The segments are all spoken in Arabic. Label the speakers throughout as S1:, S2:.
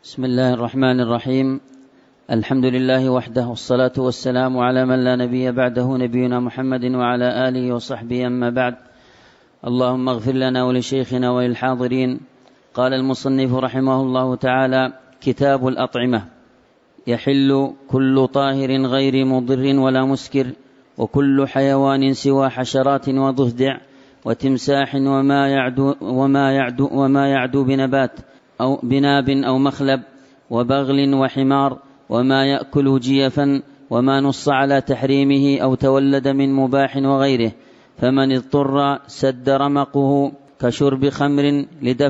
S1: بسم الله الرحمن الرحيم. الحمد لله وحده، والصلاة والسلام على من لا نبي بعده، نبينا محمد وعلى آله وصحبه، أما بعد. اللهم اغفر لنا ولشيخنا وللحاضرين. قال المصنف رحمه الله تعالى: كتاب الأطعمة. يحل كل طاهر غير مضر ولا مسكر، وكل حيوان سوى حشرات وضفدع وتمساح وما يعدو بنبات أو بناب أو مخلب، وبغل وحمار، وما يأكل جيفا، وما نص على تحريمه أو تولد من مباح وغيره. فمن اضطر سد رمقه كشرب خمر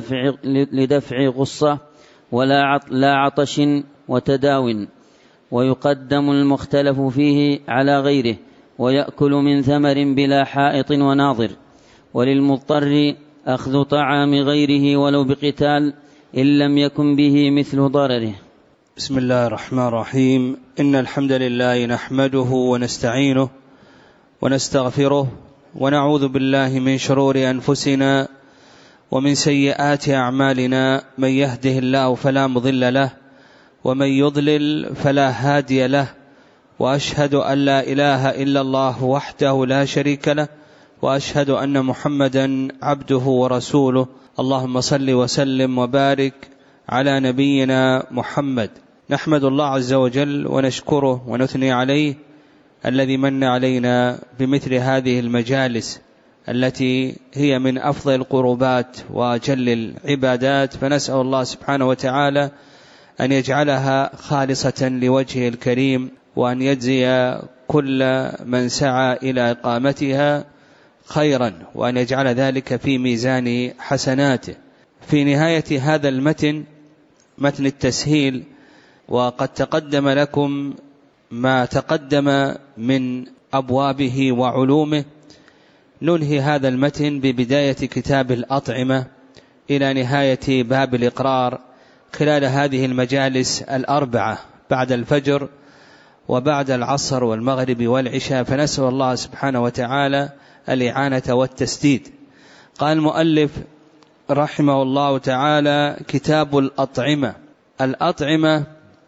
S1: لدفع غصة لا عطش وتداو. ويقدم المختلف فيه على غيره، ويأكل من ثمر بلا حائط وناظر. وللمضطر أخذ طعام غيره ولو بقتال، إن لم يكن به مثل ضرره.
S2: بسم الله الرحمن الرحيم. إن الحمد لله نحمده ونستعينه ونستغفره، ونعوذ بالله من شرور أنفسنا ومن سيئات أعمالنا. من يهده الله فلا مضل له، ومن يضلل فلا هادي له. وأشهد أن لا إله إلا الله وحده لا شريك له، وأشهد أن محمدا عبده ورسوله. اللهم صل وسلم وبارك على نبينا محمد. نحمد الله عز وجل ونشكره ونثني عليه الذي من علينا بمثل هذه المجالس التي هي من أفضل القربات وأجل العبادات. فنسأل الله سبحانه وتعالى أن يجعلها خالصة لوجهه الكريم، وأن يجزي كل من سعى إلى إقامتها خيرا، وأن يجعل ذلك في ميزان حسناته. في نهاية هذا المتن، متن التسهيل، وقد تقدم لكم ما تقدم من أبوابه وعلومه، ننهي هذا المتن ببداية كتاب الأطعمة إلى نهاية باب الإقرار خلال هذه المجالس الأربعة بعد الفجر وبعد العصر والمغرب والعشاء. فنسأل الله سبحانه وتعالى الإعانة والتسديد. قال المؤلف رحمه الله تعالى: كتاب الأطعمة. الأطعمة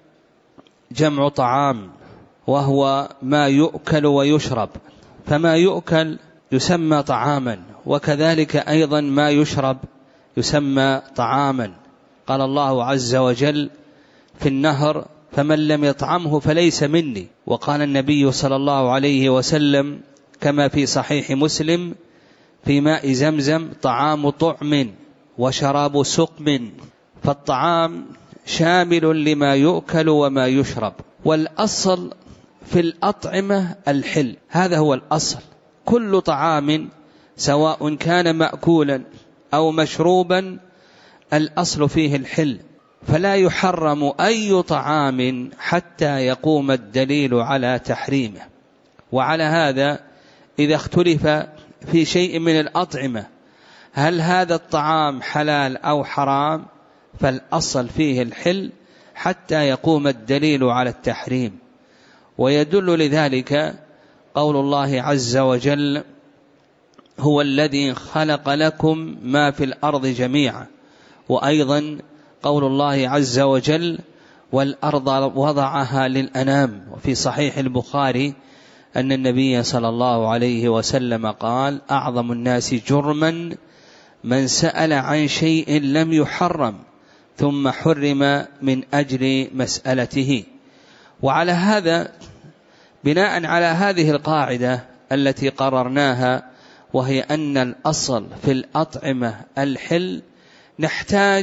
S2: جمع طعام، وهو ما يؤكل ويشرب، فما يؤكل يسمى طعاما، وكذلك أيضا ما يشرب يسمى طعاما. قال الله عز وجل في النهر: فمن لم يطعمه فليس مني. وقال النبي صلى الله عليه وسلم كما في صحيح مسلم: في ماء زمزم طعام طعم وشراب سقم. فالطعام شامل لما يؤكل وما يشرب. والأصل في الأطعمة الحل، هذا هو الأصل. كل طعام سواء كان مأكولا أو مشروبا الأصل فيه الحل، فلا يحرم أي طعام حتى يقوم الدليل على تحريمه. وعلى هذا إذا اختلف في شيء من الأطعمة هل هذا الطعام حلال أو حرام، فالأصل فيه الحل حتى يقوم الدليل على التحريم. ويدل لذلك قول الله عز وجل: هو الذي خلق لكم ما في الأرض جميعا. وأيضا قول الله عز وجل: والأرض وضعها للأنام. وفي صحيح البخاري أن النبي صلى الله عليه وسلم قال: أعظم الناس جرما من سأل عن شيء لم يحرم ثم حرم من أجل مسألته. وعلى هذا، بناء على هذه القاعدة التي قررناها، وهي أن الأصل في الأطعمة الحل، نحتاج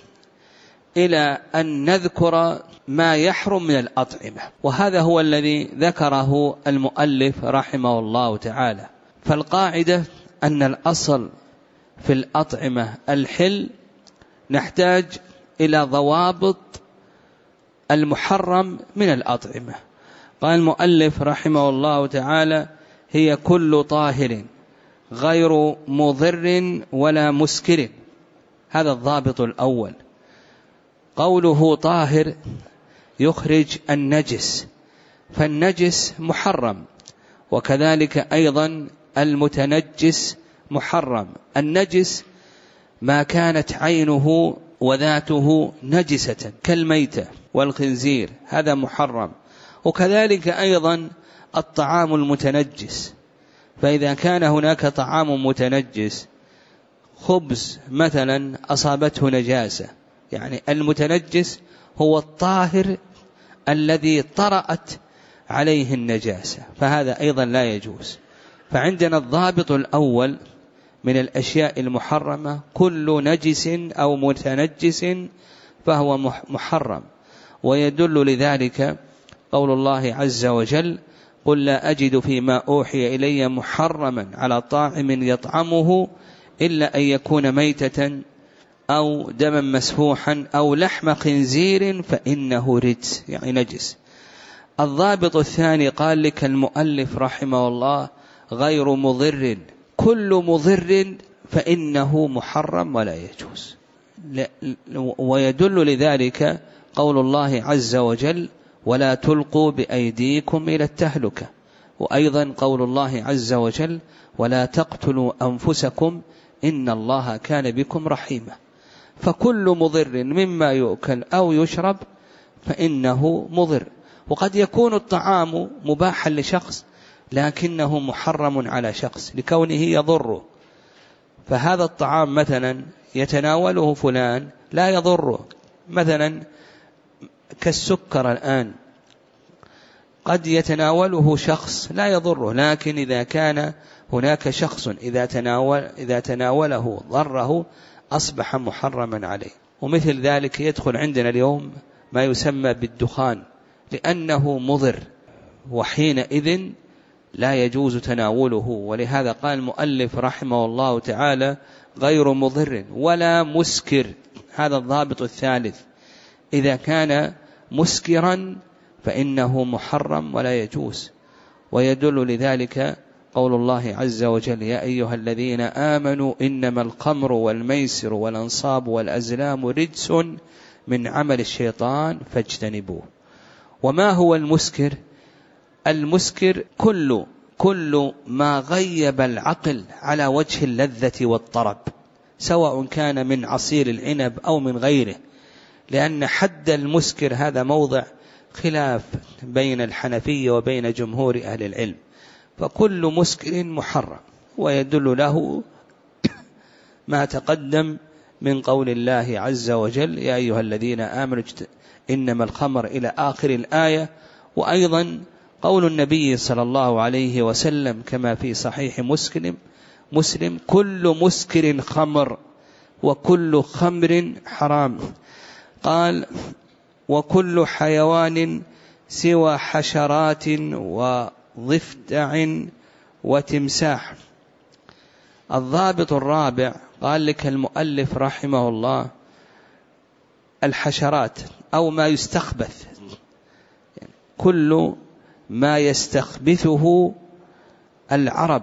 S2: إلى أن نذكر ما يحرم من الأطعمة، وهذا هو الذي ذكره المؤلف رحمه الله تعالى. فالقاعدة أن الأصل في الأطعمة الحل، نحتاج إلى ضوابط المحرم من الأطعمة. قال المؤلف رحمه الله تعالى: هي كل طاهر غير مضر ولا مسكر. هذا الضابط الأول. قوله طاهر يخرج النجس، فالنجس محرم، وكذلك أيضا المتنجس محرم. النجس ما كانت عينه وذاته نجسة كالميتة والخنزير هذا محرم. وكذلك أيضا الطعام المتنجس، فإذا كان هناك طعام متنجس، خبز مثلا أصابته نجاسة، يعني المتنجس هو الطاهر الذي طرأت عليه النجاسة، فهذا أيضا لا يجوز. فعندنا الضابط الأول من الأشياء المحرمة كل نجس أو متنجس فهو محرم. ويدل لذلك قول الله عز وجل: قل لا أجد فيما أوحي إلي محرما على طاعم يطعمه إلا أن يكون ميتة أو دما مسفوحا أو لحم خنزير فإنه رجس، يعني نجس. الضابط الثاني قال لك المؤلف رحمه الله: غير مضر، كل مضر فإنه محرم ولا يجوز. ويدل لذلك قول الله عز وجل: ولا تلقوا بأيديكم إلى التهلكة. وأيضا قول الله عز وجل: ولا تقتلوا أنفسكم إن الله كان بكم رحيما. فكل مضر مما يؤكل أو يشرب فإنه مضر. وقد يكون الطعام مباحا لشخص لكنه محرم على شخص لكونه يضره، فهذا الطعام مثلا يتناوله فلان لا يضره، مثلا كالسكر الآن قد يتناوله شخص لا يضره، لكن إذا كان هناك شخص إذا تناوله ضره أصبح محرما عليه. ومثل ذلك يدخل عندنا اليوم ما يسمى بالدخان لأنه مضر، وحينئذ لا يجوز تناوله. ولهذا قال المؤلف رحمه الله تعالى: غير مضر ولا مسكر. هذا الضابط الثالث، إذا كان مسكرا فإنه محرم ولا يجوز. ويدل لذلك قول الله عز وجل: يا أيها الذين آمنوا إنما الخمر والميسر والأنصاب والأزلام رجس من عمل الشيطان فاجتنبوه. وما هو المسكر؟ المسكر كل ما غيب العقل على وجه اللذة والطرب، سواء كان من عصير العنب أو من غيره، لأن حد المسكر هذا موضع خلاف بين الحنفية وبين جمهور أهل العلم، فكل مسكر محرم. ويدل له ما تقدم من قول الله عز وجل: يا أيها الذين آمنوا إنما الخمر إلى آخر الآية. وأيضا قول النبي صلى الله عليه وسلم كما في صحيح مسلم: كل مسكر خمر وكل خمر حرام. قال: وكل حيوان سوى حشرات وضفدع وتمساح. الضابط الرابع قال لك المؤلف رحمه الله: الحشرات أو ما يستخبث، كل ما يستخبثه العرب،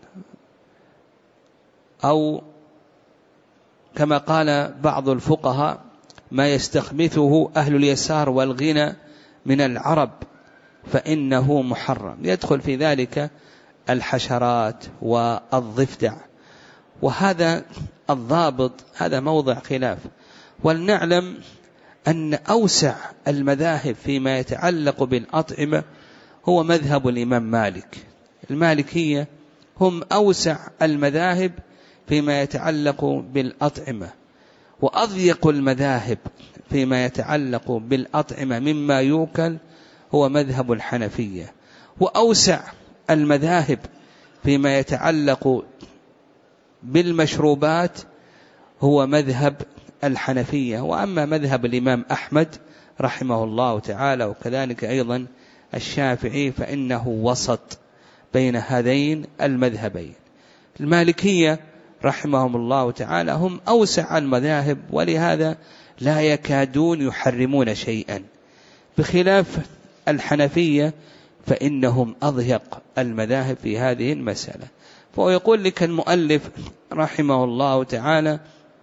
S2: أو كما قال بعض الفقهاء: ما يستخبثه أهل اليسار والغنى من العرب فإنه محرم. يدخل في ذلك الحشرات والضفدع. وهذا الضابط هذا موضع خلاف. ولنعلم أن أوسع المذاهب فيما يتعلق بالأطعمة هو مذهب الإمام مالك. المالكية هم أوسع المذاهب فيما يتعلق بالأطعمة، وأضيق المذاهب فيما يتعلق بالأطعمة مما يؤكل هو مذهب الحنفية، وأوسع المذاهب فيما يتعلق بالمشروبات هو مذهب الحنفية. وأما مذهب الإمام أحمد رحمه الله تعالى وكذلك أيضا الشافعي فإنه وسط بين هذين المذهبين. المالكية رحمهم الله تعالى هم أوسع المذاهب، ولهذا لا يكادون يحرمون شيئا، بخلاف الحنفية فإنهم أضيق المذاهب في هذه المسألة. فيقول لك المؤلف رحمه الله تعالى: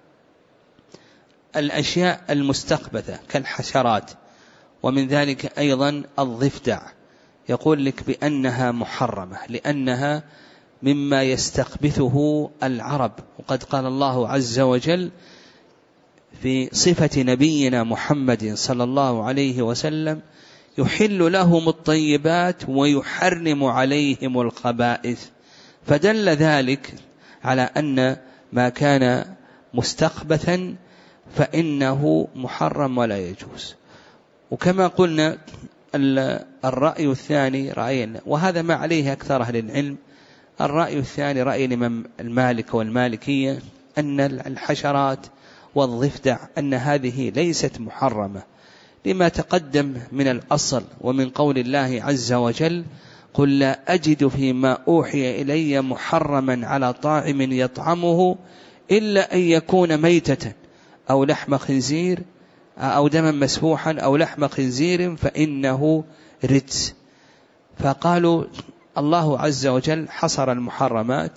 S2: الأشياء المستخبثة كالحشرات، ومن ذلك أيضا الضفدع، يقول لك بأنها محرمة لأنها مما يستخبثه العرب. وقد قال الله عز وجل في صفة نبينا محمد صلى الله عليه وسلم يحل لهم الطيبات ويحرم عليهم الخبائث، فدل ذلك على أن ما كان مستخبثا فإنه محرم ولا يجوز. وكما قلنا الرأي الثاني رأينا، وهذا ما عليه أكثر أهل العلم، الرأي الثاني رأي الإمام المالك والمالكية أن الحشرات والضفدع أن هذه ليست محرمة، لما تقدم من الأصل ومن قول الله عز وجل: قل لا أجد فيما أوحي إلي محرما على طاعم يطعمه إلا أن يكون ميتة أو لحم خنزير أو دما مسفوحا أو لحم خنزير فإنه رجس. فقالوا الله عز وجل حصر المحرمات،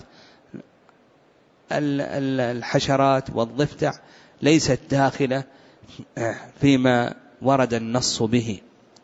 S2: الحشرات والضفدع ليست داخلة فيما ورد النص به.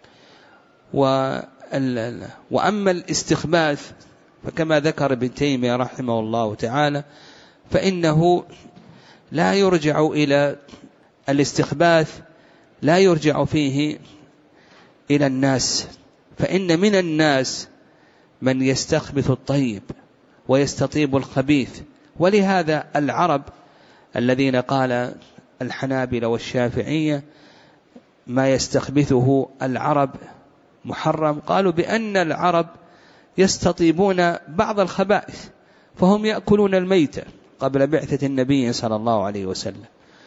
S2: وأما الاستخباث فكما ذكر ابن تيمية رحمه الله تعالى فإنه لا يرجع إلى الاستخباث، لا يرجع فيه إلى الناس، فإن من الناس من يستخبث الطيب ويستطيب الخبيث. ولهذا العرب الذين قال الحنابلة والشافعية ما يستخبثه العرب محرم، قالوا بأن العرب يستطيبون بعض الخبائث، فهم يأكلون الميتة قبل بعثة النبي صلى الله عليه وسلم،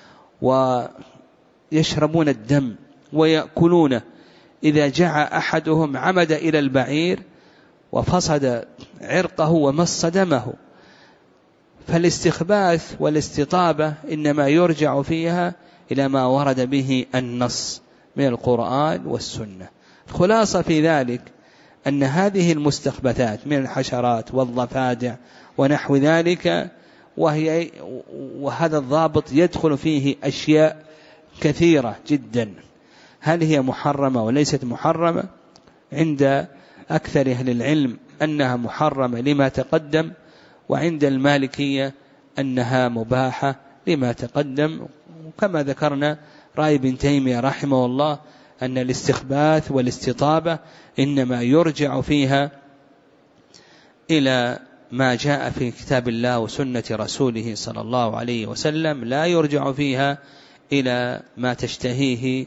S2: ويشربون الدم ويأكلونه. إذا جاع أحدهم عمد إلى البعير وفصد عرقه ومص دمه. فالاستخباث والاستطابة إنما يرجع فيها إلى ما ورد به النص من القرآن والسنة. الخلاصة في ذلك أن هذه المستخبثات من الحشرات والضفادع ونحو ذلك، وهذا الضابط يدخل فيه أشياء كثيرة جدا، هل هي محرمة وليست محرمة؟ عند أكثر أهل العلم أنها محرمة لما تقدم، وعند المالكية أنها مباحة لما تقدم. وكما ذكرنا رأي ابن تيمية رحمه الله أن الاستخباث والاستطابة إنما يرجع فيها إلى ما جاء في كتاب الله وسنة رسوله صلى الله عليه وسلم، لا يرجع فيها إلى ما تشتهيه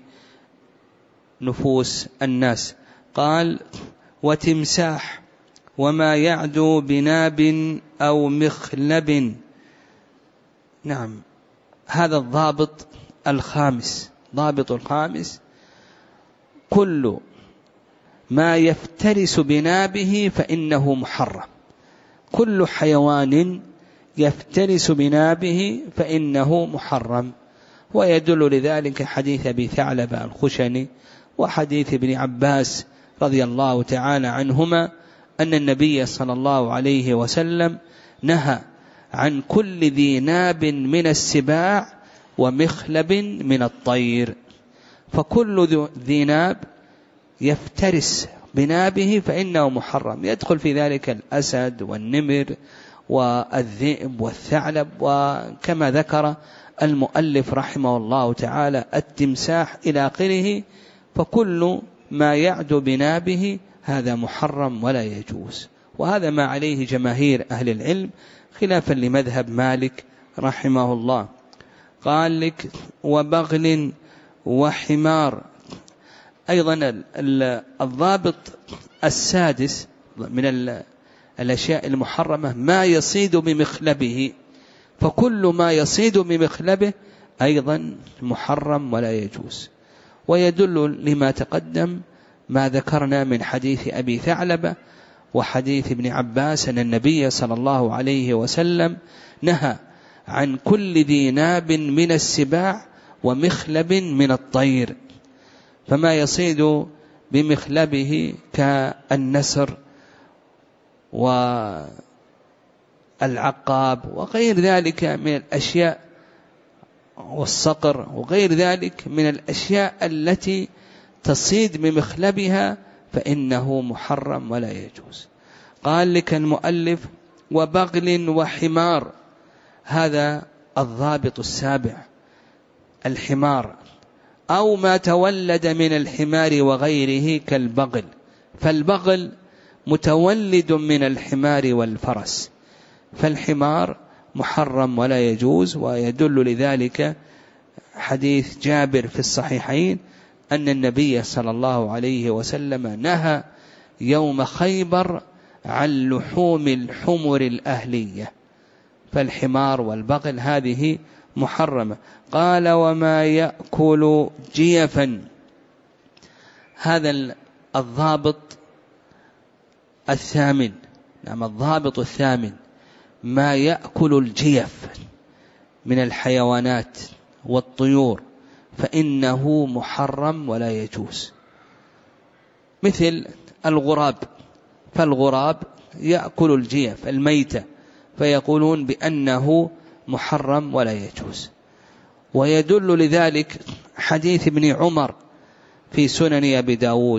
S2: نفوس الناس. قال: وتمساح وما يعدو بناب أو مخلب. نعم، هذا الضابط الخامس، ضابط الخامس: كل ما يفترس بنابه فإنه محرم. كل حيوان يفترس بنابه فإنه محرم. ويدل لذلك حديث أبي ثعلبة الخشني وحديث ابن عباس رضي الله تعالى عنهما أن النبي صلى الله عليه وسلم نهى عن كل ذي ناب من السباع ومخلب من الطير. فكل ذي ناب يفترس بنابه فإنه محرم، يدخل في ذلك الأسد والنمر والذئب والثعلب، وكما ذكر المؤلف رحمه الله تعالى التمساح إلى آخره. فكل ما يعدو بنابه هذا محرم ولا يجوز، وهذا ما عليه جماهير أهل العلم خلافا لمذهب مالك رحمه الله. قال لك: وبغل وحمار. أيضا الضابط السادس من الأشياء المحرمة ما يصيد بمخلبه، فكل ما يصيد بمخلبه أيضا محرم ولا يجوز. ويدل لما تقدم ما ذكرنا من حديث أبي ثعلبة وحديث ابن عباس أن النبي صلى الله عليه وسلم نهى عن كل ذي ناب من السباع ومخلب من الطير. فما يصيد بمخلبه كالنسر والعقاب وغير ذلك من الأشياء، والصقر وغير ذلك من الأشياء التي تصيد بمخلبها فإنه محرم ولا يجوز. قال لك المؤلف: وبغل وحمار. هذا الضابط السابع، الحمار أو ما تولد من الحمار وغيره كالبغل، فالبغل متولد من الحمار والفرس، فالحمار محرم ولا يجوز. ويدل لذلك حديث جابر في الصحيحين أن النبي صلى الله عليه وسلم نهى يوم خيبر عن لحوم الحمر الأهلية، فالحمار والبغل هذه محرمة. قال وما يأكل جيفا، هذا الضابط الثامن، نعم الضابط الثامن، ما يأكل الجيف من الحيوانات والطيور فإنه محرم ولا يجوز، مثل الغراب، فالغراب يأكل الجيف الميتة فيقولون بأنه محرم ولا يجوز. ويدل لذلك حديث ابن عمر في سنن أبي داود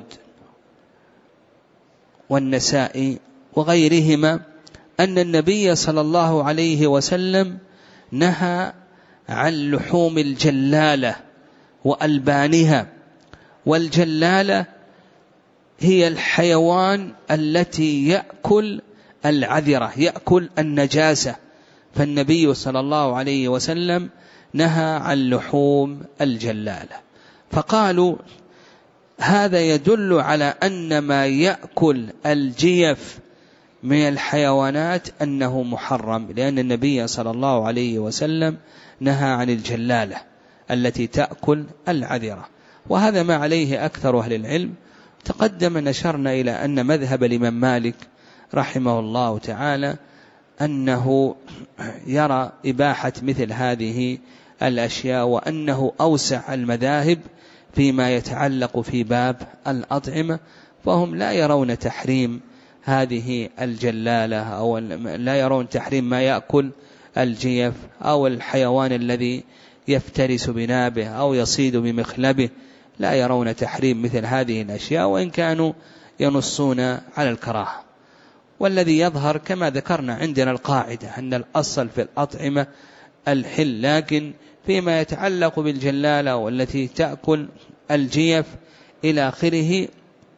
S2: والنسائي وغيرهما أن النبي صلى الله عليه وسلم نهى عن لحوم الجلالة وألبانها، والجلالة هي الحيوان التي يأكل العذرة، يأكل النجاسة، فالنبي صلى الله عليه وسلم نهى عن لحوم الجلالة. فقالوا هذا يدل على أن ما يأكل الجيف من الحيوانات أنه محرم، لأن النبي صلى الله عليه وسلم نهى عن الجلالة التي تأكل العذرة. وهذا ما عليه أكثر أهل العلم. تقدم نشرنا إلى أن مذهب الإمام مالك رحمه الله تعالى أنه يرى إباحة مثل هذه الأشياء، وأنه أوسع المذاهب فيما يتعلق في باب الأطعمة، فهم لا يرون تحريم هذه الجلالة أو لا يرون تحريم ما يأكل الجيف أو الحيوان الذي يفترس بنابه أو يصيد بمخلبه، لا يرون تحريم مثل هذه الأشياء، وإن كانوا ينصون على الكراهة. والذي يظهر كما ذكرنا عندنا القاعدة أن الأصل في الأطعمة الحل، لكن فيما يتعلق بالجلالة والتي تأكل الجيف إلى آخره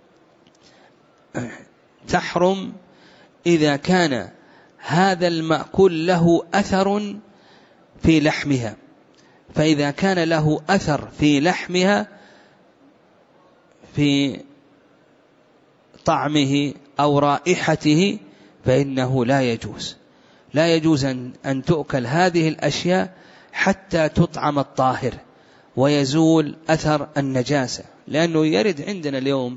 S2: تحرم إذا كان هذا المأكول له أثر في لحمها، فإذا كان له أثر في لحمها في طعمه أو رائحته فإنه لا يجوز أن تؤكل هذه الأشياء حتى تطعم الطاهر ويزول أثر النجاسة، لأنه يرد عندنا اليوم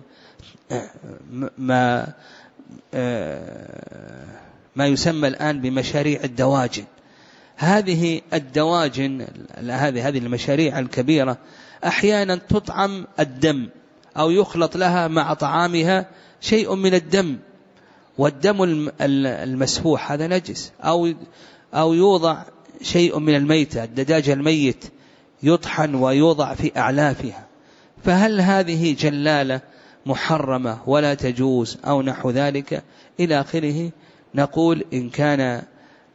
S2: ما يسمى الآن بمشاريع الدواجن. هذه الدواجن هذه المشاريع الكبيرة أحيانا تطعم الدم أو يخلط لها مع طعامها شيء من الدم، والدم المسفوح هذا نجس، أو يوضع شيء من الميتة، الدجاج الميت يطحن ويوضع في أعلافها، فهل هذه جلالة محرمة ولا تجوز أو نحو ذلك إلى آخره؟ نقول إن كان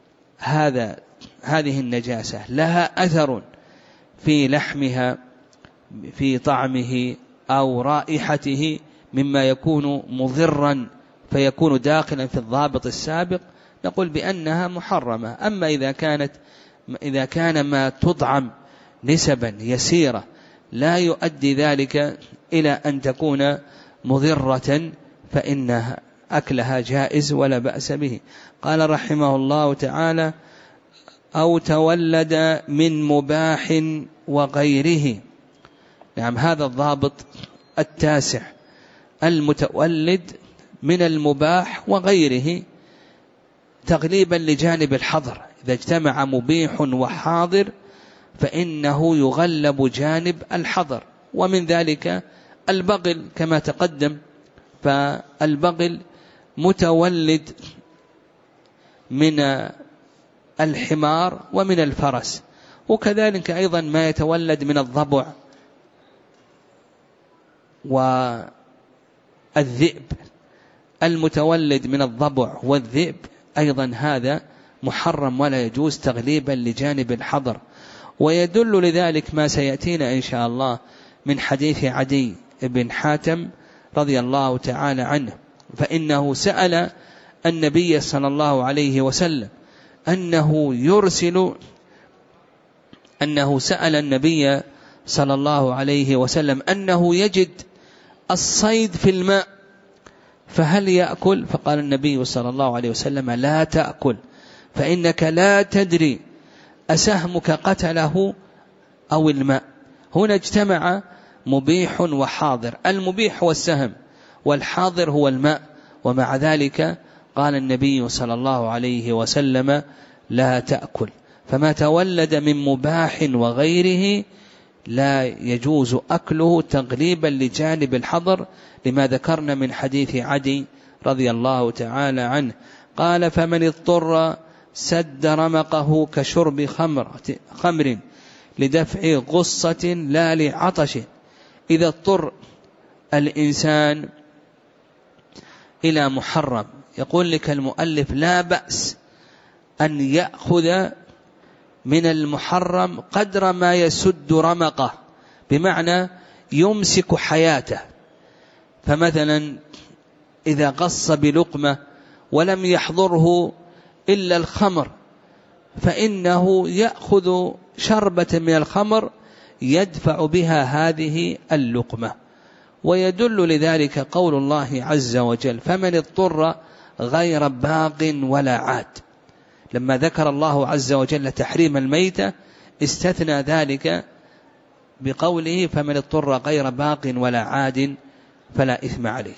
S2: هذه النجاسة لها أثر في لحمها في طعمه أو رائحته مما يكون مضرا فيكون داخلا في الضابط السابق، نقول بأنها محرمة. أما إذا كان ما تطعم نسبا يسيرة لا يؤدي ذلك إلى أن تكون مضرة فإن أكلها جائز ولا بأس به. قال رحمه الله تعالى أو تولد من مباح وغيره. نعم، هذا الضابط التاسع، المتولد من المباح وغيره تغليبا لجانب الحظر، إذا اجتمع مبيح وحاضر فإنه يغلب جانب الحظر، ومن ذلك البغل كما تقدم، فالبغل متولد من الحمار ومن الفرس، وكذلك أيضا ما يتولد من الضبع والذئب. المتولد من الضبع والذئب أيضا هذا محرم ولا يجوز تغليبا لجانب الحظر. ويدل لذلك ما سيأتينا إن شاء الله من حديث عدي بن حاتم رضي الله تعالى عنه، فإنه سأل النبي صلى الله عليه وسلم أنه سأل النبي صلى الله عليه وسلم أنه يجد الصيد في الماء فهل يأكل؟ فقال النبي صلى الله عليه وسلم: لا تأكل، فإنك لا تدري أسهمك قتله أو الماء. هنا اجتمع مبيح وحاضر، المبيح هو السهم والحاضر هو الماء، ومع ذلك قال النبي صلى الله عليه وسلم: لا تأكل. فما تولد من مباح وغيره لا يجوز أكله تغليبا لجانب الحظر، لما ذكرنا من حديث عدي رضي الله تعالى عنه. قال: فمن اضطر سد رمقه كشرب خمر لدفع غصة لا لعطش. إذا اضطر الإنسان إلى محرم، يقول لك المؤلف: لا بأس أن يأخذ من المحرم قدر ما يسد رمقه، بمعنى يمسك حياته. فمثلا إذا غص بلقمة ولم يحضره إلا الخمر، فإنه يأخذ شربة من الخمر يدفع بها هذه اللقمة. ويدل لذلك قول الله عز وجل: فمن اضطر غير باغ ولا عاد. لما ذكر الله عز وجل تحريم الميتة استثنى ذلك بقوله: فمن اضطر غير باغ ولا عاد فلا إثم عليه.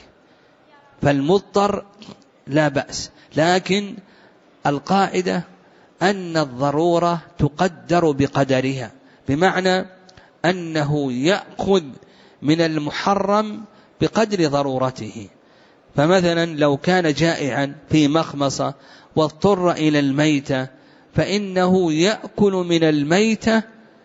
S2: فالمضطر لا بأس، لكن القاعدة أن الضرورة تقدر بقدرها، بمعنى أنه يأخذ من المحرم بقدر ضرورته. فمثلا لو كان جائعا في مخمصة واضطر إلى الميتة، فإنه يأكل من الميتة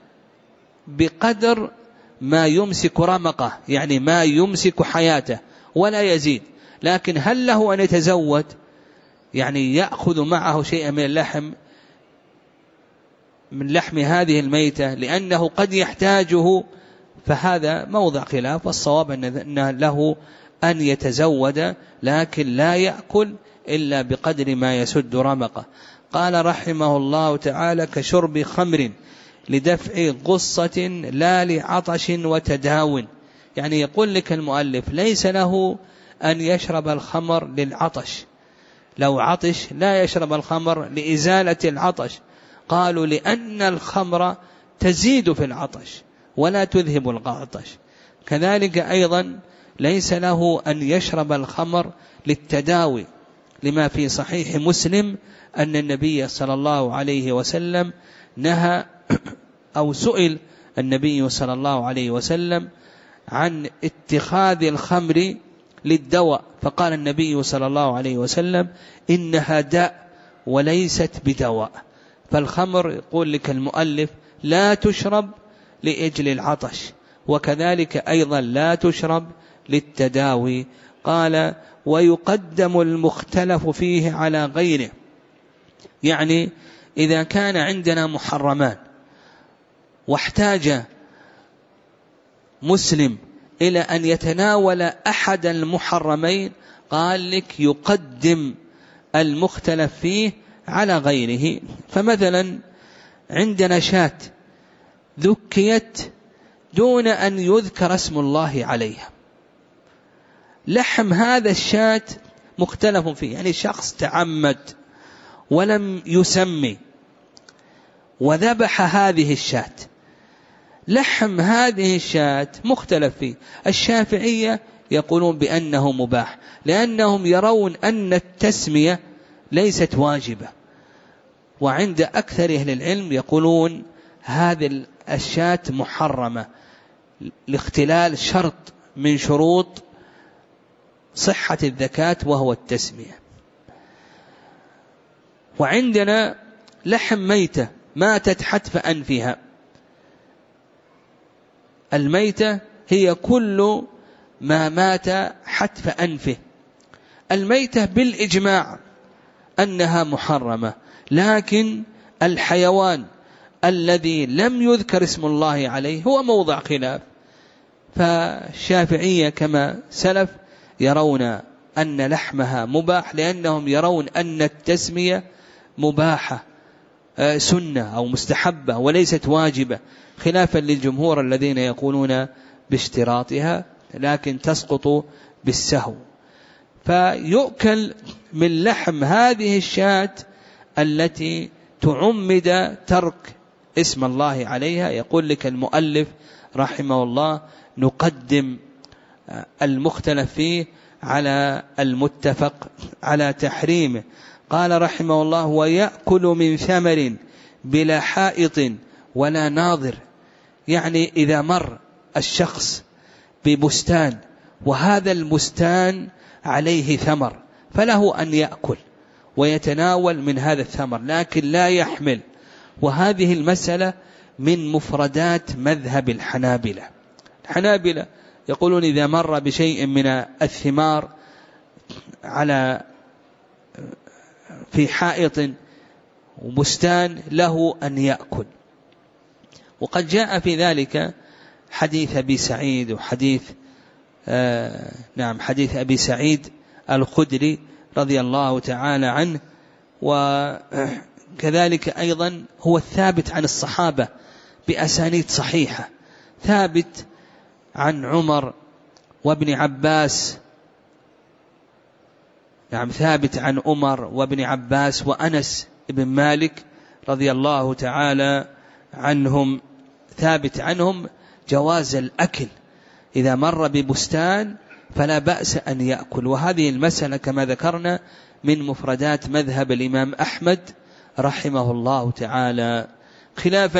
S2: بقدر ما يمسك رمقه، يعني ما يمسك حياته ولا يزيد. لكن هل له أن يتزود، يعني يأخذ معه شيئا من اللحم من لحم هذه الميتة لأنه قد يحتاجه؟ فهذا موضع خلاف، والصواب أن له أن يتزود، لكن لا يأكل إلا بقدر ما يسد رمقه. قال رحمه الله تعالى: كشرب خمر لدفع غصة لا لعطش وتداو. يعني يقول لك المؤلف ليس له أن يشرب الخمر للعطش، لو عطش لا يشرب الخمر لإزالة العطش. قالوا لأن الخمر تزيد في العطش ولا تذهب العطش. كذلك أيضا ليس له أن يشرب الخمر للتداوي، لما في صحيح مسلم أن النبي صلى الله عليه وسلم نهى أو سئل النبي صلى الله عليه وسلم عن اتخاذ الخمر للدواء، فقال النبي صلى الله عليه وسلم: إنها داء وليست بدواء. فالخمر يقول لك المؤلف لا تشرب لأجل العطش، وكذلك أيضا لا تشرب للتداوي. قال: ويقدم المختلف فيه على غيره. يعني إذا كان عندنا محرمان واحتاج مسلم إلى أن يتناول أحد المحرمين، قال لك يقدم المختلف فيه على غيره. فمثلا عندنا شاة ذكيت دون أن يذكر اسم الله عليها، لحم هذا الشاة مختلف فيه، يعني شخص تعمد ولم يسمي وذبح هذه الشاة، لحم هذه الشاة مختلف فيه. الشافعية يقولون بأنه مباح، لأنهم يرون أن التسمية ليست واجبة، وعند أكثر أهل العلم يقولون هذه الشاة محرمة لاختلال شرط من شروط صحة الذكاة وهو التسمية. وعندنا لحم ميتة ماتت حتف أنفها. الميتة هي كل ما مات حتف أنفه. الميتة بالإجماع أنها محرمة، لكن الحيوان الذي لم يذكر اسم الله عليه هو موضع خلاف. فالشافعية كما سلف يرون أن لحمها مباح، لأنهم يرون أن التسمية مباحة سنة أو مستحبة وليست واجبة، خلافا للجمهور الذين يقولون باشتراطها لكن تسقط بالسهو. فيؤكل من لحم هذه الشاة التي تعمد ترك اسم الله عليها. يقول لك المؤلف رحمه الله: نقدم المختلف فيه على المتفق على تحريمه. قال رحمه الله: ويأكل من ثمر بلا حائط ولا ناظر. يعني إذا مر الشخص ببستان وهذا البستان عليه ثمر فله أن يأكل ويتناول من هذا الثمر لكن لا يحمل. وهذه المسألة من مفردات مذهب الحنابلة. الحنابلة يقولون إذا مر بشيء من الثمار في حائط وبستان له أن يأكل. وقد جاء في ذلك حديث أبي سعيد وحديث حديث أبي سعيد الخدري رضي الله تعالى عنه، وكذلك أيضا هو الثابت عن الصحابة بأسانيد صحيحة، ثابت عن عمر وابن عباس، ثابت عن عمر وابن عباس وأنس بن مالك رضي الله تعالى عنهم، ثابت عنهم جواز الأكل إذا مر ببستان فلا بأس أن يأكل. وهذه المسألة كما ذكرنا من مفردات مذهب الإمام أحمد رحمه الله تعالى، خلافا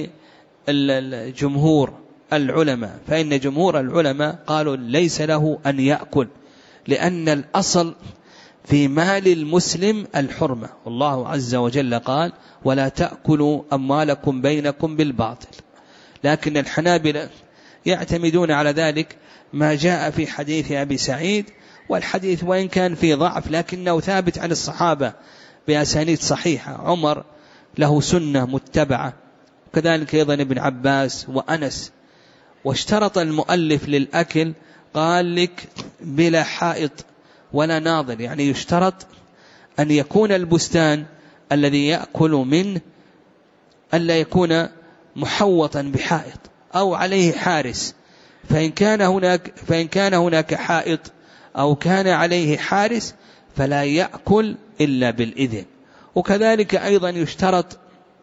S2: للجمهور العلماء، فإن جمهور العلماء قالوا ليس له أن يأكل، لأن الأصل في مال المسلم الحرمة، والله عز وجل قال: ولا تأكلوا أموالكم بينكم بالباطل. لكن الحنابلة يعتمدون على ذلك ما جاء في حديث أبي سعيد، والحديث وإن كان فيه ضعف لكنه ثابت عن الصحابة بأسانيد صحيحة. عمر له سنة متبعة، كذلك أيضا ابن عباس وأنس. واشترط المؤلف للأكل قال لك بلا حائط ولا ناظر، يعني يشترط أن يكون البستان الذي يأكل منه ألا يكون محوطا بحائط أو عليه حارس، فإن كان هناك حائط أو كان عليه حارس فلا يأكل إلا بالإذن. وكذلك أيضا يشترط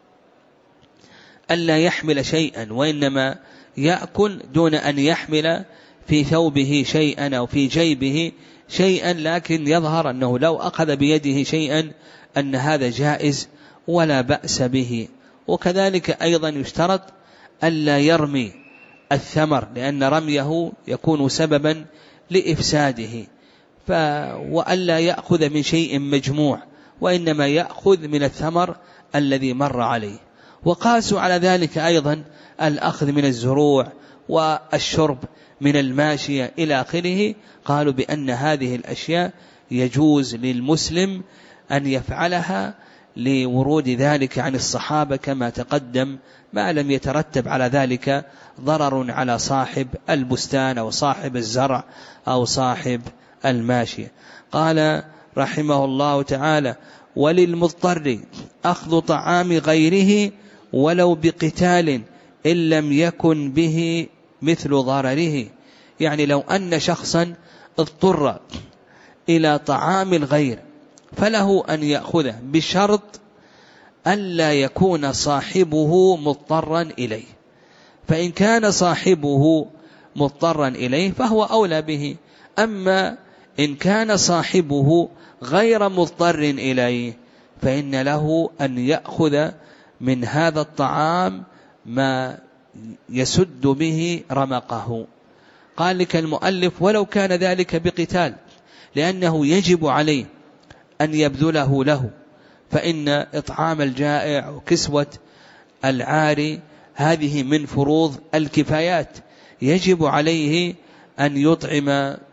S2: ألا يحمل شيئا، وإنما يأكل دون أن يحمل في ثوبه شيئا أو في جيبه شيئا، لكن يظهر أنه لو أخذ بيده شيئا أن هذا جائز ولا بأس به. وكذلك أيضا يشترط ألا يرمي الثمر، لأن رميه يكون سببا لإفساده، وألا يأخذ من شيء مجموع، وإنما يأخذ من الثمر الذي مر عليه. وقاسوا على ذلك أيضا الأخذ من الزروع والشرب من الماشية إلى آخره، قالوا بأن هذه الأشياء يجوز للمسلم أن يفعلها لورود ذلك عن الصحابة كما تقدم، ما لم يترتب على ذلك ضرر على صاحب البستان أو صاحب الزرع أو صاحب الماشية. قال رحمه الله تعالى: وللمضطر أخذ طعام غيره ولو بقتال إن لم يكن به مثل ضرره. يعني لو أن شخصا اضطر إلى طعام الغير فله أن يأخذه بشرط ألا يكون صاحبه مضطرا إليه، فإن كان صاحبه مضطرا إليه فهو أولى به. أما إن كان صاحبه غير مضطر إليه فإن له أن يأخذ من هذا الطعام ما يسد به رمقه. قال لك المؤلف: ولو كان ذلك بقتال، لأنه يجب عليه أن يبذله له، فإن إطعام الجائع وكسوة العاري هذه من فروض الكفايات، يجب عليه أن يطعم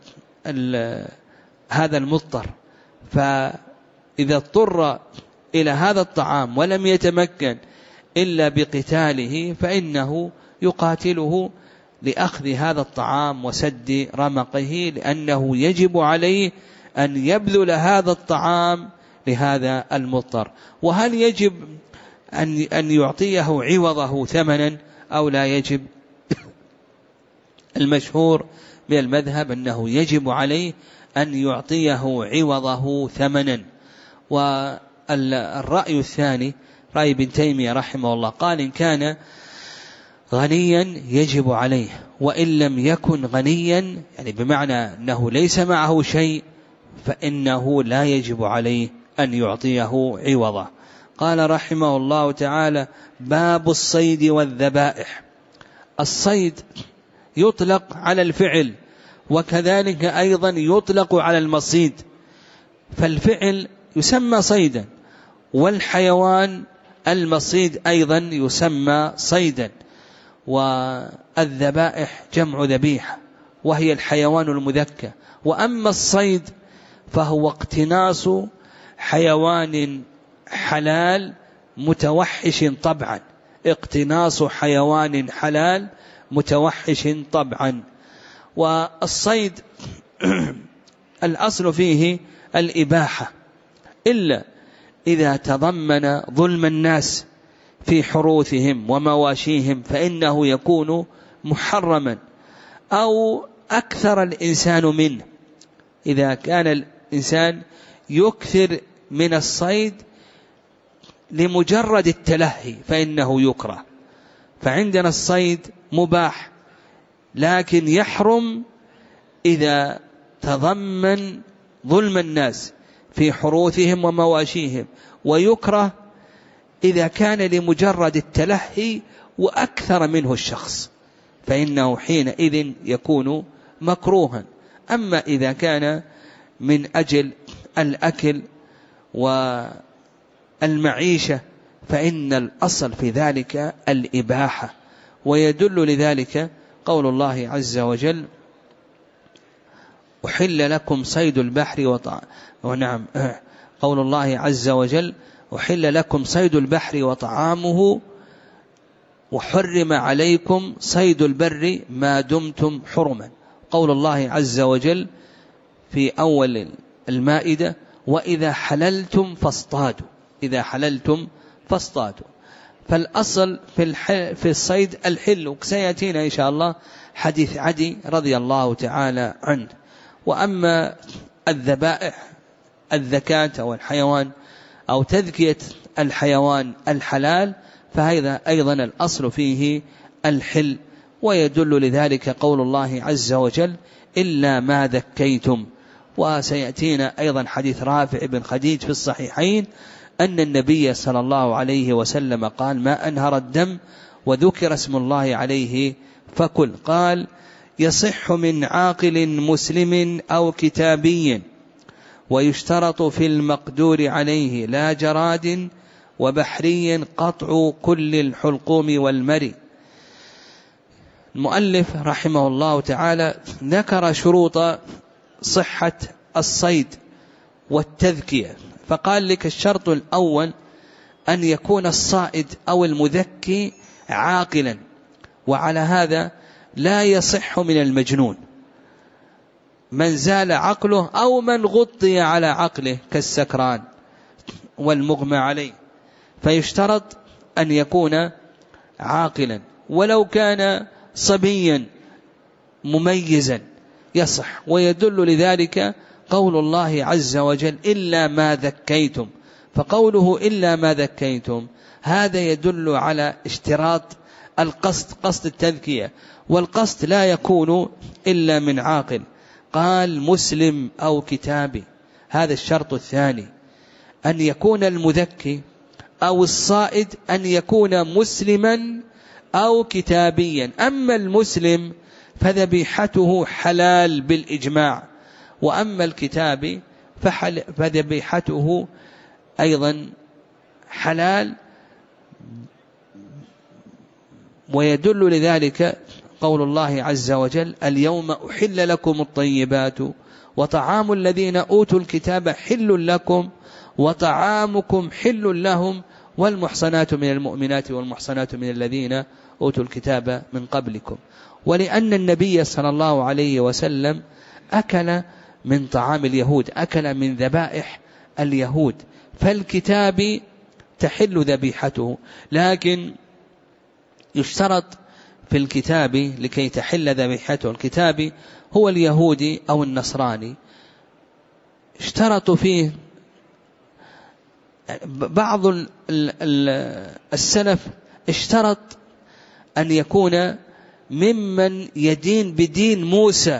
S2: هذا المضطر. فإذا اضطر إلى هذا الطعام ولم يتمكن إلا بقتاله فإنه يقاتله لأخذ هذا الطعام وسد رمقه، لأنه يجب عليه أن يبذل هذا الطعام لهذا المضطر. وهل يجب أن يعطيه عوضه ثمنا أو لا يجب؟ المشهور من المذهب أنه يجب عليه أن يعطيه عوضه ثمنا. والرأي الثاني رأي ابن تيمية رحمه الله، قال إن كان غنيا يجب عليه، وإن لم يكن غنيا يعني بمعنى أنه ليس معه شيء فإنه لا يجب عليه أن يعطيه عوضه. قال رحمه الله تعالى: باب الصيد والذبائح. الصيد يطلق على الفعل، وكذلك أيضا يطلق على المصيد، فالفعل يسمى صيدا، والحيوان المصيد أيضا يسمى صيدا. والذبائح جمع ذبيحة وهي الحيوان المذكى. وأما الصيد فهو اقتناص حيوان حلال متوحش طبعا، اقتناص حيوان حلال متوحش طبعا. والصيد الأصل فيه الإباحة، إلا إذا تضمن ظلم الناس في حروثهم ومواشيهم فإنه يكون محرما، أو أكثر الإنسان منه. إذا كان الإنسان يكثر من الصيد لمجرد التلهي فإنه يكره. فعندنا الصيد مباح، لكن يحرم إذا تضمن ظلم الناس في حروثهم ومواشيهم، ويكره إذا كان لمجرد التلهي وأكثر منه الشخص فإنه حينئذ يكون مكروها. أما إذا كان من أجل الأكل والمعيشة فإن الأصل في ذلك الإباحة. ويدل لذلك قول الله عز وجل: أحل لكم صيد البحر قول الله عز وجل: أحل لكم صيد البحر وطعامه وحرم عليكم صيد البر ما دمتم حرما. قول الله عز وجل في أول المائدة: وإذا حللتم فاصطادوا، إذا حللتم فاصطادوا. فالأصل في الصيد الحل، وسيأتينا إن شاء الله حديث عدي رضي الله تعالى عنه. وأما الذبائح الذكاة أو الحيوان أو تذكية الحيوان الحلال فهذا أيضا الأصل فيه الحل. ويدل لذلك قول الله عز وجل: إلا ما ذكيتم. وسيأتينا أيضا حديث رافع بن خديج في الصحيحين أن النبي صلى الله عليه وسلم قال: ما أنهر الدم وذكر اسم الله عليه فكل. قال: يصح من عاقل مسلم أو كتابي، ويشترط في المقدور عليه لا جراد وبحري قطع كل الحلقوم والمري. المؤلف رحمه الله تعالى ذكر شروط صحة الصيد والتذكية، فقال لك: الشرط الأول أن يكون الصائد أو المذكي عاقلا، وعلى هذا لا يصح من المجنون، من زال عقله أو من غطي على عقله كالسكران والمغمى عليه، فيشترط أن يكون عاقلا، ولو كان صبيا مميزا يصح. ويدل لذلك قول الله عز وجل: إلا ما ذكيتم. فقوله إلا ما ذكيتم هذا يدل على اشتراط القصد، قصد التذكية، والقصد لا يكون إلا من عاقل. قال: مسلم أو كتابي. هذا الشرط الثاني، أن يكون المذكي أو الصائد أن يكون مسلما أو كتابيا. أما المسلم فذبيحته حلال بالإجماع، وأما الكتابي فذبيحته أيضا حلال. ويدل لذلك قول الله عز وجل: اليوم أحل لكم الطيبات وطعام الذين أوتوا الكتاب حل لكم وطعامكم حل لهم والمحصنات من المؤمنات والمحصنات من الذين أوتوا الكتاب من قبلكم. ولأن النبي صلى الله عليه وسلم أكل من طعام اليهود، أكل من ذبائح اليهود، فالكتاب تحل ذبيحته، لكن يشترط في الكتاب لكي تحل ذبيحته، الكتاب هو اليهودي أو النصراني، اشترطوا فيه بعض السلف اشترط أن يكون ممن يدين بدين موسى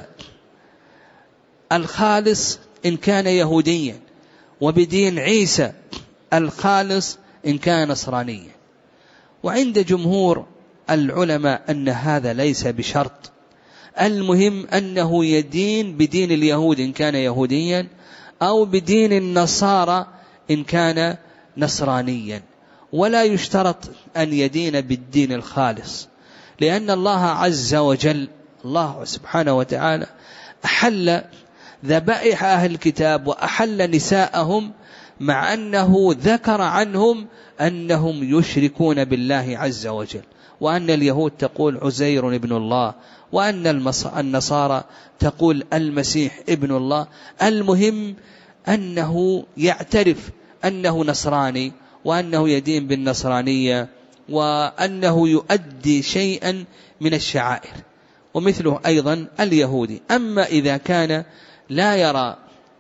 S2: الخالص إن كان يهوديا، وبدين عيسى الخالص إن كان نصرانيا. وعند جمهور العلماء أن هذا ليس بشرط، المهم أنه يدين بدين اليهود إن كان يهوديا، أو بدين النصارى إن كان نصرانيا، ولا يشترط أن يدين بالدين الخالص، لأن الله عز وجل الله سبحانه وتعالى أحل ذبائح أهل الكتاب وأحل نساءهم، مع أنه ذكر عنهم أنهم يشركون بالله عز وجل، وأن اليهود تقول عزير ابن الله، وأن النصارى تقول المسيح ابن الله. المهم أنه يعترف أنه نصراني، وأنه يدين بالنصرانية، وأنه يؤدي شيئا من الشعائر، ومثله أيضا اليهودي. أما إذا كان لا يرى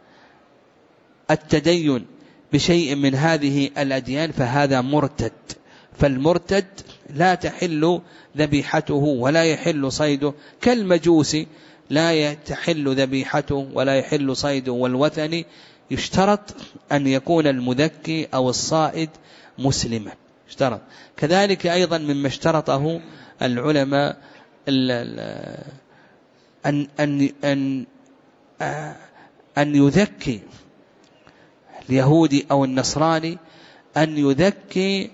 S2: التدين بشيء من هذه الأديان فهذا مرتد، فالمرتد لا تحل ذبيحته ولا يحل صيده، كالمجوسي لا تحل ذبيحته ولا يحل صيده، والوثني يشترط أن يكون المذكي أو الصائد مسلما، اشترط. كذلك أيضا مما اشترطه العلماء أن يذكي اليهودي أو النصراني، أن يذكي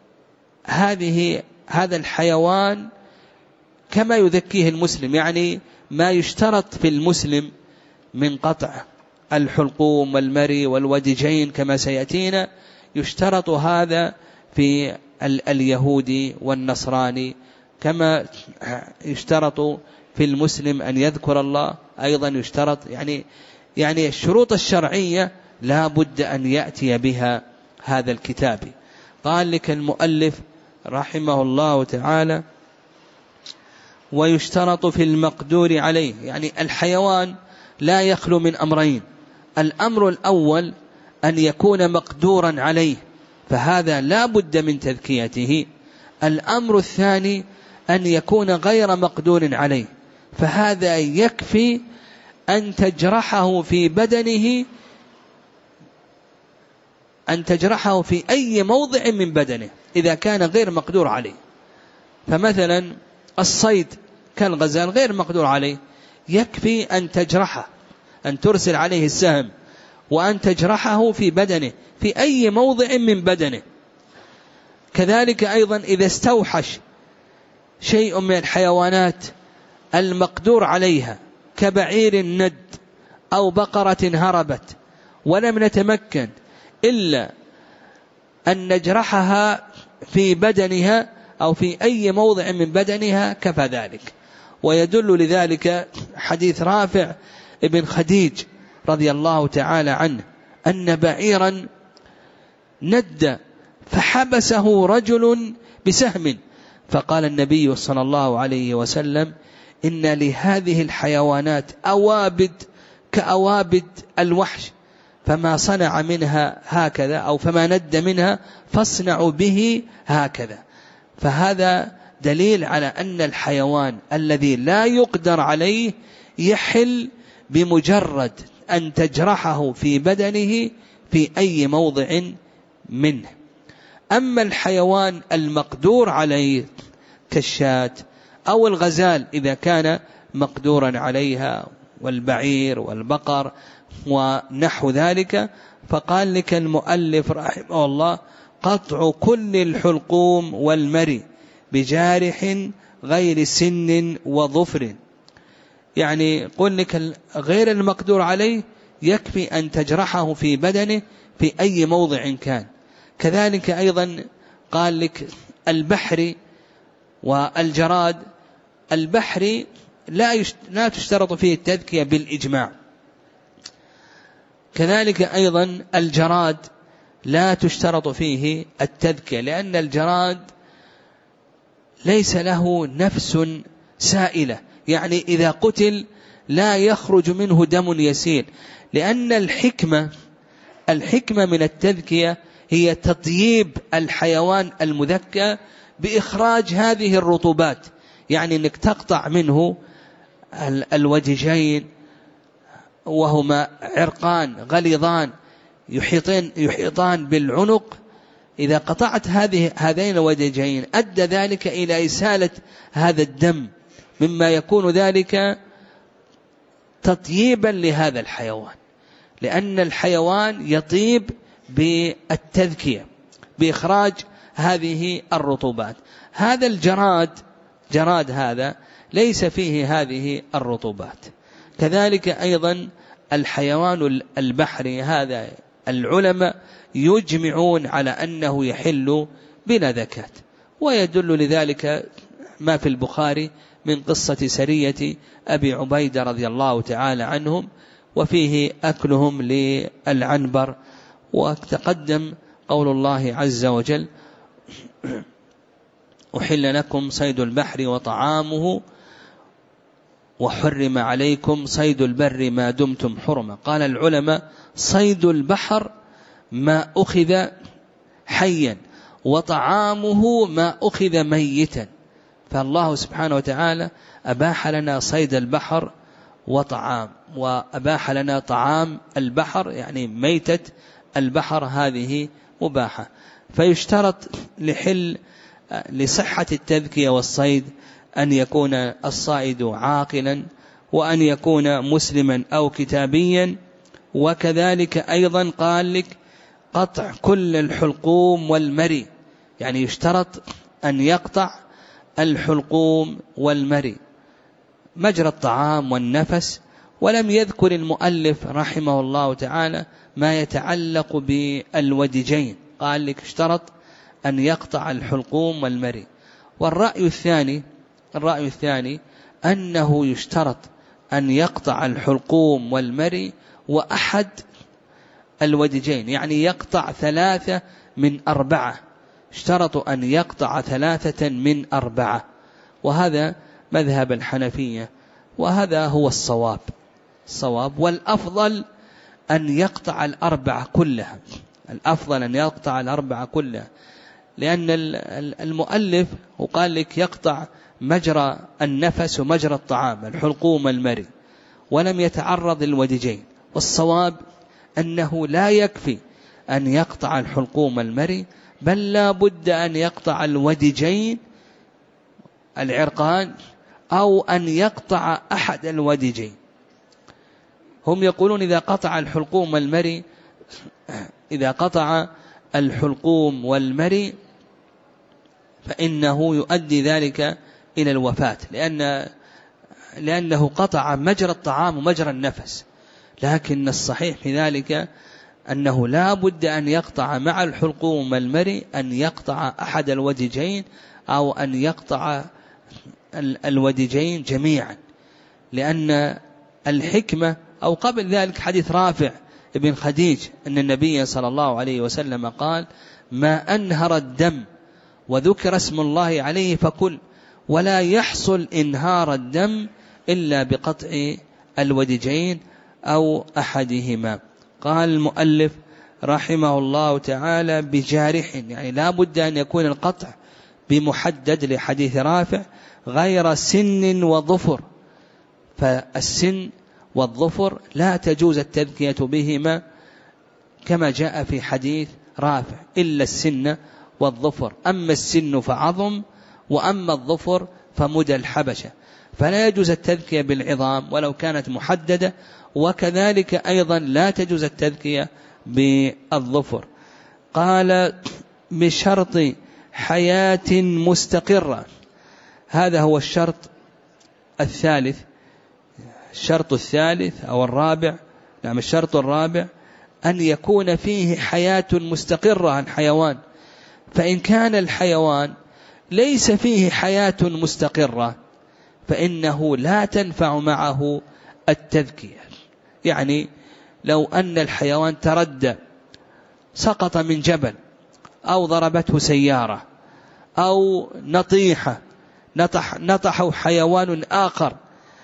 S2: هذا الحيوان كما يذكيه المسلم، يعني ما يشترط في المسلم من قطع الحلقوم والمري والودجين كما سيأتينا، يشترط هذا في اليهودي والنصراني، كما يشترط في المسلم أن يذكر الله، أيضا يشترط يعني الشروط الشرعية لا بد أن يأتي بها هذا الكتاب. قال لك المؤلف رحمه الله تعالى: ويشترط في المقدور عليه، يعني الحيوان لا يخلو من أمرين: الأمر الأول أن يكون مقدورا عليه، فهذا لا بد من تذكيته. الأمر الثاني أن يكون غير مقدور عليه، فهذا يكفي أن تجرحه في بدنه، أن تجرحه في أي موضع من بدنه إذا كان غير مقدور عليه. فمثلا الصيد كالغزال غير مقدور عليه، يكفي أن تجرحه، أن ترسل عليه السهم وأن تجرحه في بدنه في أي موضع من بدنه. كذلك أيضا إذا استوحش شيء من الحيوانات المقدور عليها كبعير ند أو بقرة هربت ولم نتمكن إلا أن نجرحها في بدنها أو في أي موضع من بدنها كفى ذلك. ويدل لذلك حديث رافع ابن خديج رضي الله تعالى عنه أن بعيرا ند فحبسه رجل بسهم، فقال النبي صلى الله عليه وسلم: إن لهذه الحيوانات أوابد كأوابد الوحش، فما صنع منها هكذا أو فما ند منها فاصنعوا به هكذا. فهذا دليل على أن الحيوان الذي لا يقدر عليه يحل بمجرد أن تجرحه في بدنه في أي موضع منه. أما الحيوان المقدور عليه كالشاة أو الغزال إذا كان مقدورا عليها، والبعير والبقر ونحو ذلك، فقال لك المؤلف رحمه الله: قطع كل الحلقوم والمري بجارح غير سن وظفر. يعني قل لك غير المقدور عليه يكفي أن تجرحه في بدنه في أي موضع كان. كذلك أيضا قال لك البحر والجراد. البحر لا تشترط فيه التذكية بالإجماع. كذلك أيضا الجراد لا تشترط فيه التذكية، لأن الجراد ليس له نفس سائلة، يعني إذا قتل لا يخرج منه دم يسيل، لأن الحكمة من التذكية هي تطييب الحيوان المذكى بإخراج هذه الرطوبات، يعني أنك تقطع منه الودجين وهما عرقان غليظان يحيطان بالعنق. إذا قطعت هذين الودجين أدى ذلك إلى إسالة هذا الدم، مما يكون ذلك تطييبا لهذا الحيوان، لأن الحيوان يطيب بالتذكية بإخراج هذه الرطوبات. هذا جراد هذا ليس فيه هذه الرطوبات. كذلك أيضا الحيوان البحري هذا العلماء يجمعون على أنه يحل بلا زكاة، ويدل لذلك ما في البخاري من قصة سرية أبي عبيدة رضي الله تعالى عنهم، وفيه أكلهم للعنبر. وتقدم قول الله عز وجل: أحل لكم صيد البحر وطعامه وحرم عليكم صيد البر ما دمتم حرما. قال العلماء: صيد البحر ما أخذ حيا، وطعامه ما أخذ ميتا. فالله سبحانه وتعالى أباح لنا صيد البحر وطعام، وأباح لنا طعام البحر، يعني ميتة البحر هذه مباحة. فيشترط لصحة التذكية والصيد أن يكون الصائد عاقلا، وأن يكون مسلما أو كتابيا. وكذلك أيضا قال لك قطع كل الحلقوم والمري، يعني يشترط أن يقطع الحلقوم والمري، مجرى الطعام والنفس. ولم يذكر المؤلف رحمه الله تعالى ما يتعلق بالودجين، قال لك اشترط أن يقطع الحلقوم والمري. والرأي الثاني أنه يشترط أن يقطع الحلقوم والمري وأحد الودجين، يعني يقطع 3 من 4. اشترطوا أن يقطع 3 من 4، وهذا مذهب الحنفية، وهذا هو الصواب. والأفضل أن يقطع 4 كلها، الأفضل أن يقطع 4 كلها، لأن المؤلف وقال لك يقطع مجرى النفس ومجرى الطعام، الحلقوم المري، ولم يتعرض للودجين. والصواب أنه لا يكفي أن يقطع الحلقوم المري، بل لا بد أن يقطع الودجين العرقان، أو أن يقطع أحد الودجين. هم يقولون إذا قطع الحلقوم والمري فإنه يؤدي ذلك إلى الوفاة، لأنه قطع مجرى الطعام ومجرى النفس. لكن الصحيح في ذلك أنه لا بد أن يقطع مع الحلقوم والمري، أن يقطع أحد الودجين أو أن يقطع الودجين جميعا، لأن الحكمة، أو قبل ذلك حديث رافع ابن خديج أن النبي صلى الله عليه وسلم قال: ما أنهر الدم وذكر اسم الله عليه فكل، ولا يحصل إنهار الدم إلا بقطع الودجين أو أحدهما. قال المؤلف رحمه الله تعالى: بجارح، يعني لا بد أن يكون القطع بمحدد لحديث رافع، غير سن وظفر. فالسن والظفر لا تجوز التذكية بهما كما جاء في حديث رافع، إلا السن والظفر. أما السن فعظم، وأما الظفر فمدى الحبشة، فلا يجوز التذكية بالعظام ولو كانت محددة. وكذلك أيضا لا تجوز التذكية بالظفر. قال: بشرط حياة مستقرة. هذا هو الشرط الثالث. الشرط الثالث أو الرابع، الشرط الرابع أن يكون فيه حياة مستقرة عن حيوان. فإن كان الحيوان ليس فيه حياة مستقرة فإنه لا تنفع معه التذكية. يعني لو أن الحيوان تردى، سقط من جبل، أو ضربته سيارة، أو نطحه حيوان آخر،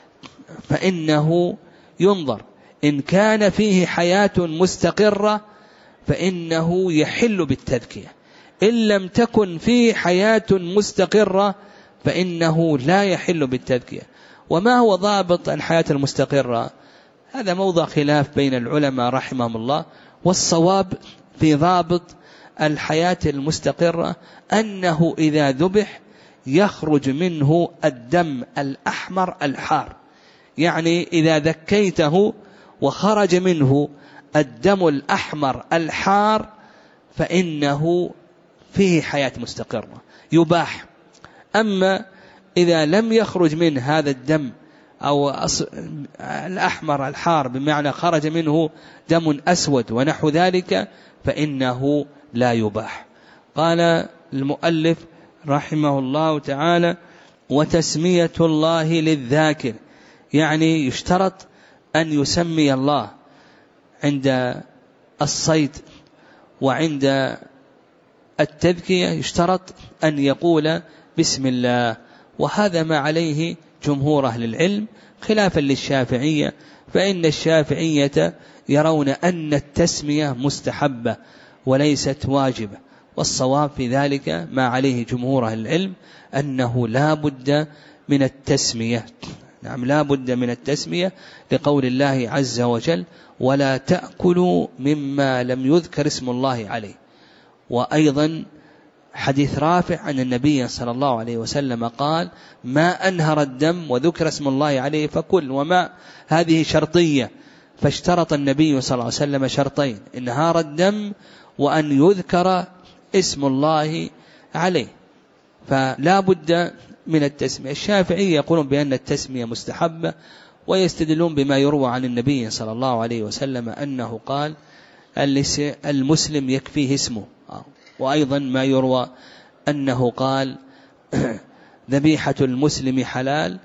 S2: فإنه ينظر. إن كان فيه حياة مستقرة فإنه يحل بالتذكية. إن لم تكن فيه حياة مستقرة فإنه لا يحل بالتذكية. وما هو ضابط الحياة المستقرة؟ هذا موضع خلاف بين العلماء رحمهم الله. والصواب في ضابط الحياة المستقرة أنه إذا ذبح يخرج منه الدم الأحمر الحار. يعني إذا ذكيته وخرج منه الدم الأحمر الحار فإنه فيه حياة مستقرة يباح. أما إذا لم يخرج منه هذا الدم أو الأحمر الحار بمعنى خرج منه دم أسود ونحو ذلك فإنه لا يباح. قال المؤلف رحمه الله تعالى: وتسمية الله للذاكر، يعني يشترط أن يسمي الله عند الصيد، وعند التذكية يشترط أن يقول بسم الله. وهذا ما عليه جمهور أهل العلم خلافا للشافعية، فإن الشافعية يرون أن التسمية مستحبة وليست واجبة، والصواب في ذلك ما عليه جمهور أهل العلم أنه لا بد من التسمية. نعم، لا بد من التسمية لقول الله عز وجل: ولا تأكلوا مما لم يذكر اسم الله عليه. وأيضا حديث رافع عن النبي صلى الله عليه وسلم قال: ما أنهر الدم وذكر اسم الله عليه فكل. وما هذه شرطية، فاشترط النبي صلى الله عليه وسلم شرطين: انهار الدم وأن يذكر اسم الله عليه. فلا بد من التسمية. الشافعية يقولون بأن التسمية مستحبة، ويستدلون بما يروى عن النبي صلى الله عليه وسلم أنه قال: المسلم يكفيه اسمه. وأيضا ما يروى أنه قال: ذبيحة المسلم حلال،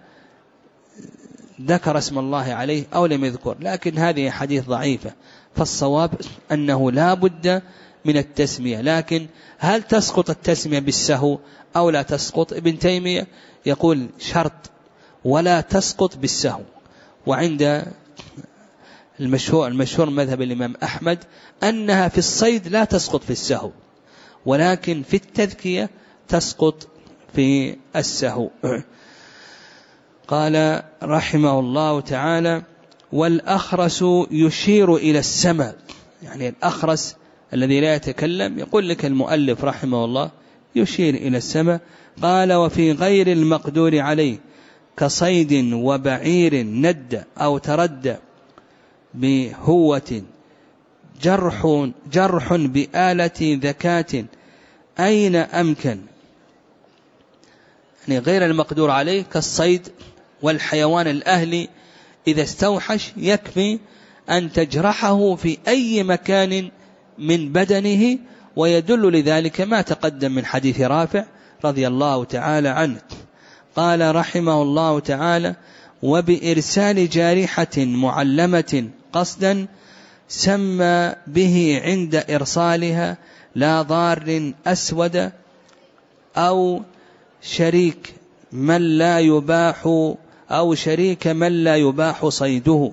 S2: ذكر اسم الله عليه أو لم يذكر. لكن هذه حديث ضعيفة، فالصواب أنه لا بد من التسمية. لكن هل تسقط التسمية بالسهو أو لا تسقط؟ ابن تيمية يقول شرط ولا تسقط بالسهو. وعند المشهور مذهب الإمام أحمد أنها في الصيد لا تسقط في السهو، ولكن في التذكية تسقط في السهو. قال رحمه الله تعالى: والأخرس يشير إلى السماء. يعني الأخرس الذي لا يتكلم، يقول لك المؤلف رحمه الله يشير إلى السماء. قال: وفي غير المقدور عليه كصيد وبعير ند أو تردى بهوة جرح بآلة ذكاة أين أمكن. يعني غير المقدور عليه كالصيد والحيوان الأهلي إذا استوحش يكفي أن تجرحه في أي مكان من بدنه، ويدل لذلك ما تقدم من حديث رافع رضي الله تعالى عنه. قال رحمه الله تعالى: وبإرسال جارحة معلمة قصدا سمى به عند إرسالها لا ضار أسود أو شريك من لا يباح صيده.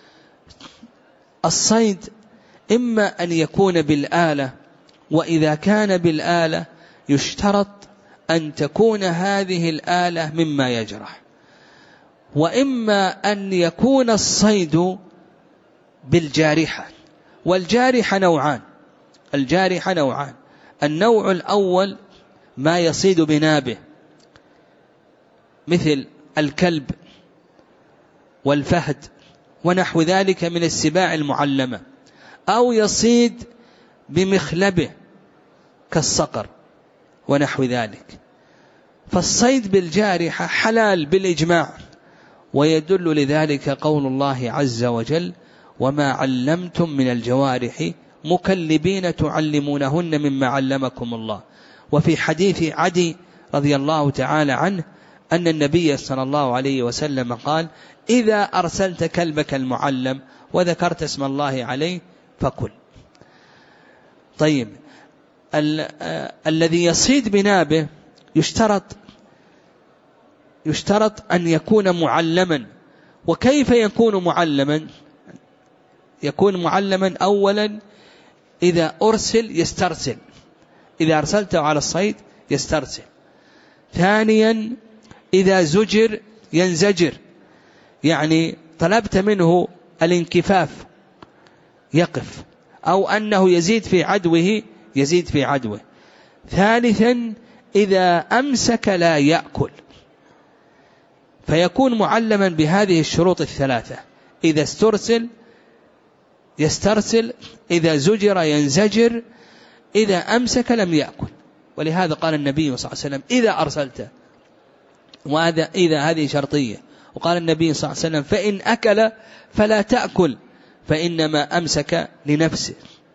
S2: الصيد إما أن يكون بالآلة، وإذا كان بالآلة يشترط أن تكون هذه الآلة مما يجرح، وإما أن يكون الصيد بالجارحة. والجارحة نوعان. النوع الأول ما يصيد بنابه مثل الكلب والفهد ونحو ذلك من السباع المعلمة، أو يصيد بمخلبه كالصقر ونحو ذلك. فالصيد بالجارحة حلال بالإجماع، ويدل لذلك قول الله عز وجل: وما علمتم من الجوارح مكلبين تعلمونهن مما علمكم الله. وفي حديث عدي رضي الله تعالى عنه أن النبي صلى الله عليه وسلم قال: إذا أرسلت كلبك المعلم وذكرت اسم الله عليه فكل. طيب، الذي يصيد بنابه يشترط أن يكون معلما. وكيف يكون معلما؟ يكون معلما أولا إذا أرسل يسترسل، إذا أرسلته على الصيد يسترسل. ثانيا إذا زجر ينزجر، يعني طلبت منه الانكفاف يقف، أو أنه يزيد في عدوه. ثالثا إذا أمسك لا يأكل، فيكون معلما بهذه الشروط الثلاثة: إذا استرسل يسترسل، إذا زجر ينزجر، إذا أمسك لم يأكل. ولهذا قال النبي صلى الله عليه وسلم: إذا أرسلت، إذا هذه شرطية. وقال النبي صلى الله عليه وسلم: فإن أكل فلا تأكل فإنما أمسك لنفسه.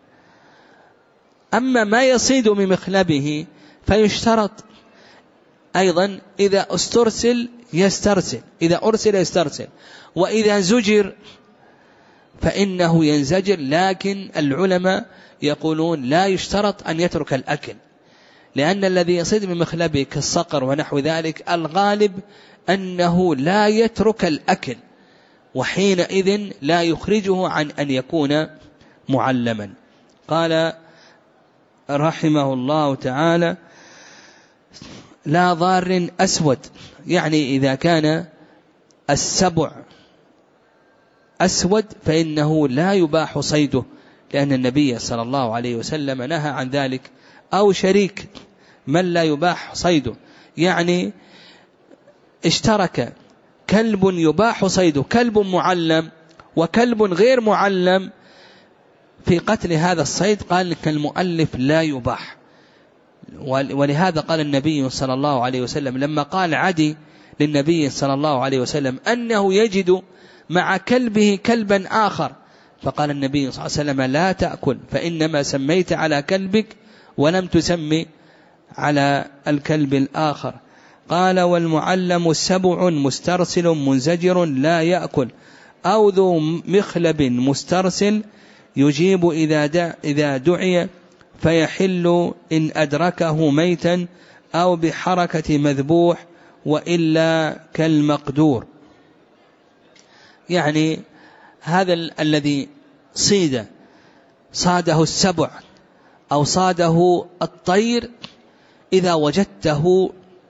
S2: أما ما يصيد من مخلبه فيشترط أيضا إذا استرسل يسترسل، إذا أرسل يسترسل، وإذا زجر فإنه ينزجر. لكن العلماء يقولون لا يشترط أن يترك الأكل، لأن الذي يصيد من مخلبه كالصقر ونحو ذلك الغالب أنه لا يترك الأكل، وحينئذ لا يخرجه عن أن يكون معلما. قال رحمه الله تعالى: لا ضار أسود، يعني إذا كان السبع أسود فإنه لا يباح صيده، لأن النبي صلى الله عليه وسلم نهى عن ذلك. أو شريك من لا يباح صيده، يعني اشترك كلب يباح صيده، كلب معلم وكلب غير معلم في قتل هذا الصيد، قال لك المؤلف لا يباح. ولهذا قال النبي صلى الله عليه وسلم لما قال عدي للنبي صلى الله عليه وسلم أنه يجد مع كلبه كلبا آخر، فقال النبي صلى الله عليه وسلم: لا تأكل، فإنما سميت على كلبك ولم تسمي على الكلب الآخر. قال: والمعلم سبع مسترسل منزجر لا يأكل، أو ذو مخلب مسترسل يجيب إذا دعي، فيحل إن أدركه ميتا أو بحركة مذبوح، وإلا كالمقدور. يعني هذا الذي صاده السبع أو صاده الطير، إذا وجدته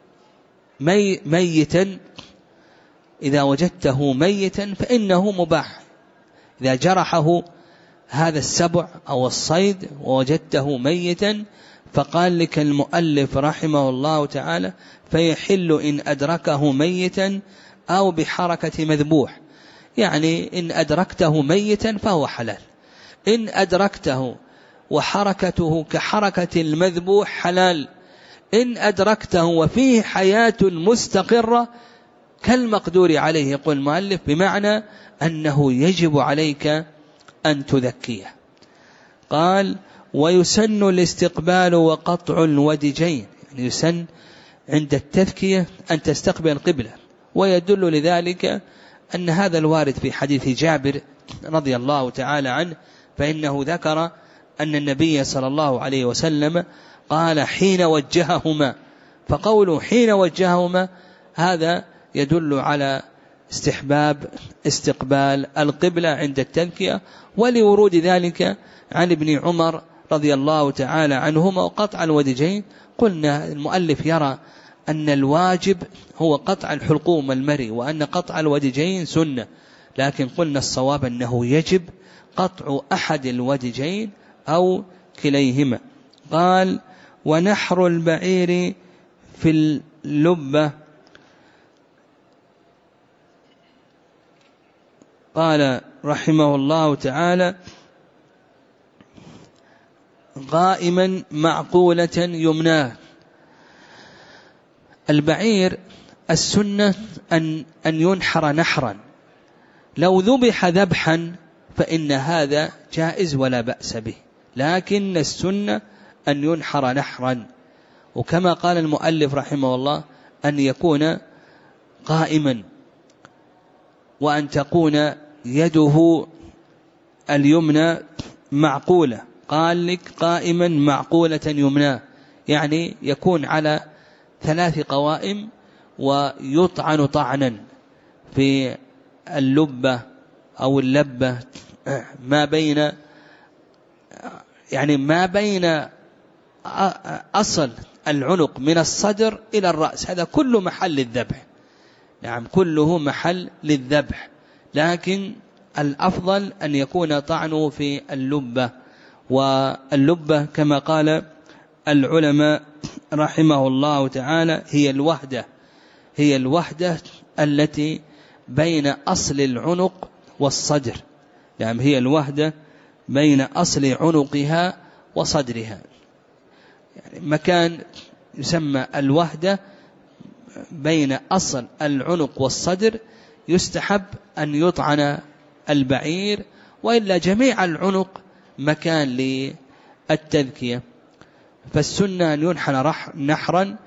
S2: ميتا فإنه مباح. إذا جرحه هذا السبع أو الصيد ووجدته ميتا، فقال لك المؤلف رحمه الله تعالى: فيحل إن أدركه ميتا أو بحركة مذبوح، يعني إن أدركته ميتا فهو حلال، إن أدركته وحركته كحركة المذبوح حلال، إن أدركته وفيه حياة مستقرة كالمقدور عليه. يقول المؤلف بمعنى أنه يجب عليك أن تذكيه. قال: ويسن الاستقبال وقطع الودجين، يعني يسن عند التذكية أن تستقبل القبلة. ويدل لذلك أن هذا الوارد في حديث جابر رضي الله تعالى عنه، فإنه ذكر أن النبي صلى الله عليه وسلم قال: حين وجههما. فقوله حين وجههما هذا يدل على استحباب استقبال القبلة عند التذكية، ولورود ذلك عن ابن عمر رضي الله تعالى عنهما وقطع الودجين. قلنا المؤلف يرى أن الواجب هو قطع الحلقوم المري، وأن قطع الودجين سنة، لكن قلنا الصواب أنه يجب قطع أحد الودجين أو كليهما. قال: ونحر البعير في اللبة. قال رحمه الله تعالى: قائما معقولة يمناه. البعير السنة أن ينحر نحرا، لو ذبح ذبحا فإن هذا جائز ولا بأس به، لكن السنة أن ينحر نحرا، وكما قال المؤلف رحمه الله أن يكون قائما، وأن تكون يده اليمنى معقولة، قال لك قائما معقولة يمنى، يعني يكون على 3 قوائم ويطعن طعنا في اللبة أو اللبة ما بين أصل العنق من الصدر إلى الرأس، هذا كله محل للذبح، نعم كله محل للذبح، لكن الأفضل أن يكون طعنه في اللبة. واللبة كما قال العلماء رحمه الله تعالى هي الوحدة التي بين أصل العنق والصدر، نعم هي الوحدة بين أصل عنقها وصدرها، يعني مكان يسمى الوحدة بين أصل العنق والصدر، يستحب أن يطعن البعير، وإلا جميع العنق مكان للتذكية، فالسنة أن ينحن نحرا.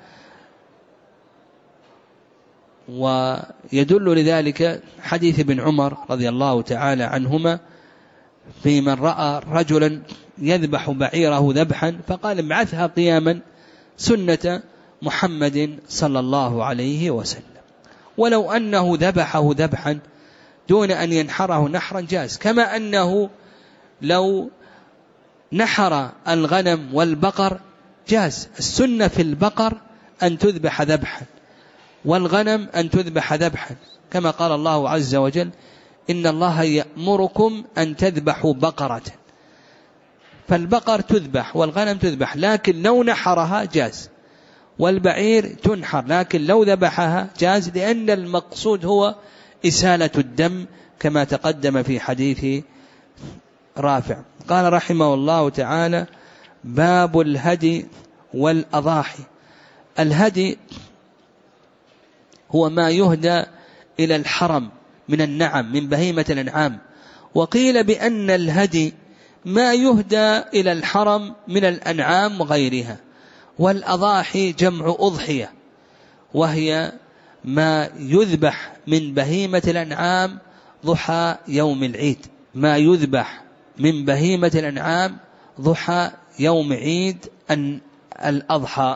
S2: ويدل لذلك حديث ابن عمر رضي الله تعالى عنهما في من رأى رجلا يذبح بعيره ذبحا فقال ابعثها قياما سنة محمد صلى الله عليه وسلم، ولو أنه ذبحه ذبحا دون أن ينحره نحرا جاز، كما أنه لو نحر الغنم والبقر جاز. السنة في البقر أن تذبح ذبحا، والغنم أن تذبح ذبحا، كما قال الله عز وجل إن الله يأمركم أن تذبحوا بقرة، فالبقر تذبح والغنم تذبح، لكن لو نحرها جاز، والبعير تنحر لكن لو ذبحها جاز، لأن المقصود هو إسالة الدم كما تقدم في حديث رافع. قال رحمه الله تعالى باب الهدي والأضاحي. الهدي هو ما يهدى إلى الحرم من النعم من بهيمة الأنعام، وقيل بأن الهدي ما يهدى إلى الحرم من الأنعام وغيرها، والأضاحي جمع أضحية، وهي ما يذبح من بهيمة الأنعام ضحى يوم العيد، ما يذبح من بهيمة الأنعام ضحى يوم عيد الأضحى.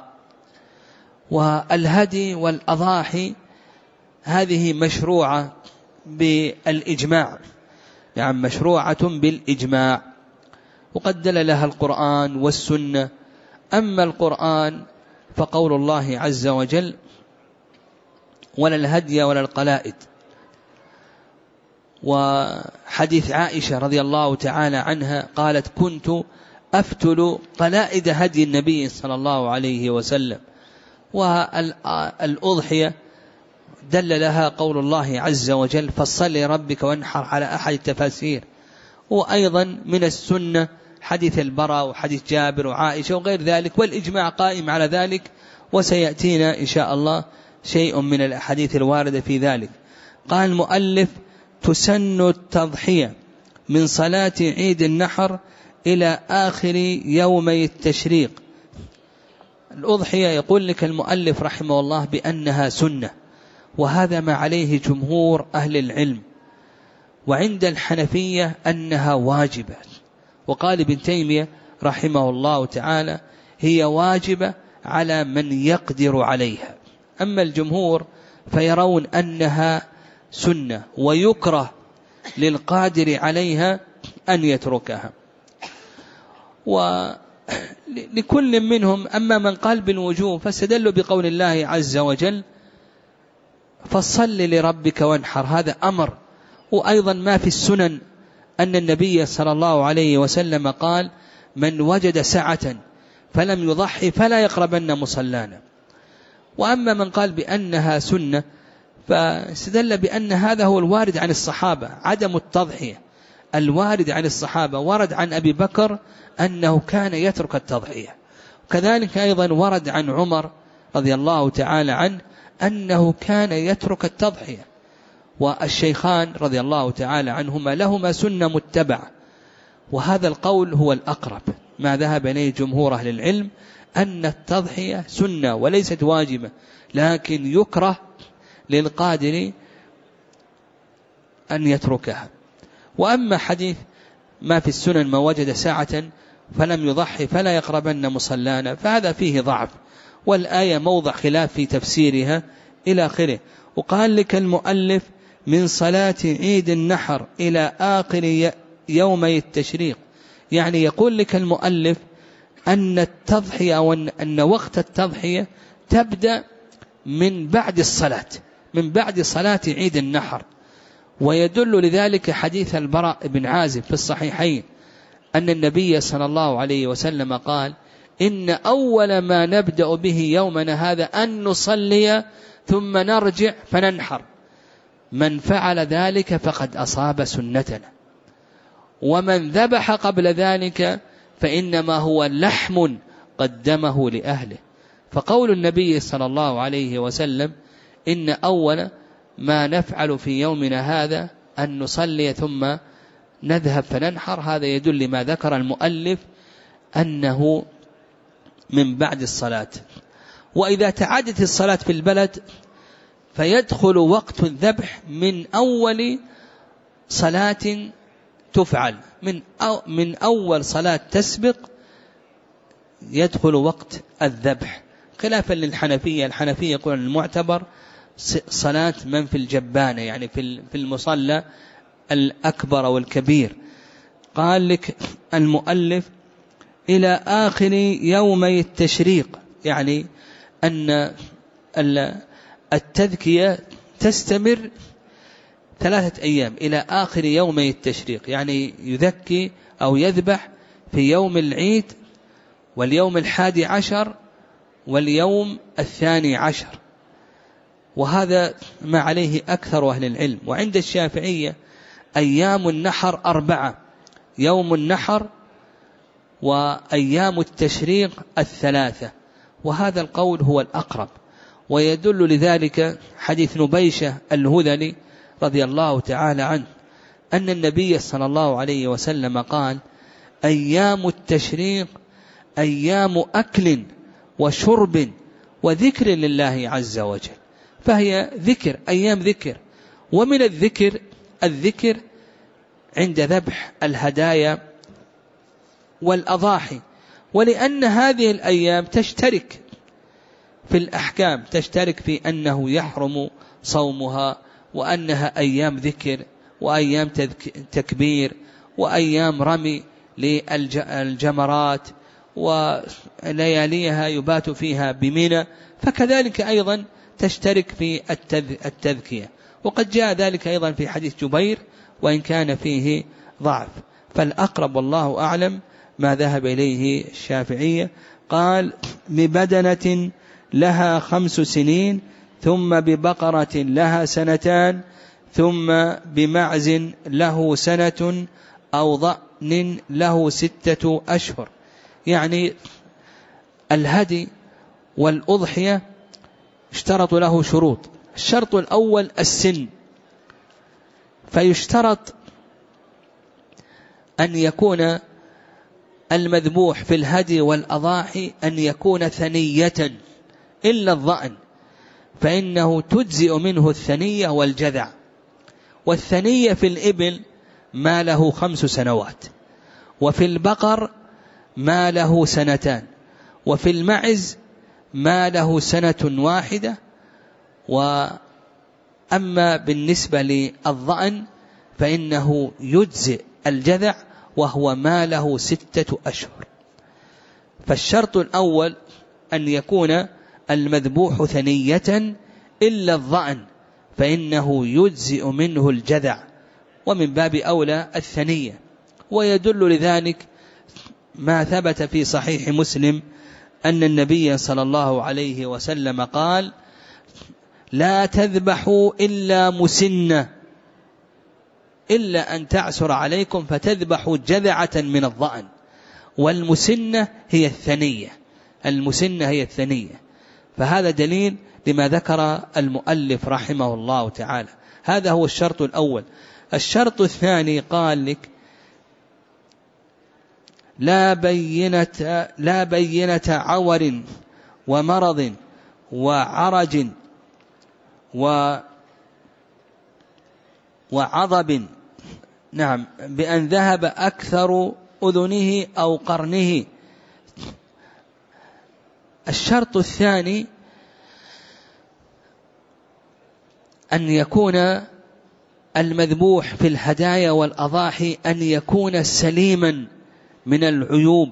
S2: والهدي والأضاحي هذه مشروعة بالإجماع، يعني مشروعة بالإجماع، وقد دل لها القرآن والسنة. أما القرآن فقول الله عز وجل ولا الهدي ولا القلائد، وحديث عائشة رضي الله تعالى عنها قالت كنت أفتل قلائد هدي النبي صلى الله عليه وسلم. والأضحية دل لها قول الله عز وجل فصل لربك وانحر على أحد التفاسير. وأيضا من السنة حديث البراء وحديث جابر وعائشة وغير ذلك، والإجماع قائم على ذلك، وسيأتينا إن شاء الله شيء من الأحاديث الواردة في ذلك. قال المؤلف تسن التضحية من صلاة عيد النحر إلى آخر يومي التشريق. الأضحية يقول لك المؤلف رحمه الله بأنها سنة، وهذا ما عليه جمهور أهل العلم، وعند الحنفية أنها واجبة، وقال ابن تيمية رحمه الله تعالى هي واجبة على من يقدر عليها. أما الجمهور فيرون أنها سنة ويكره للقادر عليها أن يتركها. ولكل منهم أما من قال بالوجوب فاستدلوا بقول الله عز وجل فصل لربك وانحر، هذا أمر. وأيضا ما في السنن أن النبي صلى الله عليه وسلم قال من وجد سعة فلم يضحي فلا يقربن مصلانا. وأما من قال بأنها سنة فاستدل بأن هذا هو الوارد عن الصحابة، عدم التضحية الوارد عن الصحابة. ورد عن أبي بكر أنه كان يترك التضحية، وكذلك أيضا ورد عن عمر رضي الله تعالى عنه أنه كان يترك التضحية. والشيخان رضي الله تعالى عنهما لهما سنة متبعة، وهذا القول هو الأقرب ما ذهب إليه جمهور أهل العلم، أن التضحية سنة وليست واجبة، لكن يكره للقادر أن يتركها. وأما حديث ما في السنن ما وجد ساعة فلم يضحي فلا يقربن مصلانا، فهذا فيه ضعف، والآية موضع خلاف في تفسيرها إلى آخره. وقال لك المؤلف من صلاة عيد النحر إلى آخر يومي التشريق، يعني يقول لك المؤلف أن التضحية أو أن وقت التضحية تبدأ من بعد الصلاة، من بعد صلاة عيد النحر. ويدل لذلك حديث البراء بن عازب في الصحيحين أن النبي صلى الله عليه وسلم قال إن أول ما نبدأ به يومنا هذا أن نصلي ثم نرجع فننحر، من فعل ذلك فقد أصاب سنتنا، ومن ذبح قبل ذلك فإنما هو لحم قدمه لأهله. فقول النبي صلى الله عليه وسلم إن أول ما نفعل في يومنا هذا أن نصلي ثم نذهب فننحر، هذا يدل ما ذكر المؤلف أنه من بعد الصلاة. وإذا تعدت الصلاة في البلد فيدخل وقت الذبح من أول صلاة تفعل، من أول صلاة تسبق يدخل وقت الذبح، خلافا للحنفية. الحنفية يقول المعتبر صلاة من في الجبانة، يعني في المصلى الأكبر والكبير. قال لك المؤلف إلى آخر يومي التشريق، يعني أن التذكية تستمر 3 أيام إلى آخر يومي التشريق، يعني يذكي أو يذبح في يوم العيد واليوم 11 واليوم 12، وهذا ما عليه أكثر أهل العلم. وعند الشافعية أيام النحر 4، يوم النحر وأيام التشريق 3، وهذا القول هو الأقرب. ويدل لذلك حديث نبيشة الهذلي رضي الله تعالى عنه أن النبي صلى الله عليه وسلم قال أيام التشريق أيام أكل وشرب وذكر لله عز وجل، فهي ذكر، أيام ذكر. ومن الذكر عند ذبح الهدايا والأضاحي، ولأن هذه الأيام تشترك في الأحكام، تشترك في أنه يحرم صومها، وأنها أيام ذكر وأيام تكبير وأيام رمي للجمرات، ولياليها يبات فيها بمنى، فكذلك أيضا تشترك في التذكية. وقد جاء ذلك أيضا في حديث جبير وإن كان فيه ضعف. فالأقرب والله أعلم ما ذهب إليه الشافعية. قال ببدنة لها 5 سنين، ثم ببقرة لها 2 سنين، ثم بمعز له 1 سنة، أو ضأن له 6 أشهر. يعني الهدي والأضحية اشترط له شروط. الشرط الأول السن، فيشترط أن يكون المذبوح في الهدي والأضاحي أن يكون ثنية، إلا الضأن فإنه تجزئ منه الثنية والجذع. والثنية في الإبل ما له 5 سنوات، وفي البقر ما له 2 سنين، وفي المعز ما له 1 سنة. وأما بالنسبة للضأن فإنه يجزئ الجذع وهو ما له 6 أشهر. فالشرط الأول أن يكون المذبوح ثنية إلا الضأن فإنه يجزئ منه الجذع، ومن باب أولى الثنية. ويدل لذلك ما ثبت في صحيح مسلم أن النبي صلى الله عليه وسلم قال لا تذبحوا إلا مسنة، إلا أن تعسر عليكم فتذبحوا جذعة من الضأن، والمسنة هي الثنية، المسنة هي الثنية. فهذا دليل لما ذكر المؤلف رحمه الله تعالى هذا هو الشرط الأول. الشرط الثاني قال لك لا بينة عور ومرض وعرج وعضب، نعم، بأن ذهب أكثر أذنه أو قرنه. الشرط الثاني أن يكون المذبوح في الهدايا والأضاحي أن يكون سليما من العيوب،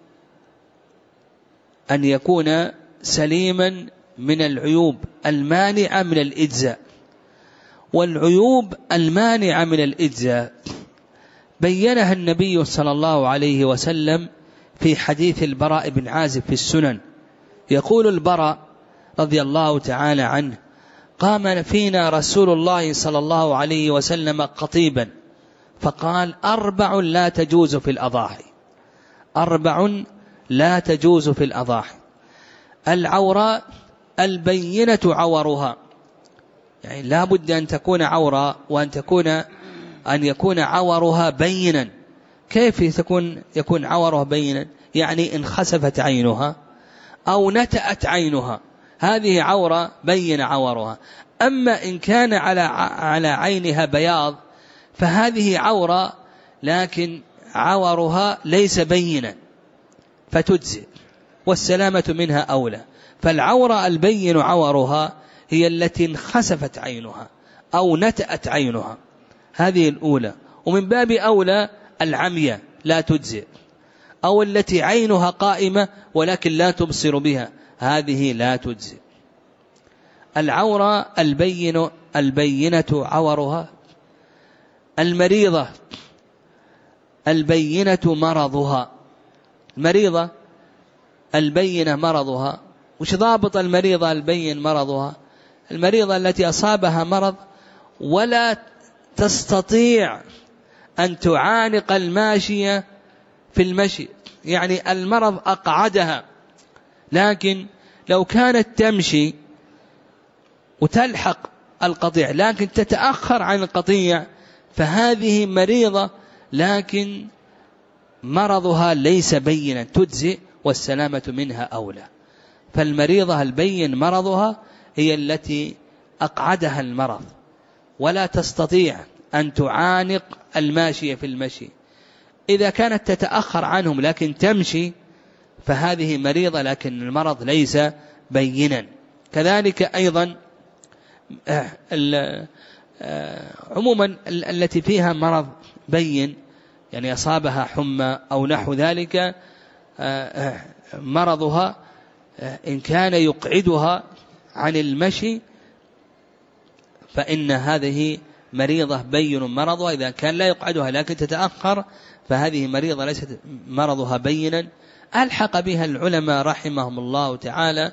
S2: أن يكون سليما من العيوب المانعة من الإجزاء. والعيوب المانعة من الإجزاء بيّنها النبي صلى الله عليه وسلم في حديث البراء بن عازب في السنن. يقول البراء رضي الله تعالى عنه: قام فينا رسول الله صلى الله عليه وسلم قطيبا فقال: 4 لا تجوز في الأضاحي، 4 لا تجوز في الأضاحي: العوراء البينة عورها، يعني لا بد أن تكون عورة وأن يكون عورها بينا. كيف يكون عورها بينا؟ يعني إن خسفت عينها أو نتأت عينها، هذه عورة بين عورها. أما إن كان على عينها بياض فهذه عورة لكن عورها ليس بينا فتجزئ، والسلامة منها أولى. فالعورة البين عورها هي التي انخسفت عينها أو نتأت عينها، هذه الأولى. ومن باب أولى العمية لا تجزئ، أو التي عينها قائمة ولكن لا تبصر بها، هذه لا تجزئ. العورة البينة عورها. المريضة البينة مرضها، المريضة البين مرضها. وش ضابط المريضة البين مرضها؟ المريضة التي أصابها مرض ولا تستطيع أن تعانق الماشية في المشي، يعني المرض أقعدها، لكن لو كانت تمشي وتلحق القطيع لكن تتأخر عن القطيع فهذه مريضة لكن مرضها ليس بينا، تجزئ والسلامة منها أولى. فالمريضة البين مرضها هي التي أقعدها المرض ولا تستطيع أن تعانق الماشية في المشي. إذا كانت تتأخر عنهم لكن تمشي فهذه مريضة لكن المرض ليس بينا. كذلك أيضا عموما التي فيها مرض بين، يعني أصابها حمى أو نحو ذلك، مرضها إن كان يقعدها عن المشي فإن هذه مريضة بين مرضها. إذا كان لا يقعدها لكن تتأخر فهذه مريضة ليست مرضها بينا. ألحق بها العلماء رحمهم الله تعالى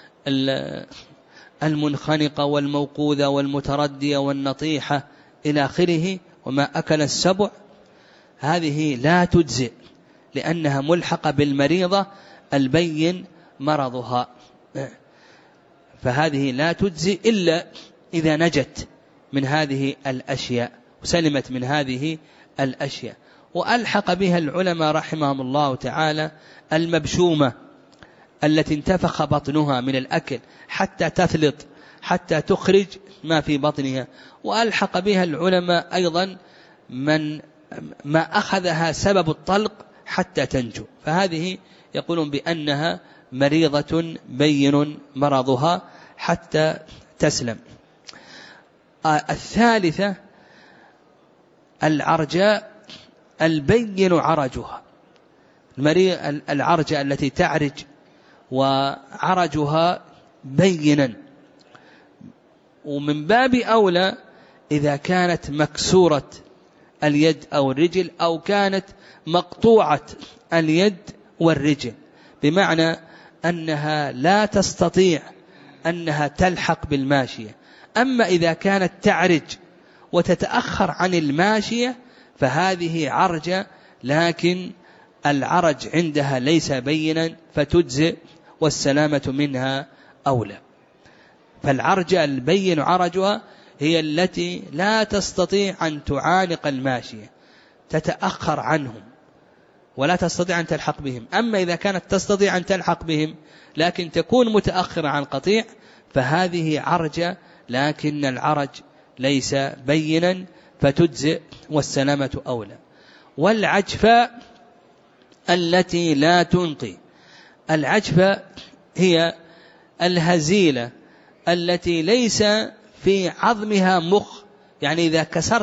S2: المنخنقة والموقوذة والمتردية والنطيحة إلى آخره، وما أكل السبع، هذه لا تجزئ لأنها ملحقة بالمريضة البين مرضها، فهذه لا تجزئ إلا إذا نجت من هذه الأشياء وسلمت من هذه الأشياء. وألحق بها العلماء رحمهم الله تعالى المبشومة التي انتفخ بطنها من الأكل حتى تثلط حتى تخرج ما في بطنها. وألحق بها العلماء أيضا ما أخذها سبب الطلق حتى تنجو، فهذه يقولون بأنها مريضة بين مرضها حتى تسلم. الثالثة العرجاء البين عرجها، العرجاء التي تعرج وعرجها بينا. ومن باب أولى إذا كانت مكسورة اليد أو الرجل أو كانت مقطوعة اليد والرجل، بمعنى أنها لا تستطيع أنها تلحق بالماشية. أما إذا كانت تعرج وتتأخر عن الماشية فهذه عرجة لكن العرج عندها ليس بينا فتجزئ والسلامة منها أولى. فالعرجة البين عرجها هي التي لا تستطيع أن تعانق الماشية، تتأخر عنهم ولا تستطيع أن تلحق بهم. أما إذا كانت تستطيع أن تلحق بهم لكن تكون متأخرة عن قطيع فهذه عرجة، لكن العرج ليس بينا فتجزئ والسلامة أولى. والعجفاء التي لا تنقي، العجفاء هي الهزيلة التي ليس في عظمها مخ، يعني إذا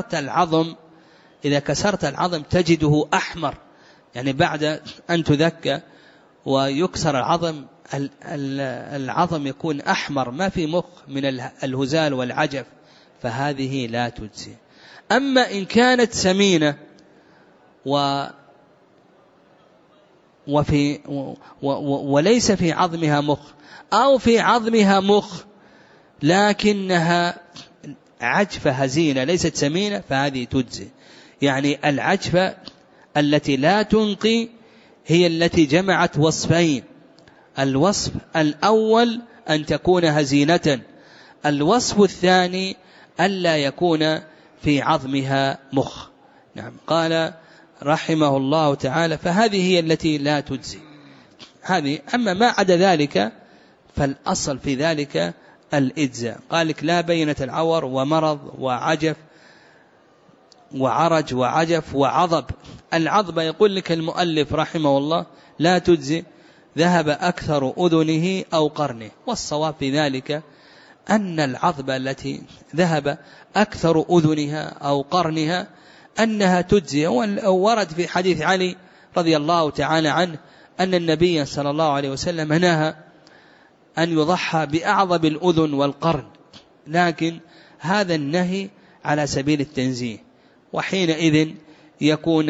S2: كسرت العظم تجده أحمر، يعني بعد أن تذكى ويكسر العظم يكون أحمر ما في مخ من الهزال والعجف، فهذه لا تجزي. أما إن كانت سمينة وليس في عظمها مخ، أو في عظمها مخ لكنها عجفة هزيلة ليست سمينة، فهذه تجزي. يعني العجفة التي لا تنقي هي التي جمعت وصفين: الوصف الأول أن تكون هزيلة، الوصف الثاني ألا يكون في عظمها مخ. نعم. قال رحمه الله تعالى: فهذه هي التي لا تجزي هذه. أما ما عدا ذلك فالأصل في ذلك الإجزاء. قال لك: لا بينة العور ومرض وعجف وعرج وعجف وعضب. العضب يقول لك المؤلف رحمه الله لا تجزي، ذهب أكثر أذنه أو قرنه. والصواب في ذلك أن العضب التي ذهب أكثر أذنها أو قرنها أنها تجزي. ورد في حديث علي رضي الله تعالى عنه أن النبي صلى الله عليه وسلم نهى أن يضحى بأعضب الأذن والقرن، لكن هذا النهي على سبيل التنزيه، وحينئذ يكون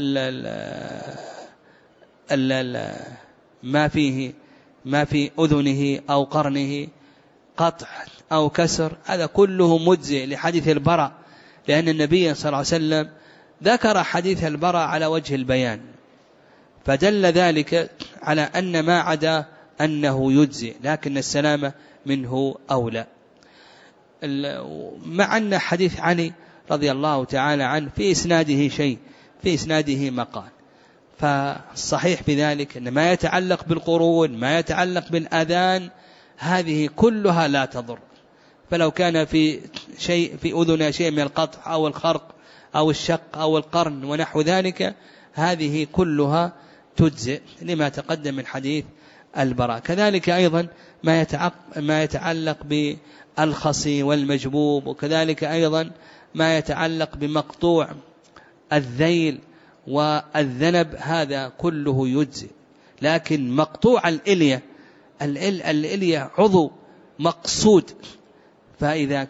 S2: ما في أذنه أو قرنه قطع أو كسر، هذا كله مجزئ لحديث البراء، لأن النبي صلى الله عليه وسلم ذكر حديث البراء على وجه البيان، فدل ذلك على أن ما عدا أنه يجزئ، لكن السلامة منه أولى. مع أن حديث علي رضي الله تعالى عنه في إسناده شيء، في إسناده مقال، فالصحيح في ذلك أن ما يتعلق بالقرون، ما يتعلق بالأذان، هذه كلها لا تضر. فلو كان في شيء في أذنها شيء من القطع أو الخرق أو الشق أو القرن ونحو ذلك، هذه كلها تجزئ لما تقدم من حديث البراء. كذلك أيضا ما يتعلق بالخصي والمجبوب، وكذلك أيضا ما يتعلق بمقطوع الذيل والذنب، هذا كله يجزئ. لكن مقطوع الإلية، الإلية عضو مقصود، فإذا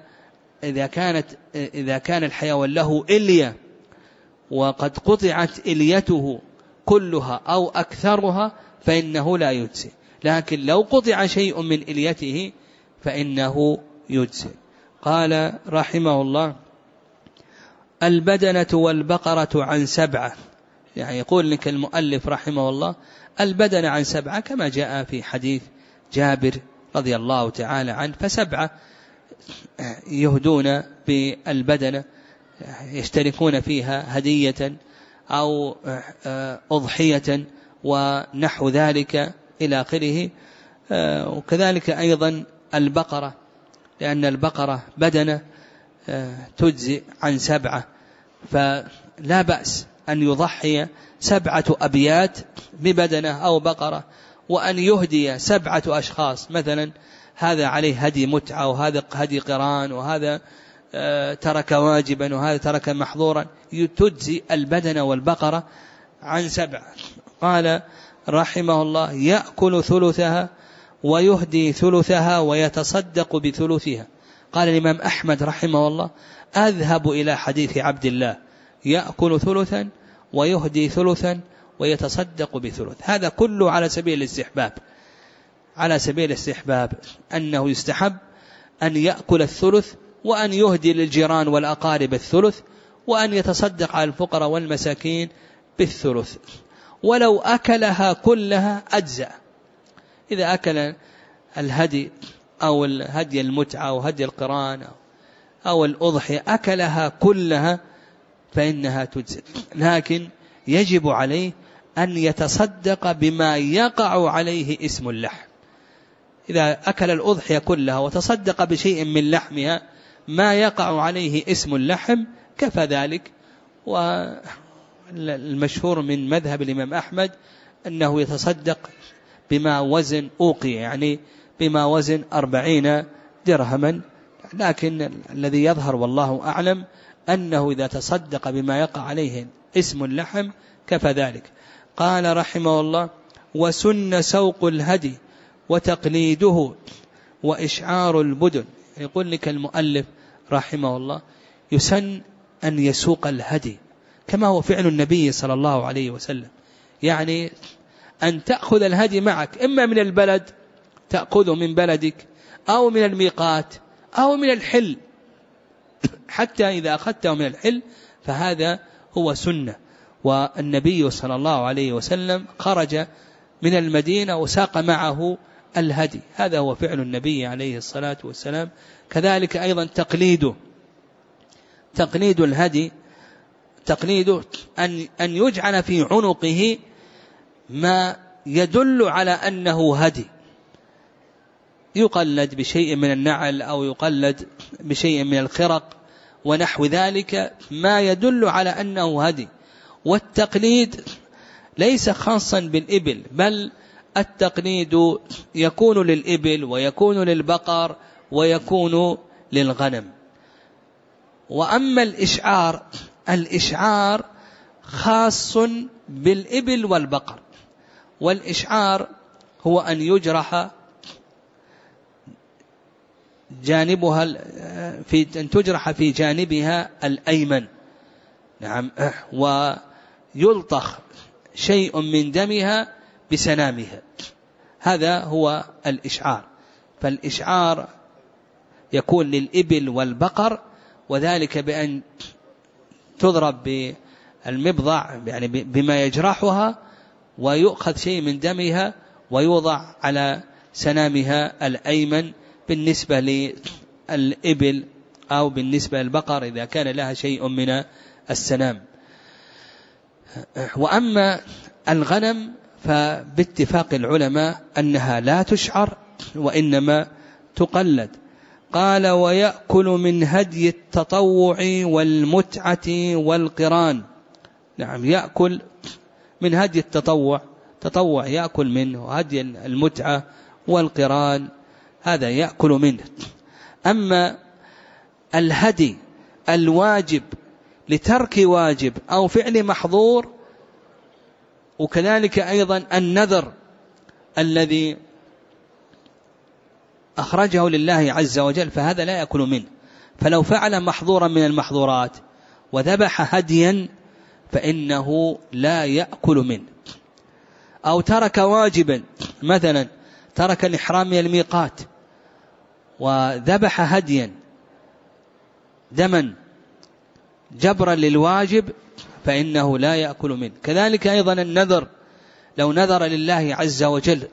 S2: كان الحيوان له إلية وقد قطعت إليته كلها أو أكثرها فإنه لا يجزئ، لكن لو قطع شيء من إليته فإنه يجزئ. قال رحمه الله: البدنة والبقرة عن 7. يعني يقول لك المؤلف رحمه الله البدنة عن 7 كما جاء في حديث جابر رضي الله تعالى عنه، ف7 يهدون بالبدنة، يشتركون فيها هدية أو أضحية ونحو ذلك إلى آخره. وكذلك أيضا البقرة، لأن البقرة بدنة تجزئ عن 7، فلا بأس أن يضحي 7 أبيات ببدنة أو بقرة، وأن يهدي 7 أشخاص، مثلا هذا عليه هدي متعة، وهذا هدي قران، وهذا ترك واجبا، وهذا ترك محظورا، تجزي البدنة والبقرة عن 7. قال رحمه الله: يأكل ثلثها ويهدي ثلثها ويتصدق بثلثها. قال الإمام أحمد رحمه الله: أذهب إلى حديث عبد الله يأكل ثلثا ويهدي ثلثا ويتصدق بثلث. هذا كله على سبيل الاستحباب، على سبيل الاستحباب، أنه يستحب أن يأكل الثلث، وأن يهدي للجيران والأقارب الثلث، وأن يتصدق على الفقراء والمساكين بالثلث. ولو أكلها كلها أجزأ. إذا أكل الهدي أو الهدي المتعة أو هدي القران أو الأضحية أكلها كلها فإنها تجزئ، لكن يجب عليه أن يتصدق بما يقع عليه اسم اللحم. إذا أكل الأضحية كلها وتصدق بشيء من لحمها ما يقع عليه اسم اللحم كفى ذلك. والمشهور من مذهب الإمام أحمد أنه يتصدق بما وزن أوقي، يعني بما وزن 40 درهما، لكن الذي يظهر والله أعلم أنه إذا تصدق بما يقع عليه اسم اللحم كفى ذلك. قال رحمه الله: وسن سوق الهدي وتقليده وإشعار البدن. يقول لك المؤلف رحمه الله يسن أن يسوق الهدي كما هو فعل النبي صلى الله عليه وسلم، يعني أن تأخذ الهدي معك إما من البلد تأخذه من بلدك أو من الميقات أو من الحل، حتى إذا أخذته من الحل فهذا هو سنة. والنبي صلى الله عليه وسلم خرج من المدينة وساق معه الهدي، هذا هو فعل النبي عليه الصلاة والسلام. كذلك أيضا تقليد الهدي، تقليده أن يجعل في عنقه ما يدل على أنه هدي، يقلد بشيء من النعل أو يقلد بشيء من الخرق ونحو ذلك ما يدل على أنه هدي. والتقليد ليس خاصا بالإبل، بل التقليد يكون للإبل ويكون للبقر ويكون للغنم. وأما الإشعار خاص بالإبل والبقر، والإشعار هو أن يجرح جانبها أن تجرح في جانبها الأيمن، نعم، ويلطخ شيء من دمها بسنامها، هذا هو الإشعار. فالإشعار يكون للإبل والبقر، وذلك بأن تضرب بالمبضع يعني بما يجرحها ويؤخذ شيء من دمها ويوضع على سنامها الأيمن بالنسبة للإبل أو بالنسبة للبقر إذا كان لها شيء من السنام. وأما الغنم فباتفاق العلماء أنها لا تشعر وإنما تقلد. قال: ويأكل من هدي التطوع والمتعة والقران. نعم، يأكل من هدي تطوع يأكل منه، هدي المتعة والقران هذا يأكل منه. أما الهدي الواجب لترك واجب أو فعل محظور، وكذلك أيضا النذر الذي أخرجه لله عز وجل فهذا لا يأكل منه. فلو فعل محظورا من المحظورات وذبح هديا فإنه لا يأكل منه. أو ترك واجبا، مثلا ترك الإحرام من الميقات وذبح هديا دما جبرا للواجب فإنه لا يأكل منه. كذلك أيضا النذر، لو نذر لله عز وجل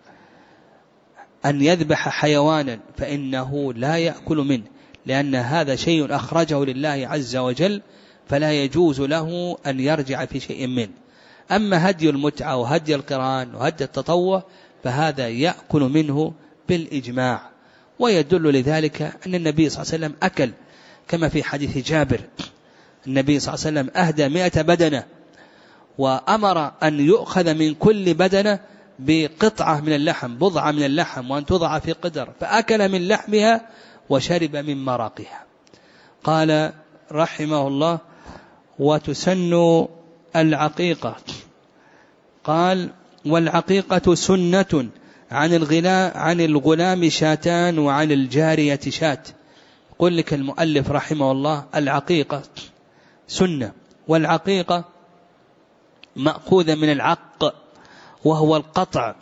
S2: أن يذبح حيوانا فإنه لا يأكل منه، لأن هذا شيء أخرجه لله عز وجل فلا يجوز له أن يرجع في شيء منه. أما هدي المتعة وهدي القران وهدي التطوع فهذا يأكل منه بالإجماع. ويدل لذلك أن النبي صلى الله عليه وسلم أكل، كما في حديث جابر النبي صلى الله عليه وسلم أهدى 100 بدنة وأمر أن يؤخذ من كل بدنة بقطعة من اللحم، بضعة من اللحم، وأن توضع في قدر، فأكل من لحمها وشرب من مرقها. قال رحمه الله: وتسن العقيقة. قال: والعقيقة سنة عن الغلام شاتان وعن الجارية شات. يقول لك المؤلف رحمه الله العقيقة سنة، والعقيقة مأخوذة من العق وهو القطع،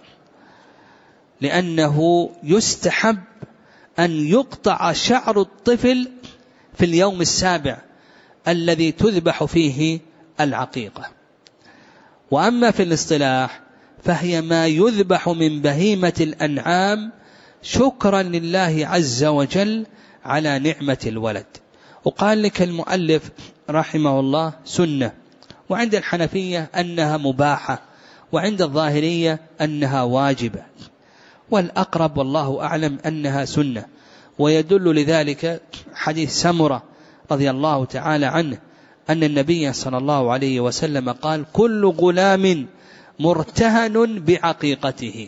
S2: لأنه يستحب أن يقطع شعر الطفل في اليوم 7 الذي تذبح فيه العقيقة. وأما في الاصطلاح فهي ما يذبح من بهيمة الأنعام شكرا لله عز وجل على نعمة الولد. وقال لك المؤلف رحمه الله سنة، وعند الحنفية أنها مباحة، وعند الظاهرية أنها واجبة، والأقرب والله أعلم أنها سنة. ويدل لذلك حديث سمرة رضي الله تعالى عنه أن النبي صلى الله عليه وسلم قال: كل غلام مرتهن بعقيقته.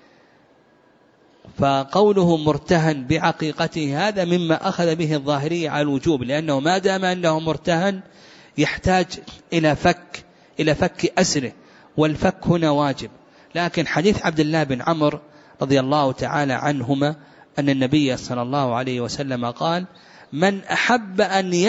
S2: فقوله مرتهن بعقيقته هذا مما أخذ به الظاهرية على الوجوب، لأنه ما دام أنه مرتهن يحتاج إلى فك أسره، والفك هنا واجب. لكن حديث عبد الله بن عمرو رضي الله تعالى عنهما أن النبي صلى الله عليه وسلم قال: من أحب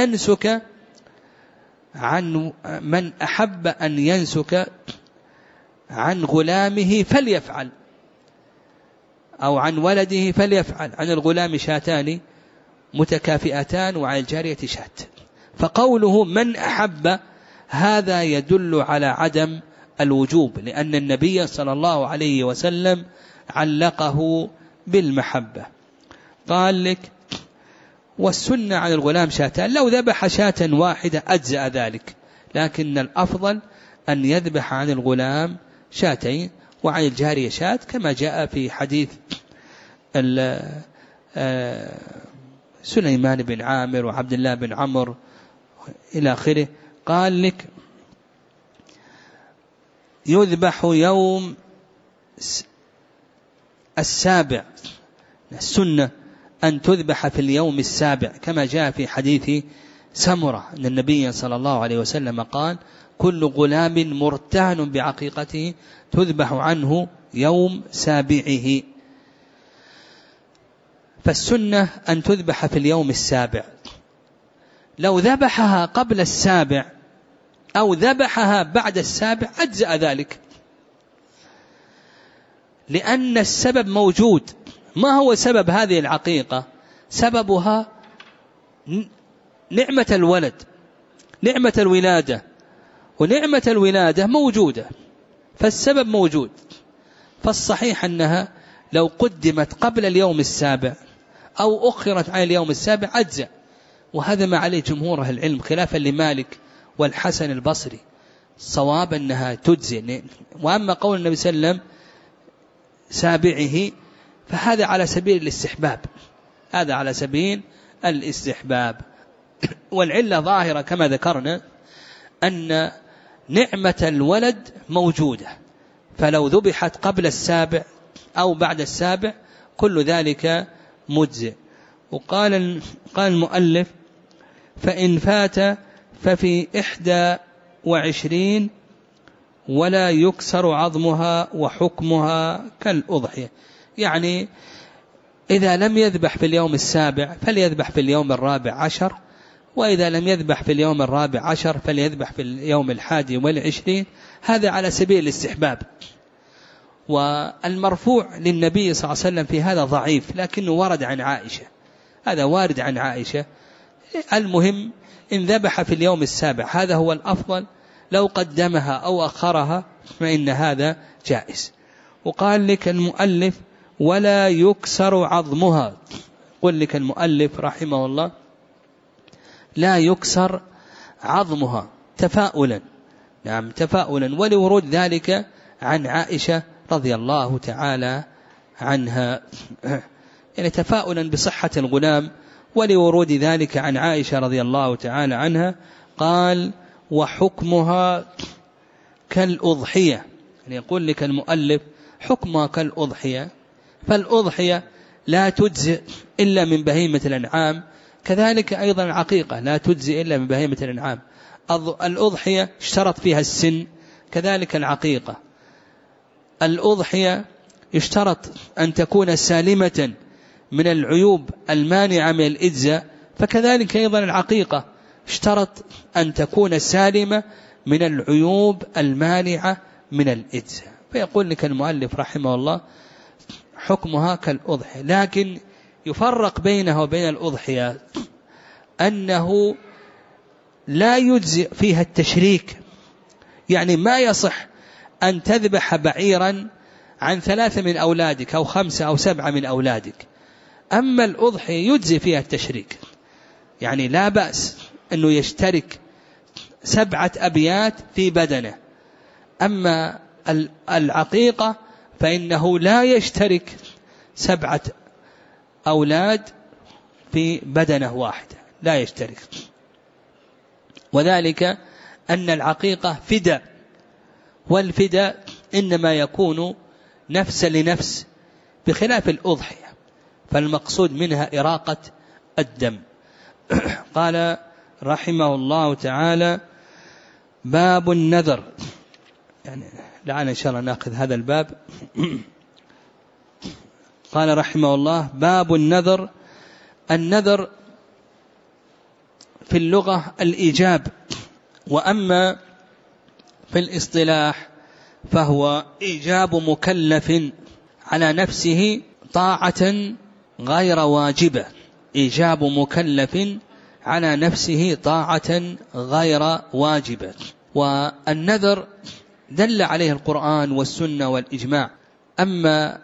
S2: أن ينسك عن غلامه فليفعل، أو عن ولده فليفعل. عن الغلام شاتان متكافئتان وعن الجارية شات. فقوله من أحب هذا يدل على عدم الوجوب، لأن النبي صلى الله عليه وسلم علقه بالمحبة. قال لك: والسنة عن الغلام شاتان، لو ذبح شاة واحدة أجزأ ذلك، لكن الأفضل أن يذبح عن الغلام شاتين وعن الجارية شات، كما جاء في حديث سليمان بن عامر وعبد الله بن عمرو إلى آخره. قال لك: يذبح يوم السابع، السنة أن تذبح في اليوم السابع، كما جاء في حديث سمرة أن النبي صلى الله عليه وسلم قال: كل غلام مرتهن بعقيقته تذبح عنه يوم سابعه. فالسنة أن تذبح في اليوم السابع. لو ذبحها قبل السابع أو ذبحها بعد السابع أجزأ ذلك، لأن السبب موجود. ما هو سبب هذه العقيقة؟ سببها نعمة الولد، نعمة الولادة، ونعمة الولادة موجودة، فالسبب موجود. فالصحيح أنها لو قدمت قبل اليوم السابع أو أخرت عن اليوم السابع أجزأ، وهذا ما عليه جمهور أهل العلم خلافا لمالك والحسن البصري. صواب أنها تجزئ. وأما قول النبي صلى الله عليه وسلم سابعه فهذا على سبيل الاستحباب، هذا على سبيل الاستحباب. والعلة ظاهرة كما ذكرنا أن نعمة الولد موجودة، فلو ذبحت قبل السابع أو بعد السابع كل ذلك مجزئ. وقال المؤلف: فإن فات ففي 21 ولا يكسر عظمها وحكمها كالأضحية. يعني إذا لم يذبح في اليوم السابع فليذبح في اليوم 14، وإذا لم يذبح في اليوم 14 فليذبح في اليوم 21. هذا على سبيل الاستحباب. والمرفوع للنبي صلى الله عليه وسلم في هذا ضعيف، لكنه ورد عن عائشة، هذا وارد عن عائشة. المهم إن ذبح في اليوم السابع هذا هو الأفضل، لو قدمها أو أخرها فإن هذا جائز. وقال لك المؤلف: ولا يكسر عظمها. قل لك المؤلف رحمه الله: لا يكسر عظمها تفاؤلا، نعم تفاؤلا، ولورود ذلك عن عائشة رضي الله تعالى عنها، يعني تفاؤلا بصحة الغلام، ولورود ذلك عن عائشة رضي الله تعالى عنها. قال: وحكمها كالأضحية. يعني يقول لك المؤلف حكمها كالأضحية، فالأضحية لا تجزئ إلا من بهيمة الأنعام، كذلك أيضا العقيقة لا تجزئ إلا من بهيمة الأنعام. الأضحية اشترط فيها السن، كذلك العقيقة. الأضحية اشترط أن تكون سالمة من العيوب المانعة من الإجزاء، فكذلك أيضا العقيقة اشترط أن تكون سالمة من العيوب المانعة من الإجزاء. فيقول لك المؤلف رحمه الله: حكمها كالأضحية، لكن يفرق بينها وبين الأضحية أنه لا يجزئ فيها التشريك. يعني ما يصح أن تذبح بعيرا عن 3 من أولادك أو 5 أو 7 من أولادك، أما الأضحية يجزي فيها التشريك، يعني لا بأس أنه يشترك 7 أبيات في بدنه. أما العقيقة فإنه لا يشترك 7 أولاد في بدنه واحدة، لا يشترك. وذلك أن العقيقة فداء، والفداء إنما يكون نفس لنفس، بخلاف الأضحية فالمقصود منها إراقة الدم. قال رحمه الله تعالى: باب النذر. يعني لعل إن شاء الله نأخذ هذا الباب. قال رحمه الله: باب النذر. النذر في اللغة الإيجاب، وأما في الاصطلاح فهو إيجاب مكلف على نفسه طاعة غير واجبة. إيجاب مكلف على نفسه طاعة غير واجبة. والنذر دل عليه القرآن والسنة والإجماع. أما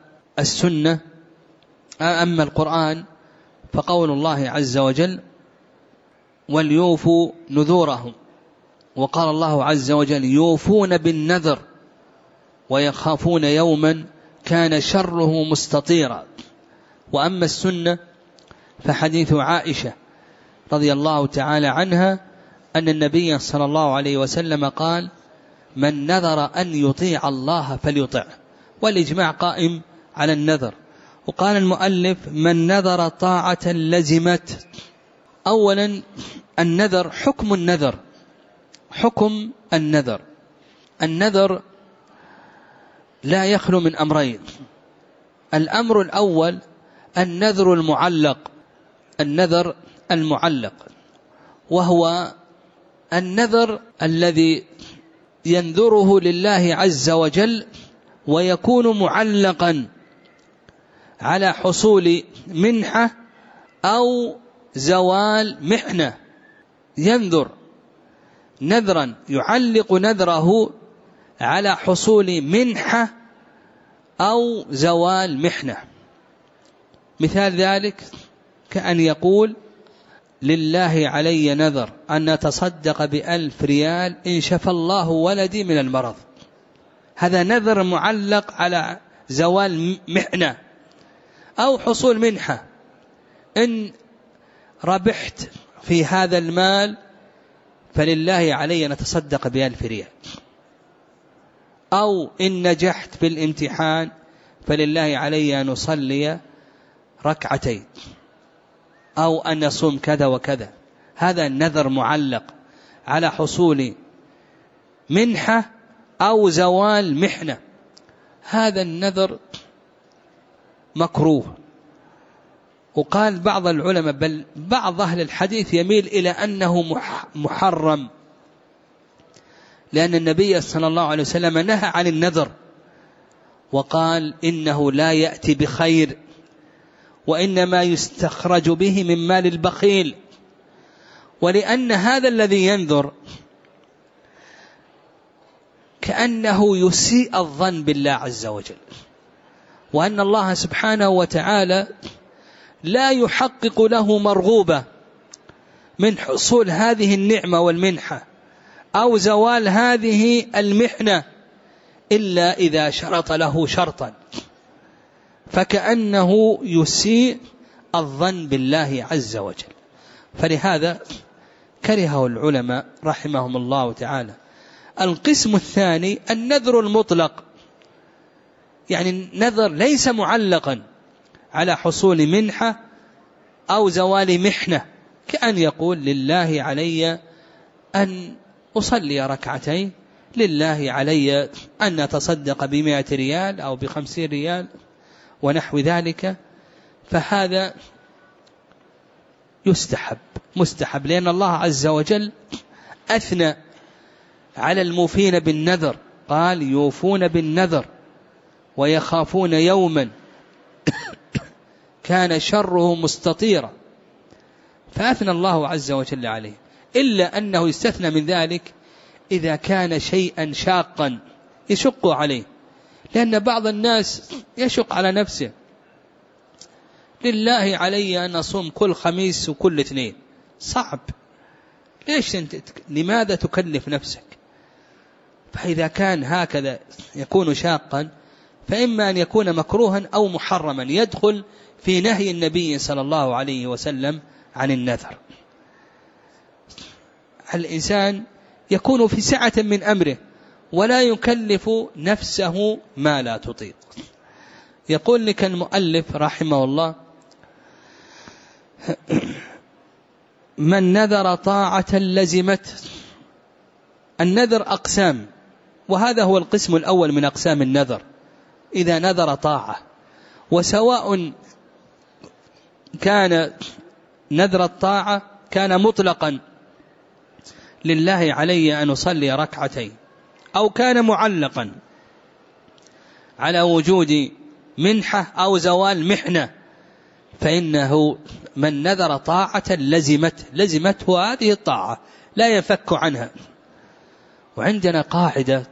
S2: القرآن فقول الله عز وجل: وليوفوا نذورهم. وقال الله عز وجل: يوفون بالنذر ويخافون يوما كان شره مستطيرا. وأما السنة فحديث عائشة رضي الله تعالى عنها أن النبي صلى الله عليه وسلم قال: من نذر أن يطيع الله فليطع. والإجماع قائم على النذر. وقال المؤلف: من نذر طاعة لزمت. أولا النذر، حكم النذر. حكم النذر: النذر لا يخلو من أمرين. الأمر الأول النذر المعلق. النذر المعلق وهو النذر الذي ينذره لله عز وجل ويكون معلقا على حصول منحة أو زوال محنة. ينذر نذرا يعلق نذره على حصول منحة أو زوال محنة. مثال ذلك كأن يقول: لله علي نذر أن أتصدق ب1000 ريال إن شفى الله ولدي من المرض. هذا نذر معلق على زوال محنة أو حصول منحة. إن ربحت في هذا المال فلله علي أن أتصدق ب1000 ريال. أو إن نجحت في الامتحان فلله علي أن أصلي 2 أو أن أصوم كذا وكذا. هذا النذر معلق على حصول منحة أو زوال محنة. هذا النذر مكروه. وقال بعض العلماء، بل بعض أهل الحديث يميل إلى أنه محرم، لأن النبي صلى الله عليه وسلم نهى عن النذر وقال: إنه لا يأتي بخير وإنما يستخرج به من مال البخيل. ولأن هذا الذي ينذر كأنه يسيء الظن بالله عز وجل، وأن الله سبحانه وتعالى لا يحقق له مرغوبة من حصول هذه النعمة والمنحة أو زوال هذه المحنة إلا إذا شرط له شرطا، فكأنه يسيء الظن بالله عز وجل. فلهذا كرهه العلماء رحمهم الله تعالى. القسم الثاني النذر المطلق، يعني النذر ليس معلقا على حصول منحة أو زوال محنة، كأن يقول: لله علي أن أصلي 2، لله علي أن أتصدق ب100 ريال أو ب50 ريال ونحو ذلك. فهذا مستحب، لأن الله عز وجل أثنى على الموفين بالنذر، قال: يوفون بالنذر ويخافون يوما كان شره مستطيرا. فأثنى الله عز وجل عليه، إلا أنه يستثنى من ذلك إذا كان شيئا شاقا يشق عليه، لأن بعض الناس يشق على نفسه، لله علي أن أصوم كل خميس وكل اثنين، صعب. ليش لماذا تكلف نفسك؟ فإذا كان هكذا يكون شاقا، فإما أن يكون مكروها أو محرما، يدخل في نهي النبي صلى الله عليه وسلم عن النذر. الإنسان يكون في سعة من أمره ولا يكلف نفسه ما لا تطيق. يقول لك المؤلف رحمه الله: من نذر طاعة لزمت. النذر أقسام، وهذا هو القسم الأول من أقسام النذر. إذا نذر طاعة، وسواء كان نذر الطاعة كان مطلقا لله علي أن أصلي ركعتين، أو كان معلقا على وجود منحة أو زوال محنة، فإنه من نذر طاعة لزمته هذه الطاعة، لا يفك عنها. وعندنا قاعدة،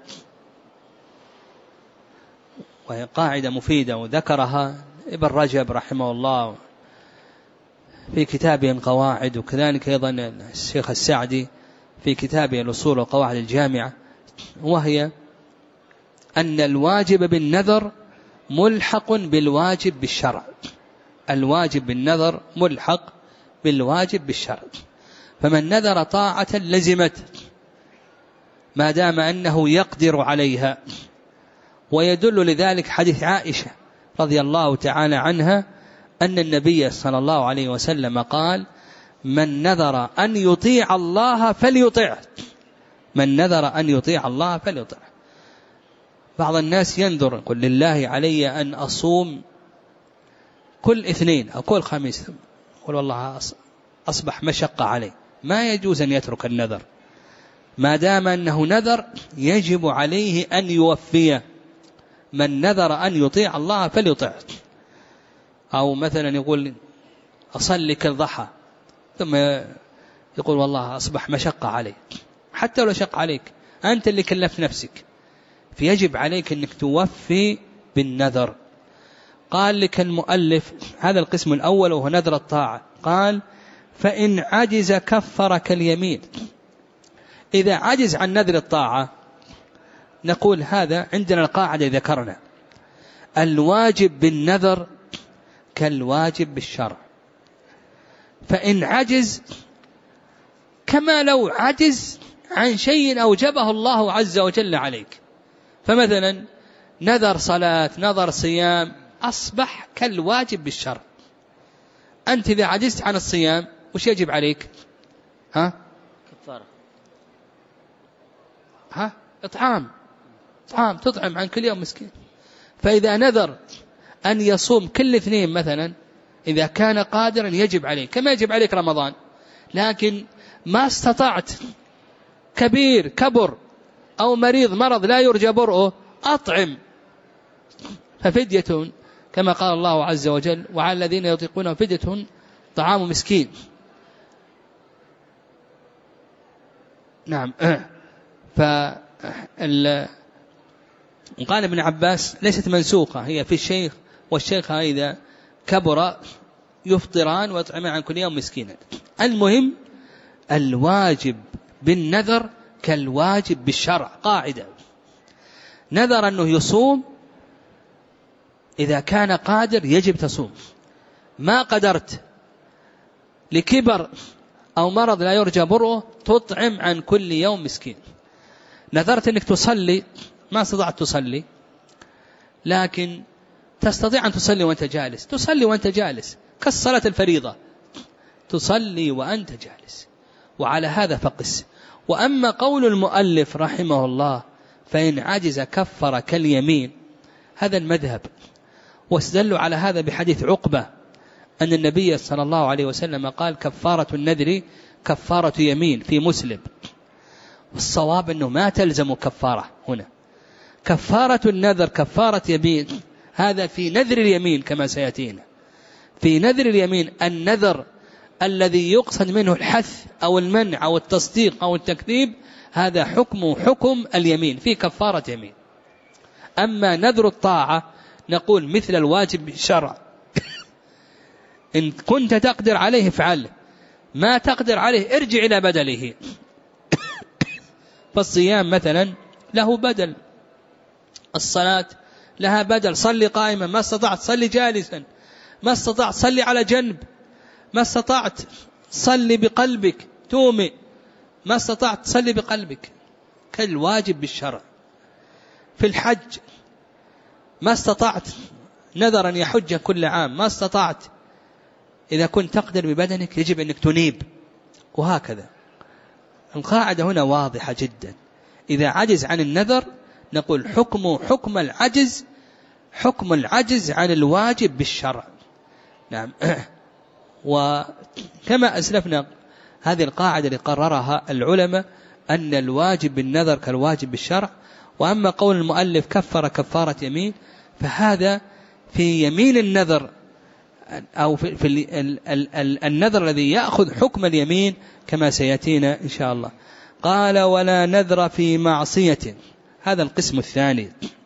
S2: وهي قاعدة مفيدة وذكرها ابن رجب رحمه الله في كتابه القواعد، وكذلك أيضا الشيخ السعدي في كتابه الأصول والقواعد الجامعة، وهي أن الواجب بالنذر ملحق بالواجب بالشرع. الواجب بالنذر ملحق بالواجب بالشرع. فمن نذر طاعة لزمت ما دام أنه يقدر عليها. ويدل لذلك حديث عائشة رضي الله تعالى عنها أن النبي صلى الله عليه وسلم قال: من نذر أن يطيع الله فليطيعه. من نذر أن يطيع الله فليطيعه. بعض الناس ينذر يقول: لله علي أن أصوم كل اثنين أو كل خميس، يقول: والله أصبح مشقة عليه. ما يجوز أن يترك النذر، ما دام أنه نذر يجب عليه أن يوفيه. من نذر أن يطيع الله فليطيعه. أو مثلا يقول: أصلي كالضحى، ثم يقول: والله أصبح مشقة عليه. حتى لو شق عليك، أنت اللي كلفت نفسك، فيجب عليك أنك توفي بالنذر. قال لك المؤلف: هذا القسم الأول وهو نذر الطاعة. قال: فإن عجز كفرك اليمين. إذا عجز عن نذر الطاعة نقول هذا عندنا القاعدة ذكرنا: الواجب بالنذر كالواجب بالشرع. فإن عجز كما لو عجز عن شيء أوجبه الله عز وجل عليك. فمثلا نذر صلاة، نذر صيام، أصبح كالواجب بالشرع. أنت إذا عجزت عن الصيام وش يجب عليك؟
S1: كفارة.
S2: إطعام تطعم عن كل يوم مسكين. فإذا نذر أن يصوم كل اثنين مثلا، إذا كان قادرا يجب عليه كما يجب عليك رمضان. لكن ما استطعت، كبير كبر أو مريض مرض لا يرجى برؤه، أطعم. ففدية كما قال الله عز وجل: وعلى الذين يطيقونه فدية طعام مسكين. نعم. قال ابن عباس: ليست منسوخة، هي في الشيخ والشيخ إذا كبر يفطران ويطعمان عن كل يوم مسكينا. المهم الواجب بالنذر كالواجب بالشرع. قاعدة: نذر أنه يصوم، إذا كان قادر يجب تصوم. ما قدرت لكبر أو مرض لا يرجى برؤه تطعم عن كل يوم مسكين. نذرت أنك تصلي، ما استطعت تصلي، لكن تستطيع أن تصلي وأنت جالس، تصلي وأنت جالس كالصلاة الفريضة، تصلي وأنت جالس. وعلى هذا فقس. وأما قول المؤلف رحمه الله: فإن عجز كفر كاليمين، هذا المذهب. واستدلوا على هذا بحديث عقبة أن النبي صلى الله عليه وسلم قال: كفارة النذر كفارة يمين، في مسلم. والصواب أنه ما تلزم كفارة هنا. كفارة النذر كفارة يمين، هذا في نذر اليمين كما سيأتينا. في نذر اليمين النذر الذي يقصد منه الحث أو المنع أو التصديق أو التكذيب، هذا حكم اليمين، في كفارة يمين. أما نذر الطاعة نقول مثل الواجب بالشرع. إن كنت تقدر عليه افعله، ما تقدر عليه ارجع إلى بدله. فالصيام مثلا له بدل، الصلاة لها بدل، صلي قائما، ما استطعت صلي جالسا، ما استطعت صلي على جنب، ما استطعت صلي بقلبك تومئ، ما استطعت صلي بقلبك، كالواجب بالشرع. في الحج ما استطعت نذرا يحج كل عام، ما استطعت، إذا كنت تقدر ببدنك يجب أنك تنيب، وهكذا. القاعدة هنا واضحة جدا، إذا عجز عن النذر نقول حكم العجز، حكم العجز عن الواجب بالشرع. نعم. وكما أسلفنا هذه القاعدة اللي قررها العلماء أن الواجب بالنذر كالواجب بالشرع. وأما قول المؤلف كفر كفارة يمين، فهذا في يمين النذر أو في النذر الذي يأخذ حكم اليمين كما سيأتينا إن شاء الله. قال ولا نذر في معصية، هذا القسم الثاني.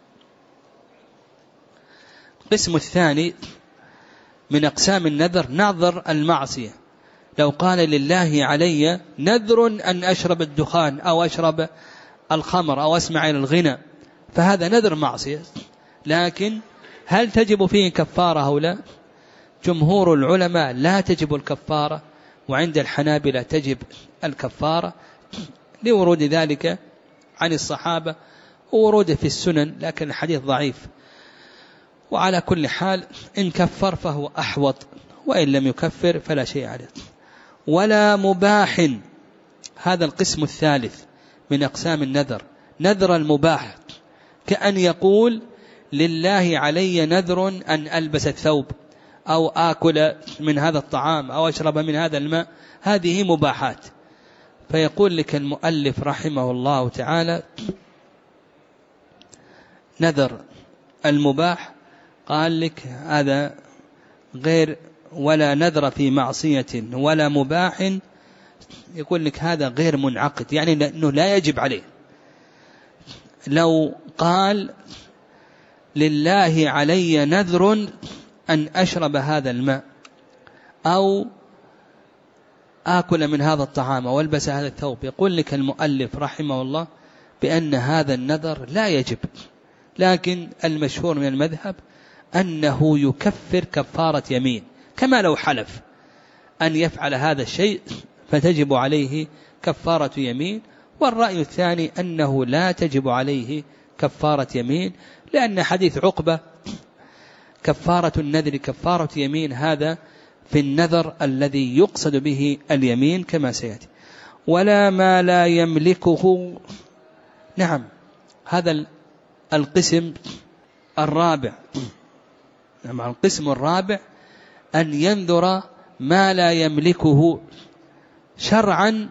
S2: القسم الثاني من أقسام النذر نذر المعصية. لو قال لله علي نذر أن أشرب الدخان أو أشرب الخمر أو أسمع إلى الغنى، فهذا نذر معصية، لكن هل تجب فيه كفارة أو لا؟ جمهور العلماء لا تجب الكفارة، وعند الحنابلة تجب الكفارة لورود ذلك عن الصحابة ووروده في السنن، لكن الحديث ضعيف. وعلى كل حال إن كفر فهو أحوط، وإن لم يكفر فلا شيء عليه. ولا مباح، هذا القسم الثالث من أقسام النذر، نذر المباح، كأن يقول لله علي نذر أن ألبس الثوب أو آكل من هذا الطعام أو أشرب من هذا الماء، هذه مباحات. فيقول لك المؤلف رحمه الله تعالى نذر المباح، قال لك هذا غير، ولا نذر في معصية ولا مباح، يقول لك هذا غير منعقد، يعني أنه لا يجب عليه. لو قال لله علي نذر أن أشرب هذا الماء أو آكل من هذا الطعام أو ألبس هذا الثوب، يقول لك المؤلف رحمه الله بأن هذا النذر لا يجب، لكن المشهور من المذهب أنه يكفر كفارة يمين، كما لو حلف أن يفعل هذا الشيء فتجب عليه كفارة يمين. والرأي الثاني أنه لا تجب عليه كفارة يمين، لأن حديث عقبة كفارة النذر كفارة يمين، هذا في النذر الذي يقصد به اليمين كما سيأتي. ولا ما لا يملكه، نعم، هذا القسم الرابع. نعم، القسم الرابع أن ينذر ما لا يملكه شرعا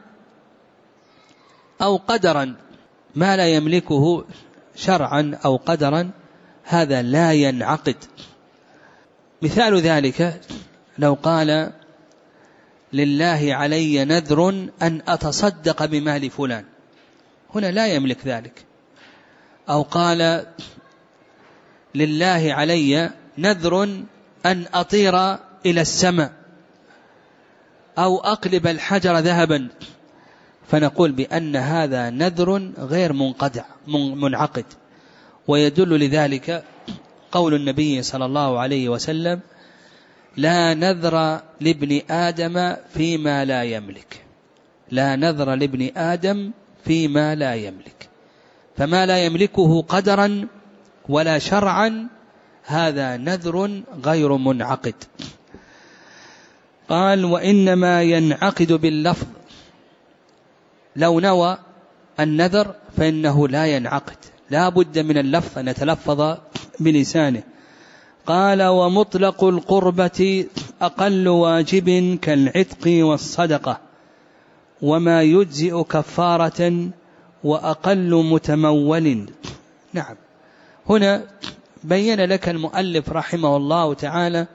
S2: أو قدرا، ما لا يملكه شرعا أو قدرا هذا لا ينعقد. مثال ذلك لو قال لله علي نذر أن أتصدق بمال فلان، هنا لا يملك ذلك. أو قال لله علي نذر أن أطير إلى السماء أو أقلب الحجر ذهبا، فنقول بأن هذا نذر غير منعقد. ويدل لذلك قول النبي صلى الله عليه وسلم لا نذر لابن آدم فيما لا يملك، لا نذر لابن آدم فيما لا يملك، فما لا يملكه قدرا ولا شرعا هذا نذر غير منعقد. قال وإنما ينعقد باللفظ، لو نوى النذر فإنه لا ينعقد، لا بد من اللفظ أن يتلفظ بلسانه. قال ومطلق القربة أقل واجب كالعتق والصدقة وما يجزئ كفارة وأقل متمول. نعم، هنا بين لك المؤلف رحمه الله تعالى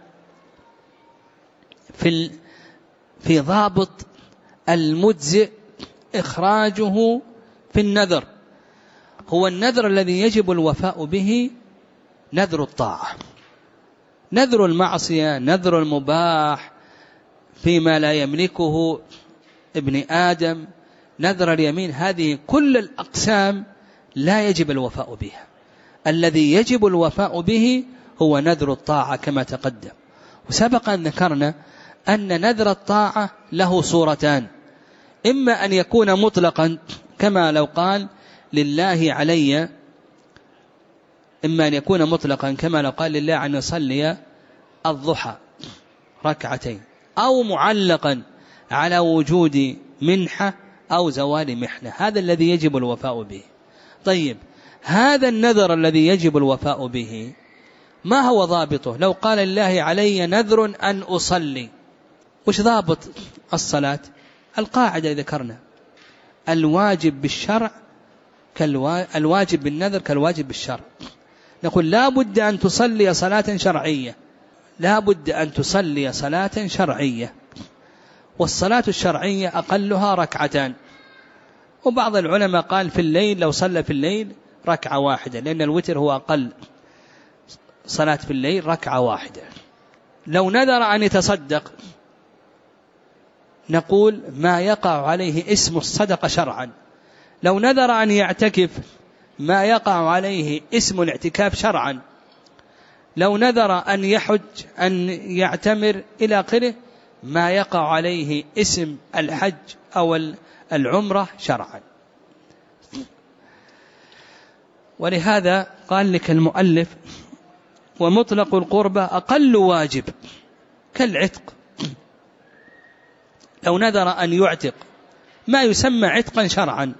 S2: في ضابط المجزئ إخراجه في النذر. هو النذر الذي يجب الوفاء به نذر الطاعة، نذر المعصية، نذر المباح فيما لا يملكه ابن آدم، نذر اليمين، هذه كل الأقسام لا يجب الوفاء بها. الذي يجب الوفاء به هو نذر الطاعة كما تقدم. وسبق أن ذكرنا أن نذر الطاعة له صورتان: إما أن يكون مطلقا كما لو قال لله علي، إما أن يكون مطلقا كما لو قال لله أن يصلي الضحى ركعتين، أو معلقا على وجود منحة أو زوال محنة، هذا الذي يجب الوفاء به. طيب، هذا النذر الذي يجب الوفاء به ما هو ضابطه؟ لو قال لله علي نذر أن أصلي، وش ضابط الصلاة؟ القاعدة ذكرنا: الواجب بالشرع الواجب بالنذر كالواجب بالشرع. نقول لا بد أن تصلي صلاة شرعية، لا بد أن تصلي صلاة شرعية، والصلاة الشرعية أقلها ركعتان. وبعض العلماء قال في الليل لو صلى في الليل ركعة واحدة، لأن الوتر هو أقل صلاة في الليل ركعة واحدة. لو نذر أن يتصدق نقول ما يقع عليه اسم الصدقة شرعا. لو نذر أن يعتكف ما يقع عليه اسم الاعتكاف شرعا. لو نذر أن يحج أن يعتمر إلى آخره ما يقع عليه اسم الحج أو العمرة شرعا. ولهذا قال لك المؤلف: ومطلق القربة أقل واجب كالعتق. لو نذر أن يعتق ما يسمى عتقا شرعا،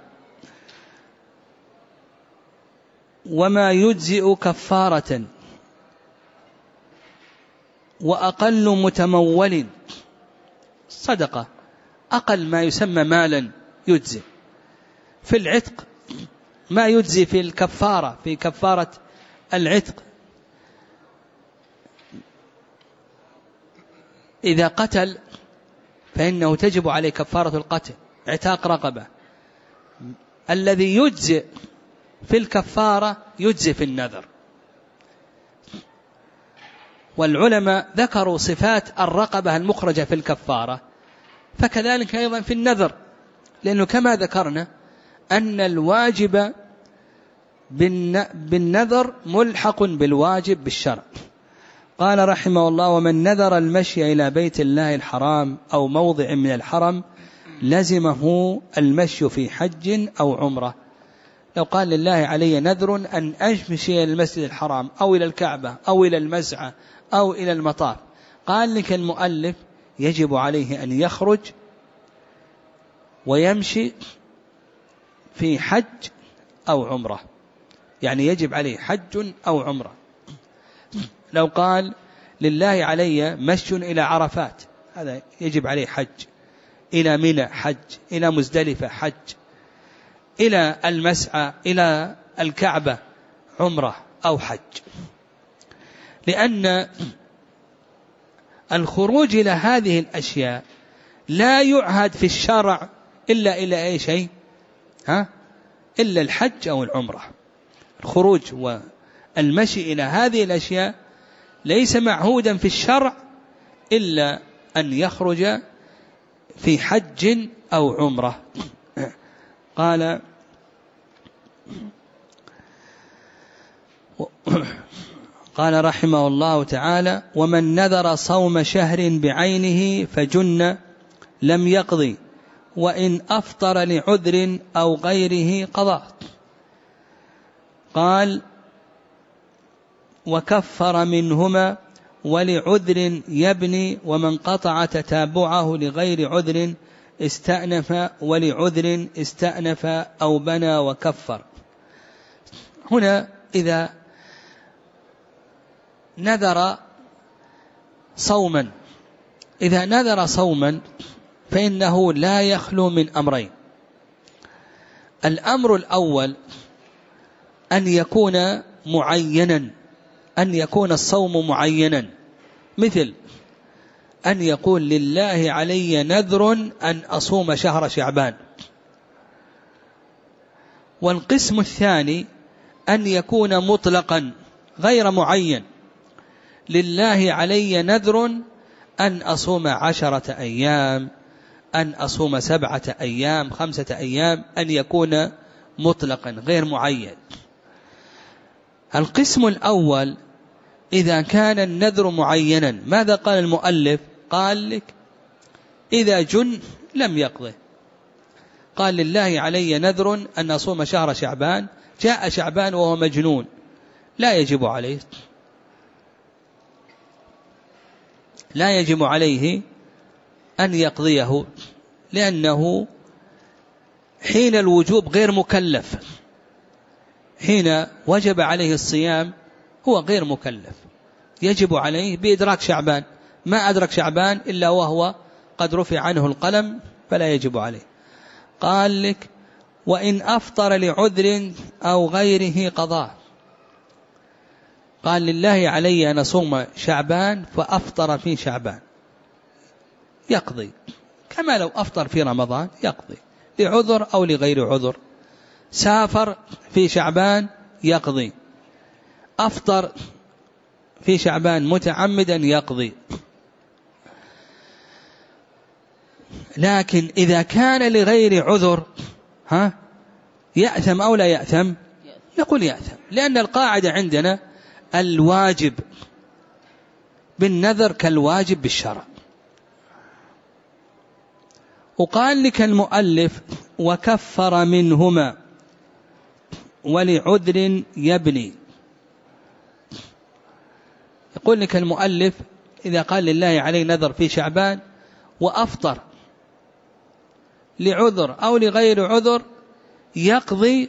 S2: وما يجزئ كفارة، وأقل متمول صدقة، أقل ما يسمى مالا يجزئ. في العتق ما يجزي في الكفارة، في كفارة العتق إذا قتل فإنه تجب عليه كفارة القتل، اعتاق رقبة. الذي يجزئ في الكفارة يجزئ في النذر. والعلماء ذكروا صفات الرقبة المخرجة في الكفارة، فكذلك أيضا في النذر، لأنه كما ذكرنا أن الواجب بالنذر ملحق بالواجب بالشرع. قال رحمه الله: ومن نذر المشي إلى بيت الله الحرام أو موضع من الحرم لزمه المشي في حج أو عمرة. لو قال لله علي نذر أن أمشي إلى المسجد الحرام أو إلى الكعبة أو إلى المسعى أو إلى المطاف، قال لك المؤلف يجب عليه أن يخرج ويمشي في حج أو عمرة، يعني يجب عليه حج أو عمرة. لو قال لله علي مشي إلى عرفات، هذا يجب عليه حج، إلى منى حج، إلى مزدلفة حج، إلى المسعى إلى الكعبة عمرة أو حج. لأن الخروج إلى هذه الأشياء لا يعهد في الشرع إلا إلى أي شيء إلا الحج أو العمرة. الخروج والمشي إلى هذه الأشياء ليس معهودا في الشرع إلا أن يخرج في حج أو عمرة. قال رحمه الله تعالى: ومن نذر صوم شهر بعينه فجن لم يقضي، وإن أفطر لعذر أو غيره قضى. قال: وكفر منهما ولعذر يبني، ومن قطع تتابعه لغير عذر استأنف، ولعذر استأنف أو بنى وكفر. هنا إذا نذر صوما فإنه لا يخلو من أمرين. الأمر الأول أن يكون معينا، أن يكون الصوم معينا، مثل أن يقول لله علي نذر أن أصوم شهر شعبان. والقسم الثاني أن يكون مطلقا غير معين، لله علي نذر أن أصوم 10 أيام، أن أصوم 7 أيام، 5 أيام، أن يكون مطلقا غير معين. القسم الأول إذا كان النذر معينا، ماذا قال المؤلف؟ قال لك إذا جن لم يقضه. قال لله علي نذر أن أصوم شهر شعبان، جاء شعبان وهو مجنون، لا يجب عليه، لا يجب عليه أن يقضيه، لأنه حين الوجوب غير مكلف، حين وجب عليه الصيام هو غير مكلف، يجب عليه بإدراك شعبان، ما أدرك شعبان إلا وهو قد رفع عنه القلم فلا يجب عليه. قال لك وإن أفطر لعذر أو غيره قضاء. قال لله علي أن أصوم شعبان فأفطر في شعبان، يقضي كما لو أفطر في رمضان، يقضي لعذر أو لغير عذر. سافر في شعبان يقضي، أفطر في شعبان متعمدا يقضي. لكن إذا كان لغير عذر يأثم أو لا يأثم؟ نقول يأثم، لأن القاعدة عندنا الواجب بالنذر كالواجب بالشرع. وقال لك المؤلف وكفر منهما ولعذر يبني. يقول لك المؤلف إذا قال لله عليه نذر في شعبان وأفطر لعذر أو لغير عذر يقضي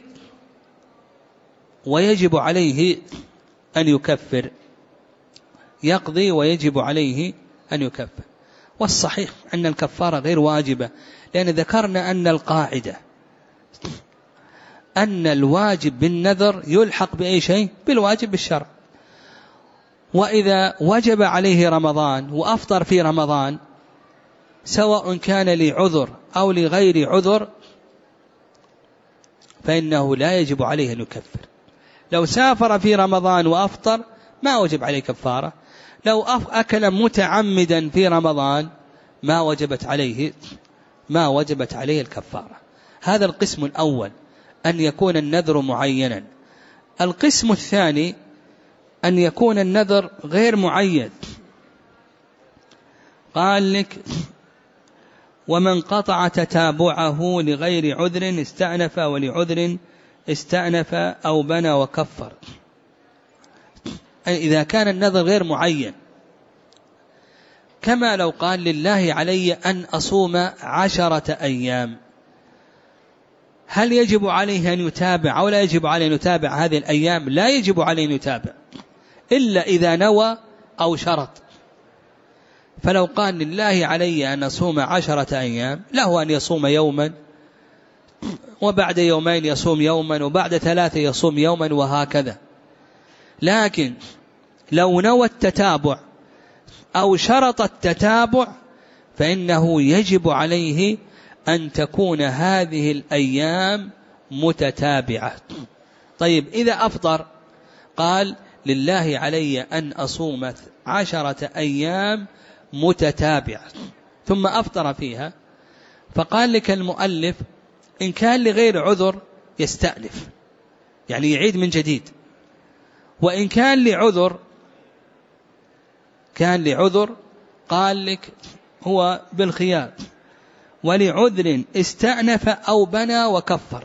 S2: ويجب عليه أن يكفر، يقضي ويجب عليه أن يكفر. والصحيح أن الكفارة غير واجبة، لأن ذكرنا أن القاعدة أن الواجب بالنذر يلحق بأي شيء؟ بالواجب بالشرع. وإذا وجب عليه رمضان وأفطر في رمضان سواء كان لعذر أو لغير عذر فإنه لا يجب عليه أن يكفر. لو سافر في رمضان وأفطر ما وجب عليه كفارة، لو أكل متعمدا في رمضان ما وجبت عليه الكفارة. هذا القسم الأول، أن يكون النذر معينا. القسم الثاني أن يكون النذر غير معين. قال لك ومن قطع تتابعه لغير عذر استأنف ولعذر استأنف أو بنى وكفر. إذا كان النذر غير معين، كما لو قال لله علي أن أصوم 10 أيام، هل يجب عليه أن يتابع أو لا يجب عليه أن يتابع هذه الأيام؟ لا يجب عليه أن يتابع إلا إذا نوى أو شرط. فلو قال لله علي أن أصوم 10 أيام، له أن يصوم يوما، وبعد يومين يصوم يوما، وبعد 3 يصوم يوما، وهكذا. لكن لو نوى التتابع أو شرط التتابع فإنه يجب عليه أن تكون هذه الأيام متتابعة. طيب إذا أفطر قال لله علي أن أصوم 10 أيام متتابعة ثم أفطر فيها، فقال لك المؤلف إن كان لغير عذر يستأنف، يعني يعيد من جديد. وإن كان لعذر قال لك هو بالخيار، ولعذر استأنف أو بنى وكفر.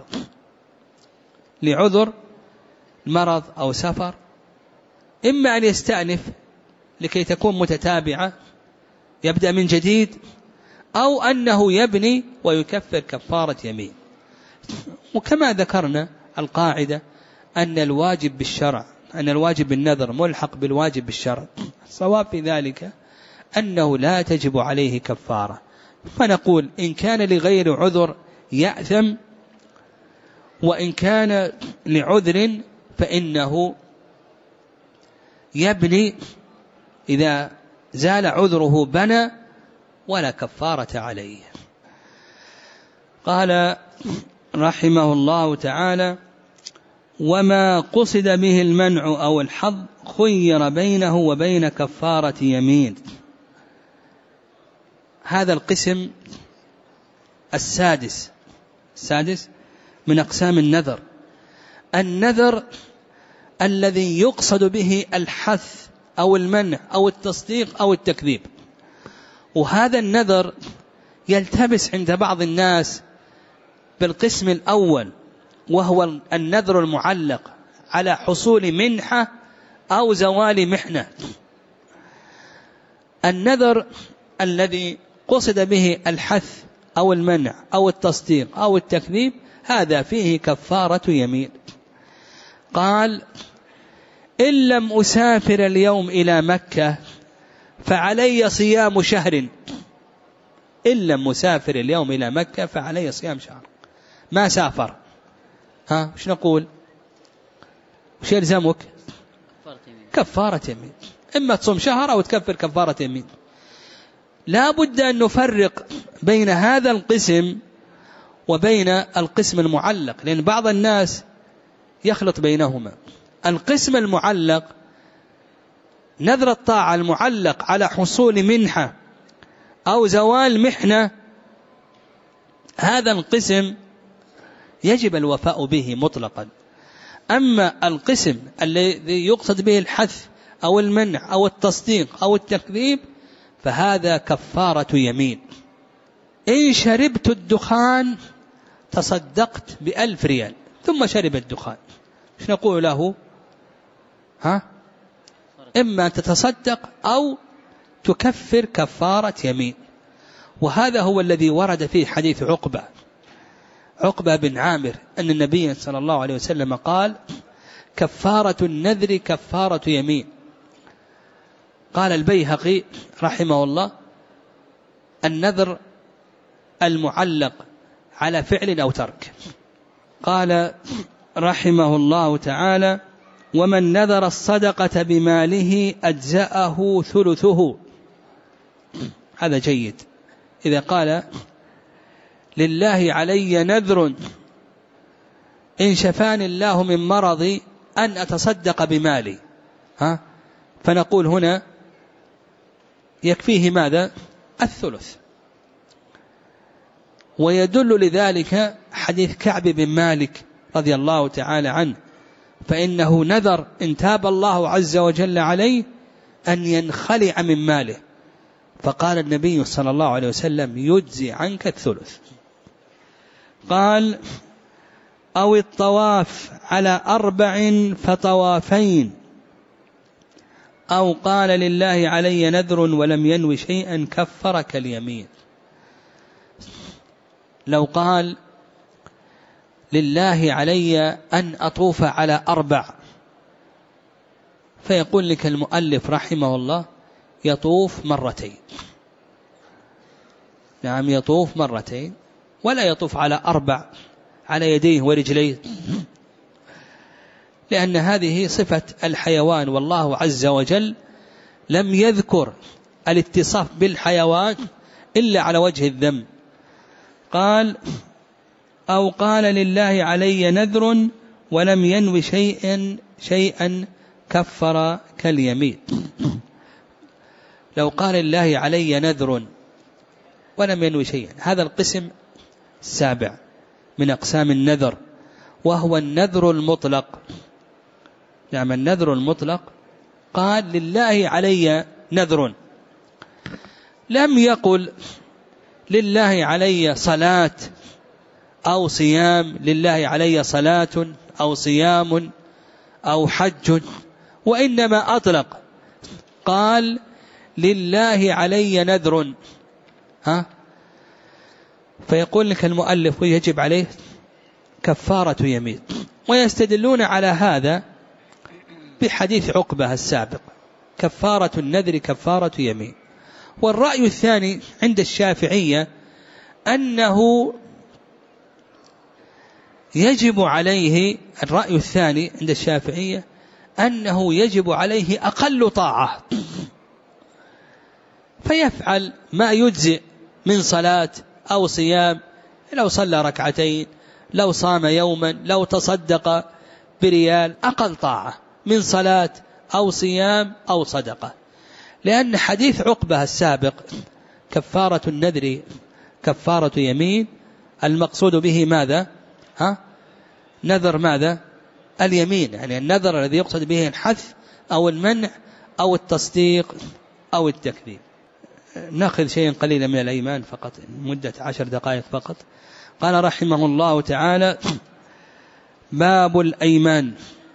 S2: لعذر مرض أو سفر، إما أن يستأنف لكي تكون متتابعة يبدأ من جديد، أو أنه يبني ويكفر كفارة يمين. وكما ذكرنا القاعدة أن الواجب بالشرع، أن الواجب بالنذر ملحق بالواجب بالشرع. الصواب في ذلك أنه لا تجب عليه كفارة. فنقول إن كان لغير عذر يأثم، وإن كان لعذر فإنه يبني، إذا زال عذره بنى ولا كفارة عليه. قال رحمه الله تعالى وما قصد به المنع أو الحظ خير بينه وبين كفارة يمين. هذا القسم السادس من أقسام النذر، النذر الذي يقصد به الحث أو المنع أو التصديق أو التكذيب. وهذا النذر يلتبس عند بعض الناس بالقسم الأول، وهو النذر المعلق على حصول منحة أو زوال محنة. النذر الذي قصد به الحث أو المنع أو التصديق أو التكذيب هذا فيه كفارة يمين. قال: إن لم أسافر اليوم إلى مكة فعلي صيام شهر. إن لم أسافر اليوم إلى مكة فعلي صيام شهر. ما سافر، وش نقول؟ وش يلزمك؟ كفارة يمين. إما تصوم شهر أو تكفر كفارة يمين. لا بد أن نفرق بين هذا القسم وبين القسم المعلق، لأن بعض الناس يخلط بينهما. القسم المعلق نذر الطاعة المعلق على حصول منحة أو زوال محنة، هذا القسم يجب الوفاء به مطلقا. أما القسم الذي يقصد به الحث أو المنع أو التصديق أو التكذيب فهذا كفارة يمين. إن شربت الدخان تصدقت ب1000 ريال ثم شرب الدخان، ايش نقول له؟ إما تتصدق أو تكفر كفارة يمين. وهذا هو الذي ورد فيه حديث عقبة بن عامر أن النبي صلى الله عليه وسلم قال: كفارة النذر كفارة يمين. قال البيهقي رحمه الله: النذر المعلق على فعل أو ترك. قال رحمه الله تعالى: ومن نذر الصدقة بماله أجزأه ثلثه. هذا جيد. إذا قال: لله علي نذر إن شفاني الله من مرضي أن أتصدق بمالي، فنقول هنا يكفيه ماذا؟ الثلث. ويدل لذلك حديث كعب بن مالك رضي الله تعالى عنه، فإنه نذر إن تاب الله عز وجل عليه أن ينخلع من ماله، فقال النبي صلى الله عليه وسلم: يجزي عنك الثلث. قال: أو الطواف على 4 فطوافين. أو قال: لله علي نذر ولم ينوي شيئا كفر كاليمين. لو قال: لله علي أن أطوف على 4، فيقول لك المؤلف رحمه الله: يطوف مرتين. نعم، يطوف مرتين، ولا يطوف على 4 على يديه ورجليه، لأن هذه صفة الحيوان، والله عز وجل لم يذكر الاتصاف بالحيوان إلا على وجه الذم. قال: أو قال: لله علي نذر ولم ينوي شيئا كفر كاليمين. لو قال: لله علي نذر ولم ينوي شيئا، هذا القسم 7 من أقسام النذر، وهو النذر المطلق. نعم، النذر المطلق. قال: لله علي نذر، لم يقل لله علي صلاة أو صيام، لله علي صلاة أو صيام أو حج، وإنما أطلق قال: لله علي نذر. فيقول لك المؤلف: ويجب عليه كفارة يمين. ويستدلون على هذا بحديث عقبة السابق: كفارة النذر كفارة يمين. والرأي الثاني عند الشافعية أنه يجب عليه، الرأي الثاني عند الشافعية أنه يجب عليه أقل طاعة، فيفعل ما يجزئ من صلاة أو صيام، لو صلى 2 ركعتين، لو صام يوما، لو تصدق بريال أقل طاعة من صلاة أو صيام أو صدقة. لأن حديث عقبة السابق كفارة النذر كفارة يمين، المقصود به ماذا؟ نذر ماذا؟ اليمين، يعني النذر الذي يقصد به الحث أو المنع أو التصديق أو التكذيب. نأخذ شيئا قليلا من الأيمان فقط، مدة 10 دقائق فقط. قال رحمه الله تعالى: باب الأيمان.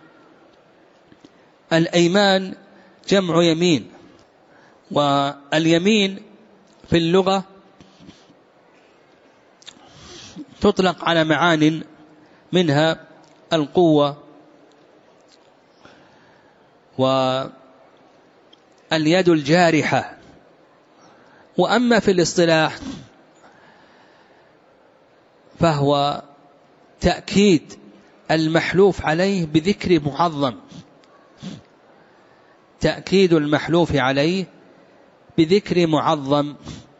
S2: الأيمان جمع يمين، واليمين في اللغة تطلق على معان منها القوة واليد الجارحة. وأما في الاصطلاح فهو تأكيد المحلوف عليه بذكر معظم، تأكيد المحلوف عليه بذكر معظم.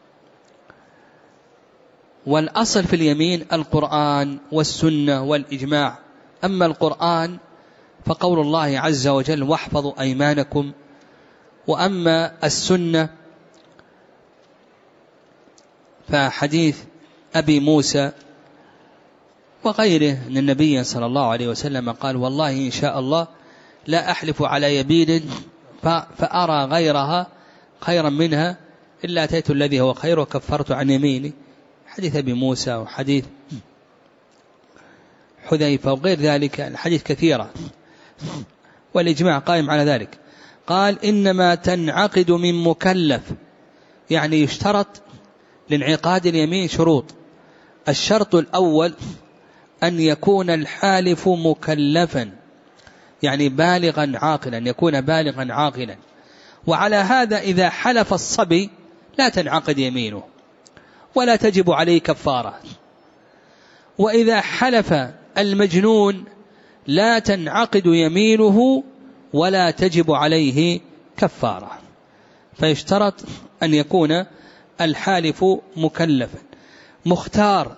S2: والأصل في اليمين القرآن والسنة والإجماع. أما القرآن فقول الله عز وجل: واحفظوا أيمانكم. وأما السنة فحديث أبي موسى وغيره أن النبي صلى الله عليه وسلم قال: والله إن شاء الله لا أحلف على يمين فأرى غيرها خيرا منها إلا أتيت الذي هو خير وكفرت عن يميني. حديث أبي موسى وحديث حذيفة وغير ذلك الحديث كثيرة، والإجماع قائم على ذلك. قال: إنما تنعقد من مكلف، يعني يشترط لانعقاد اليمين شروط. الشرط الأول أن يكون الحالف مكلفا، يعني بالغا عاقلا، يكون بالغا عاقلا. وعلى هذا إذا حلف الصبي لا تنعقد يمينه ولا تجب عليه كفارة، وإذا حلف المجنون لا تنعقد يمينه ولا تجب عليه كفارة. فيشترط أن يكون الحالف مكلفا مختار.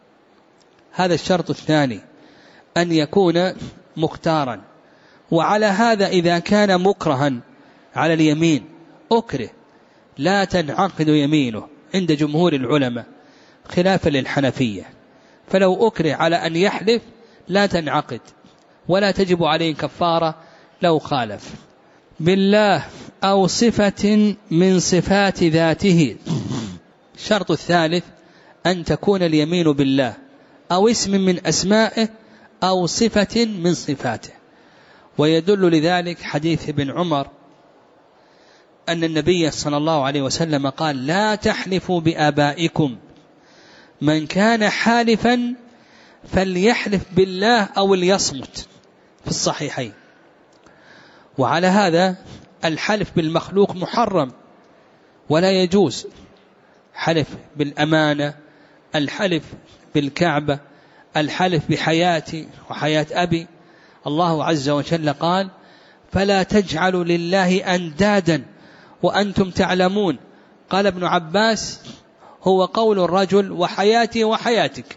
S2: هذا الشرط الثاني، أن يكون مختارا. وعلى هذا إذا كان مكرها على اليمين أكره لا تنعقد يمينه عند جمهور العلماء خلافا للحنفية. فلو أكره على أن يحلف لا تنعقد ولا تجب عليه كفارة لو خالف. بالله أو صفة من صفات ذاته. الشرط الثالث أن تكون اليمين بالله أو اسم من أسمائه أو صفة من صفاته. ويدل لذلك حديث ابن عمر أن النبي صلى الله عليه وسلم قال: لا تحلفوا بآبائكم، من كان حالفا فليحلف بالله أو ليصمت، في الصحيحين. وعلى هذا الحلف بالمخلوق محرم ولا يجوز. حلف بالأمانة، الحلف بالكعبة، الحلف بحياتي وحياة أبي. الله عز وجل قال: فلا تجعلوا لله أندادا وأنتم تعلمون. قال ابن عباس: هو قول الرجل وحياتي وحياتك.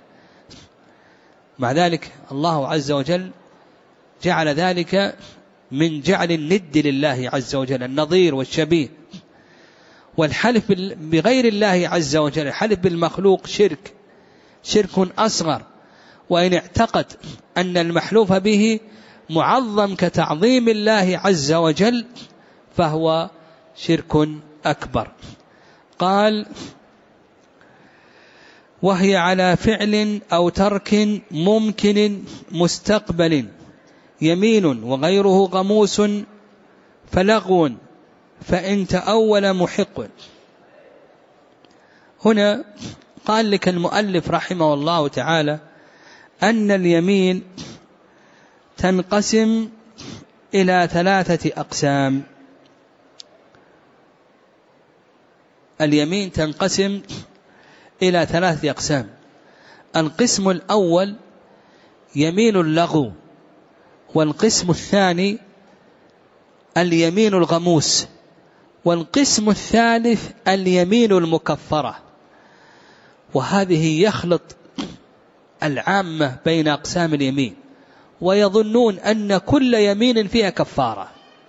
S2: مع ذلك الله عز وجل جعل ذلك من جعل الند لله عز وجل، النظير والشبيه. والحلف بغير الله عز وجل، الحلف بالمخلوق شرك أصغر. وإن اعتقد أن المحلوف به معظم كتعظيم الله عز وجل فهو شرك أكبر. قال: وهي على فعل أو ترك ممكن مستقبل، يمين وغيره غموس فلغو فإن تأول محق. هنا قال لك المؤلف رحمه الله تعالى أن اليمين تنقسم إلى 3 أقسام. اليمين تنقسم إلى 3 أقسام. القسم الأول يمين اللغو، والقسم الثاني اليمين الغموس، والقسم الثالث اليمين المكفرة. وهذه يخلط العامة بين أقسام اليمين ويظنون أن كل يمين فيها كفارة.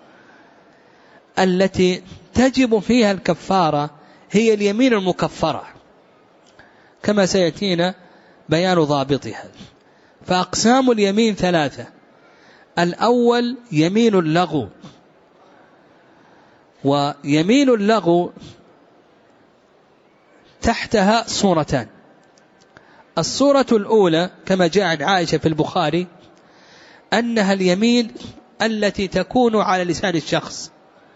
S2: التي تجب فيها الكفارة هي اليمين المكفرة كما سيأتينا بيان ضابطها. فأقسام اليمين ثلاثة: الأول يمين اللغو، ويمين اللغو تحتها صورتان. الصورة الأولى كما جاء عن عائشة في البخاري أنها اليمين التي تكون على لسان الشخص،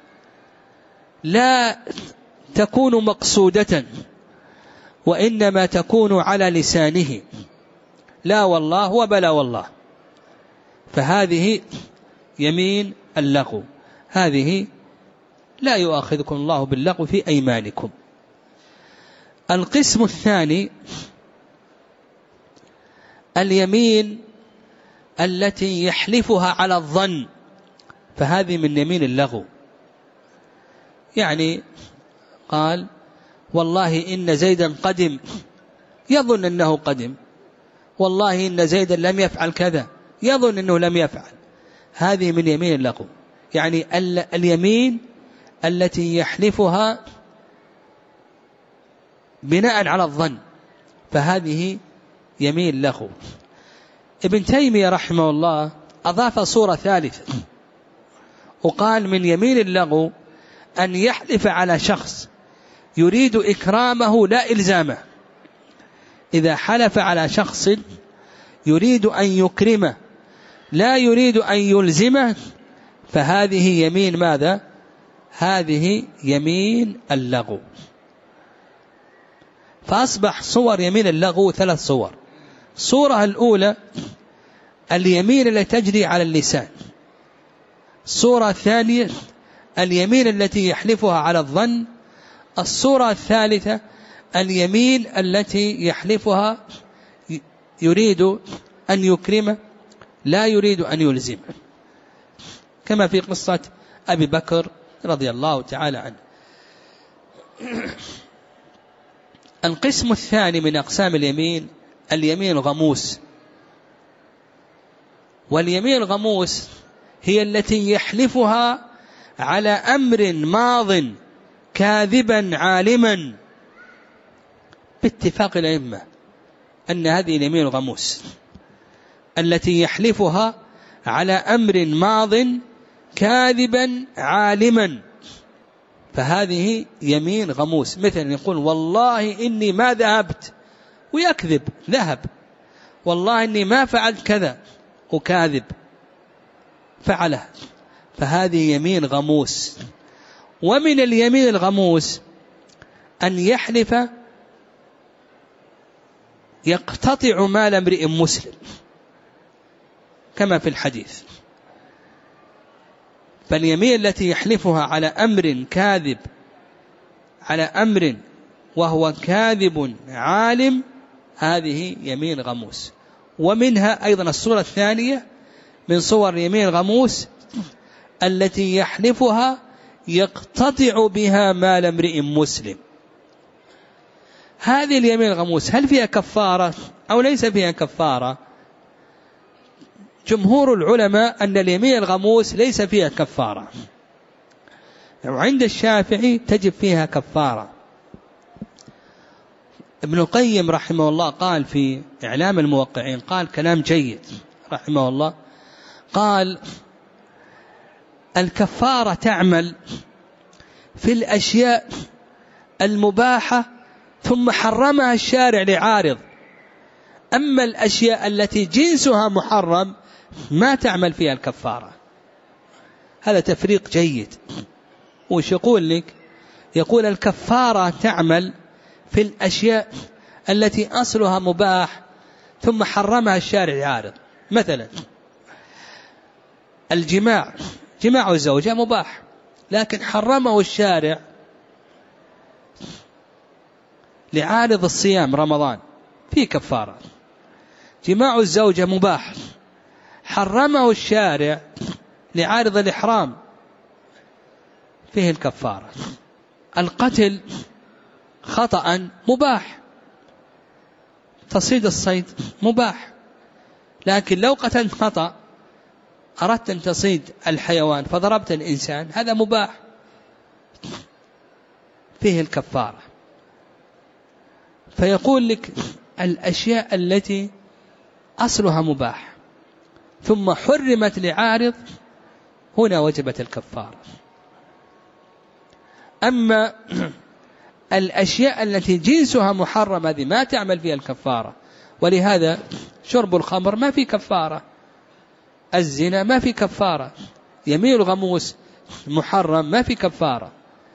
S2: لا تكون مقصودة وإنما تكون على لسانه، لا والله وبلا والله، فهذه يمين اللغو، هذه لا يؤاخذكم الله باللغو في أيمانكم. القسم الثاني اليمين التي يحلفها على الظن، فهذه من يمين اللغو. يعني قال والله إن زيدا قدم، يظن أنه قدم، والله إن زيدا لم يفعل كذا، يظن أنه لم يفعل، هذه من يمين اللغو. يعني اليمين التي يحلفها بناء على الظن، فهذه يمين لغو. ابن تيمية رحمه الله أضاف صورة ثالثة وقال من يمين اللغو أن يحلف على شخص يريد إكرامه لا إلزامه. إذا حلف على شخص يريد أن يكرمه لا يريد أن يلزمه فهذه يمين ماذا؟ هذه يمين اللغو. فأصبح صور يمين اللغو ثلاث صور. الصورة الأولى اليمين التي تجري على اللسان. الصورة الثانية اليمين التي يحلفها على الظن. الصورة الثالثة اليمين التي يحلفها يريد أن يكرمه لا يريد أن يلزمه، كما في قصة أبي بكر رضي الله تعالى عنه. القسم الثاني من أقسام اليمين اليمين الغموس. واليمين الغموس هي التي يحلفها على أمر ماض كاذبا عالما باتفاق الأئمة أن هذه اليمين الغموس، التي يحلفها على أمر ماض كاذبا عالما، فهذه يمين غموس. مثلا يقول والله إني ما ذهبت ويكذب ذهب، والله إني ما فعلت كذا وكاذب فعله، فهذه يمين غموس. ومن اليمين الغموس أن يحلف يقتطع مال امرئ مسلم كما في الحديث. فاليمين التي يحلفها على أمر كاذب، على أمر وهو كاذب عالم، هذه يمين غموس. ومنها أيضا الصورة الثانية من صور يمين غموس التي يحلفها يقتطع بها مال امرئ مسلم. هذه اليمين الغموس هل فيها كفارة أو ليس فيها كفارة؟ جمهور العلماء أن اليمين الغموس ليس فيها كفارة، وعند الشافعي تجب فيها كفارة. ابن القيم رحمه الله قال في إعلام الموقعين، قال كلام جيد رحمه الله، قال الكفارة تعمل في الأشياء المباحة ثم حرمها الشارع لعارض، أما الأشياء التي جنسها محرم ما تعمل فيها الكفارة. هذا تفريق جيد. وش يقول لك؟ يقول الكفارة تعمل في الأشياء التي أصلها مباح ثم حرمها الشارع لعارض. مثلا الجماع، جماع الزوجة مباح لكن حرمه الشارع لعارض الصيام رمضان فيه كفارة. جماع الزوجة مباح حرمه الشارع لعارض الإحرام فيه الكفارة. القتل خطأ مباح، تصيد الصيد مباح، لكن لو قتلت خطأ أردت أن تصيد الحيوان فضربت الإنسان، هذا مباح فيه الكفارة. فيقول لك الأشياء التي أصلها مباح ثم حرمت لعارض هنا وجبت الكفارة. أما الأشياء التي جنسها محرم هذه ما تعمل فيها الكفارة، ولهذا شرب الخمر ما في كفارة، الزنا ما في كفارة، يمين الغموس محرم ما في كفارة.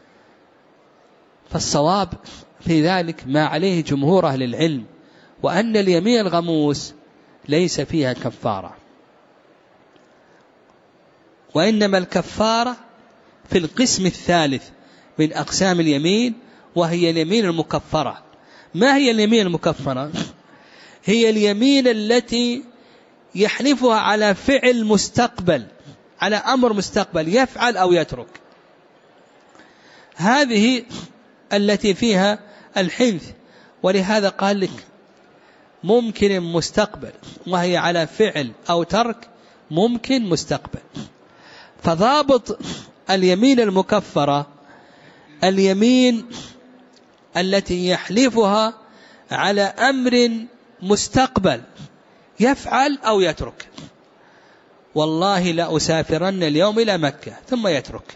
S2: فالصواب في ذلك ما عليه جمهور أهل العلم، وأن اليمين الغموس ليس فيها كفارة، وإنما الكفارة في القسم الثالث من أقسام اليمين، وهي اليمين المكفرة. ما هي اليمين المكفرة؟ هي اليمين التي يحلفها على فعل مستقبل، على أمر مستقبل يفعل أو يترك، هذه التي فيها الحنث. ولهذا قال لك ممكن مستقبل، وهي على فعل أو ترك ممكن مستقبل. فضابط اليمين المكفرة اليمين التي يحلفها على أمر مستقبل يفعل أو يترك. والله لا أسافرن اليوم إلى مكة، ثم يترك،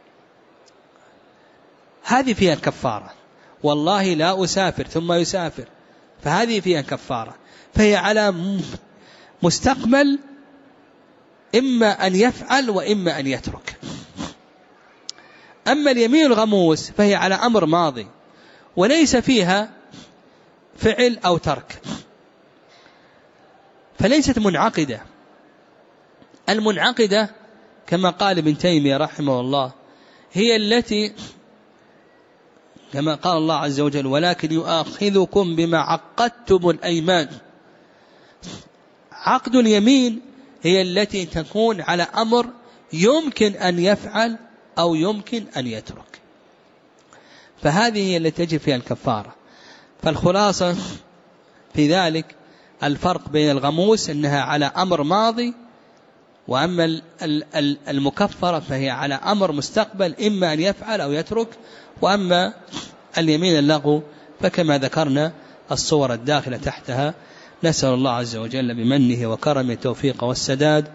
S2: هذه فيها الكفارة. والله لا أسافر ثم يسافر، فهذه فيها كفارة، فهي على مستقبل إما أن يفعل وإما أن يترك. أما اليمين الغموس فهي على أمر ماضي وليس فيها فعل أو ترك، فليست منعقدة. المنعقدة كما قال ابن تيمية رحمه الله هي التي كما قال الله عز وجل ولكن يؤاخذكم بما عقدتم الأيمان. عقد اليمين هي التي تكون على أمر يمكن أن يفعل أو يمكن أن يترك، فهذه هي التي تجب فيها الكفارة. فالخلاصة في ذلك الفرق بين الغموس أنها على أمر ماضي، وأما المكفرة فهي على أمر مستقبل إما أن يفعل أو يترك. وأما اليمين اللغو فكما ذكرنا الصور الداخلة تحتها. نسأل الله عز وجل بمنه وكرمه التوفيق والسداد،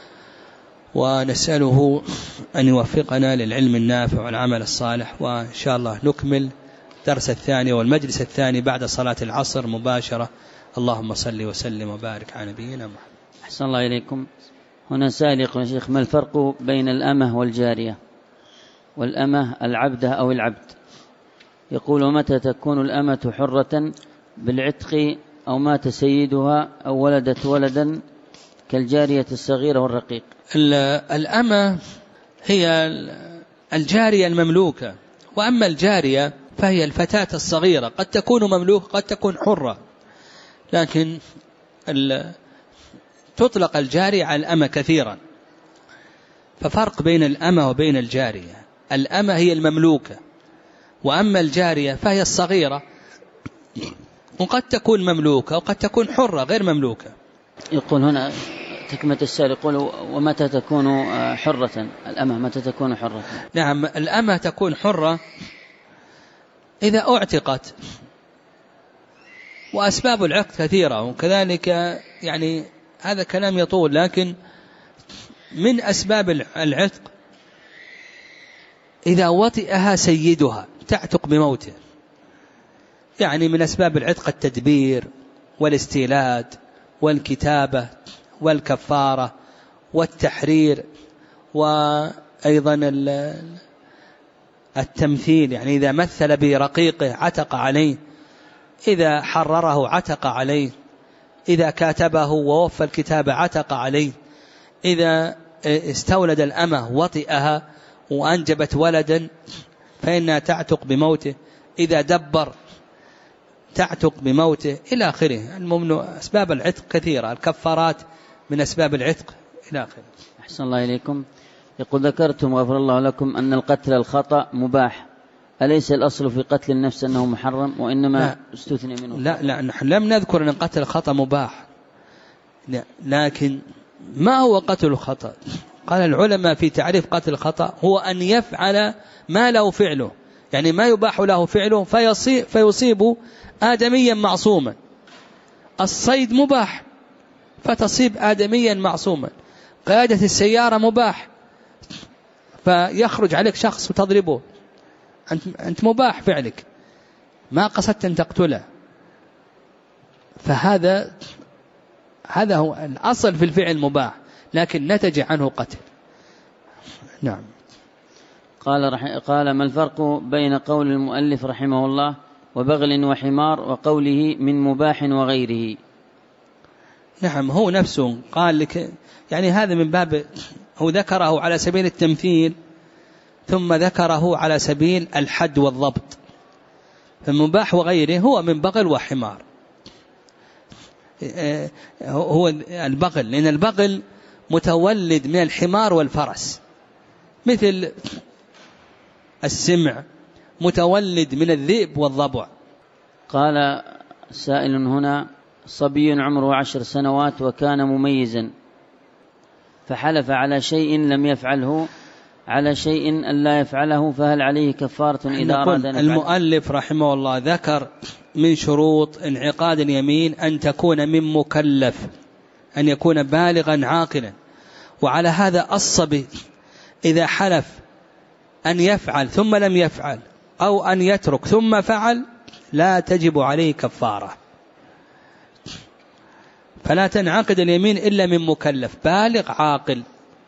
S2: ونسأله أن يوفقنا للعلم النافع والعمل الصالح. وإن شاء الله نكمل درس الثاني والمجلس الثاني بعد صلاة العصر مباشرة. اللهم صل وسلم وبارك على نبينا محمد.
S1: أحسن الله إليكم. هنا سائل يقول يا شيخ ما الفرق بين الأمة والجارية؟ والأمة العبدة أو العبد. يقول متى تكون الأمة حرة بالعتق أو مات سيدها أو ولدت ولدا كالجارية الصغيرة والرقيق؟
S2: الأمة هي الجارية المملوكة، وأما الجارية فهي الفتاة الصغيرة، قد تكون مملوكة قد تكون حرة، لكن تطلق الجارية على الأمة كثيرا. ففرق بين الأمة وبين الجارية، الأمة هي المملوكة، وأما الجارية فهي الصغيرة، وقد تكون مملوكة وقد تكون حرة غير مملوكة.
S1: يقول هنا تكملة السائل يقول ومتى تكون حرة الأمة؟ متى تكون حرة؟
S2: نعم الأمة تكون حرة إذا أعتقت، وأسباب العتق كثيرة، وكذلك يعني هذا كلام يطول، لكن من أسباب العتق إذا وطئها سيدها تعتق بموته. يعني من أسباب العتق التدبير والاستيلاد والكتابة والكفارة والتحرير، وأيضا التمثيل، يعني إذا مثل برقيقه عتق عليه، إذا حرره عتق عليه، إذا كاتبه ووفى الكتابة عتق عليه، إذا استولد الأمة وطئها وأنجبت ولدا فإنها تعتق بموته، إذا دبر تعتق بموته إلى آخره. أسباب العتق كثيرة، الكفارات من أسباب العتق إلى آخره.
S1: أحسن الله إليكم. يقول ذكرتم غفر الله لكم أن القتل الخطأ مباح، أليس الأصل في قتل النفس أنه محرم وإنما استثني منه؟
S2: لا نحن لم نذكر أن قتل الخطأ مباح، لا، لكن ما هو قتل الخطأ؟ قال العلماء في تعريف قتل الخطأ هو أن يفعل ما له فعله، يعني ما يباح له فعله فيصيب آدميا معصوما. الصيد مباح فتصيب آدميا معصوما، قيادة السيارة مباح فيخرج عليك شخص وتضربه، أنت مباح فعلك، ما قصدت أن تقتله. فهذا هو الأصل في الفعل مباح، لكن نتج عنه قتل. نعم.
S1: قال ما الفرق بين قول المؤلف رحمه الله وبغل وحمار وقوله من مباح وغيره؟
S2: نعم، هو نفسه قال لك، يعني هذا من باب، هو ذكره على سبيل التمثيل ثم ذكره على سبيل الحد والضبط. فالمباح وغيره هو من بغل وحمار، هو البغل، لأن البغل متولد من الحمار والفرس، مثل السمع متولد من الذئب والضبع.
S1: قال سائل هنا: صبي عمره 10 سنوات وكان مميزا، فحلف على شيء لم يفعله على شيء أن لا يفعله، فهل عليه كفارة إذا أراد أن يفعله؟
S2: المؤلف رحمه الله ذكر من شروط انعقاد اليمين أن تكون من مكلف، أن يكون بالغا عاقلا. وعلى هذا الصبي إذا حلف أن يفعل ثم لم يفعل أو أن يترك ثم فعل لا تجب عليه كفارة، فلا تنعقد اليمين إلا من مكلف بالغ عاقل.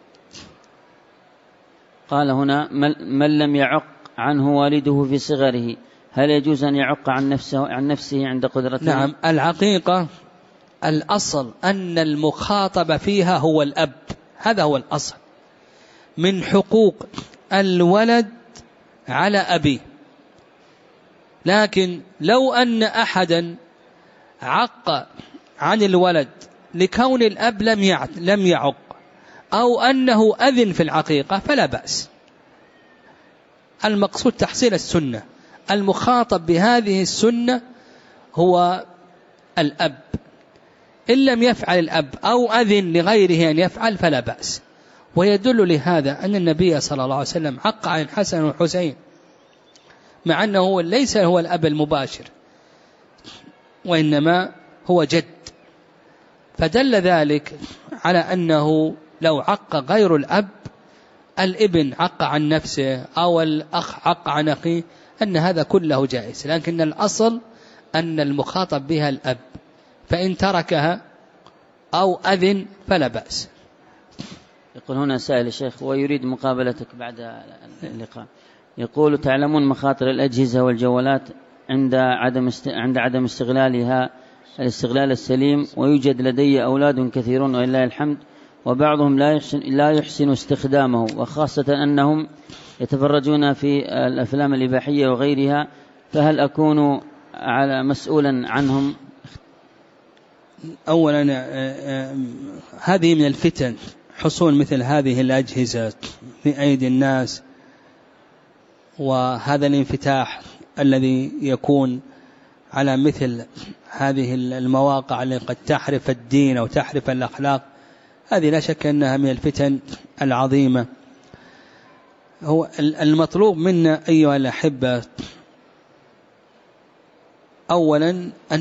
S1: قال هنا: من لم يعق عنه والده في صغره، هل يجوز أن يعق عن نفسه عند قدرته؟
S2: نعم، العقيقة الأصل أن المخاطب فيها هو الأب، هذا هو الأصل من حقوق الولد على أبيه. لكن لو أن أحدا عق عن الولد لكون الأب لم يعق أو أنه أذن في العقيقة فلا بأس. المقصود تحصيل السنة، المخاطب بهذه السنة هو الأب. إن لم يفعل الأب أو أذن لغيره أن يفعل فلا بأس. ويدل لهذا أن النبي صلى الله عليه وسلم عق عن الحسن والحسين، مع أنه ليس هو الأب المباشر وإنما هو جد، فدل ذلك على أنه لو عق غير الأب، الابن عق عن نفسه أو الأخ عق عن أخيه، أن هذا كله جائز. لكن الأصل أن المخاطب بها الأب، فإن تركها أو أذن فلا بأس.
S1: يقول هنا سائل الشيخ ويريد مقابلتك بعد اللقاء، يقول: تعلمون مخاطر الأجهزة والجوالات عند عدم استغلالها الاستغلال السليم، ويوجد لدي أولاد كثيرون ولله الحمد، وبعضهم لا يحسن استخدامه، وخاصة أنهم يتفرجون في الأفلام الإباحية وغيرها، فهل أكون مسؤولا عنهم؟
S2: أولا هذه من الفتن، حصول مثل هذه الأجهزة في أيدي الناس، وهذا الانفتاح الذي يكون على مثل هذه المواقع التي قد تحرف الدين أو تحرف الأخلاق، هذه لا شك أنها من الفتن العظيمة. هو المطلوب منا أيها الأحبة أولا أن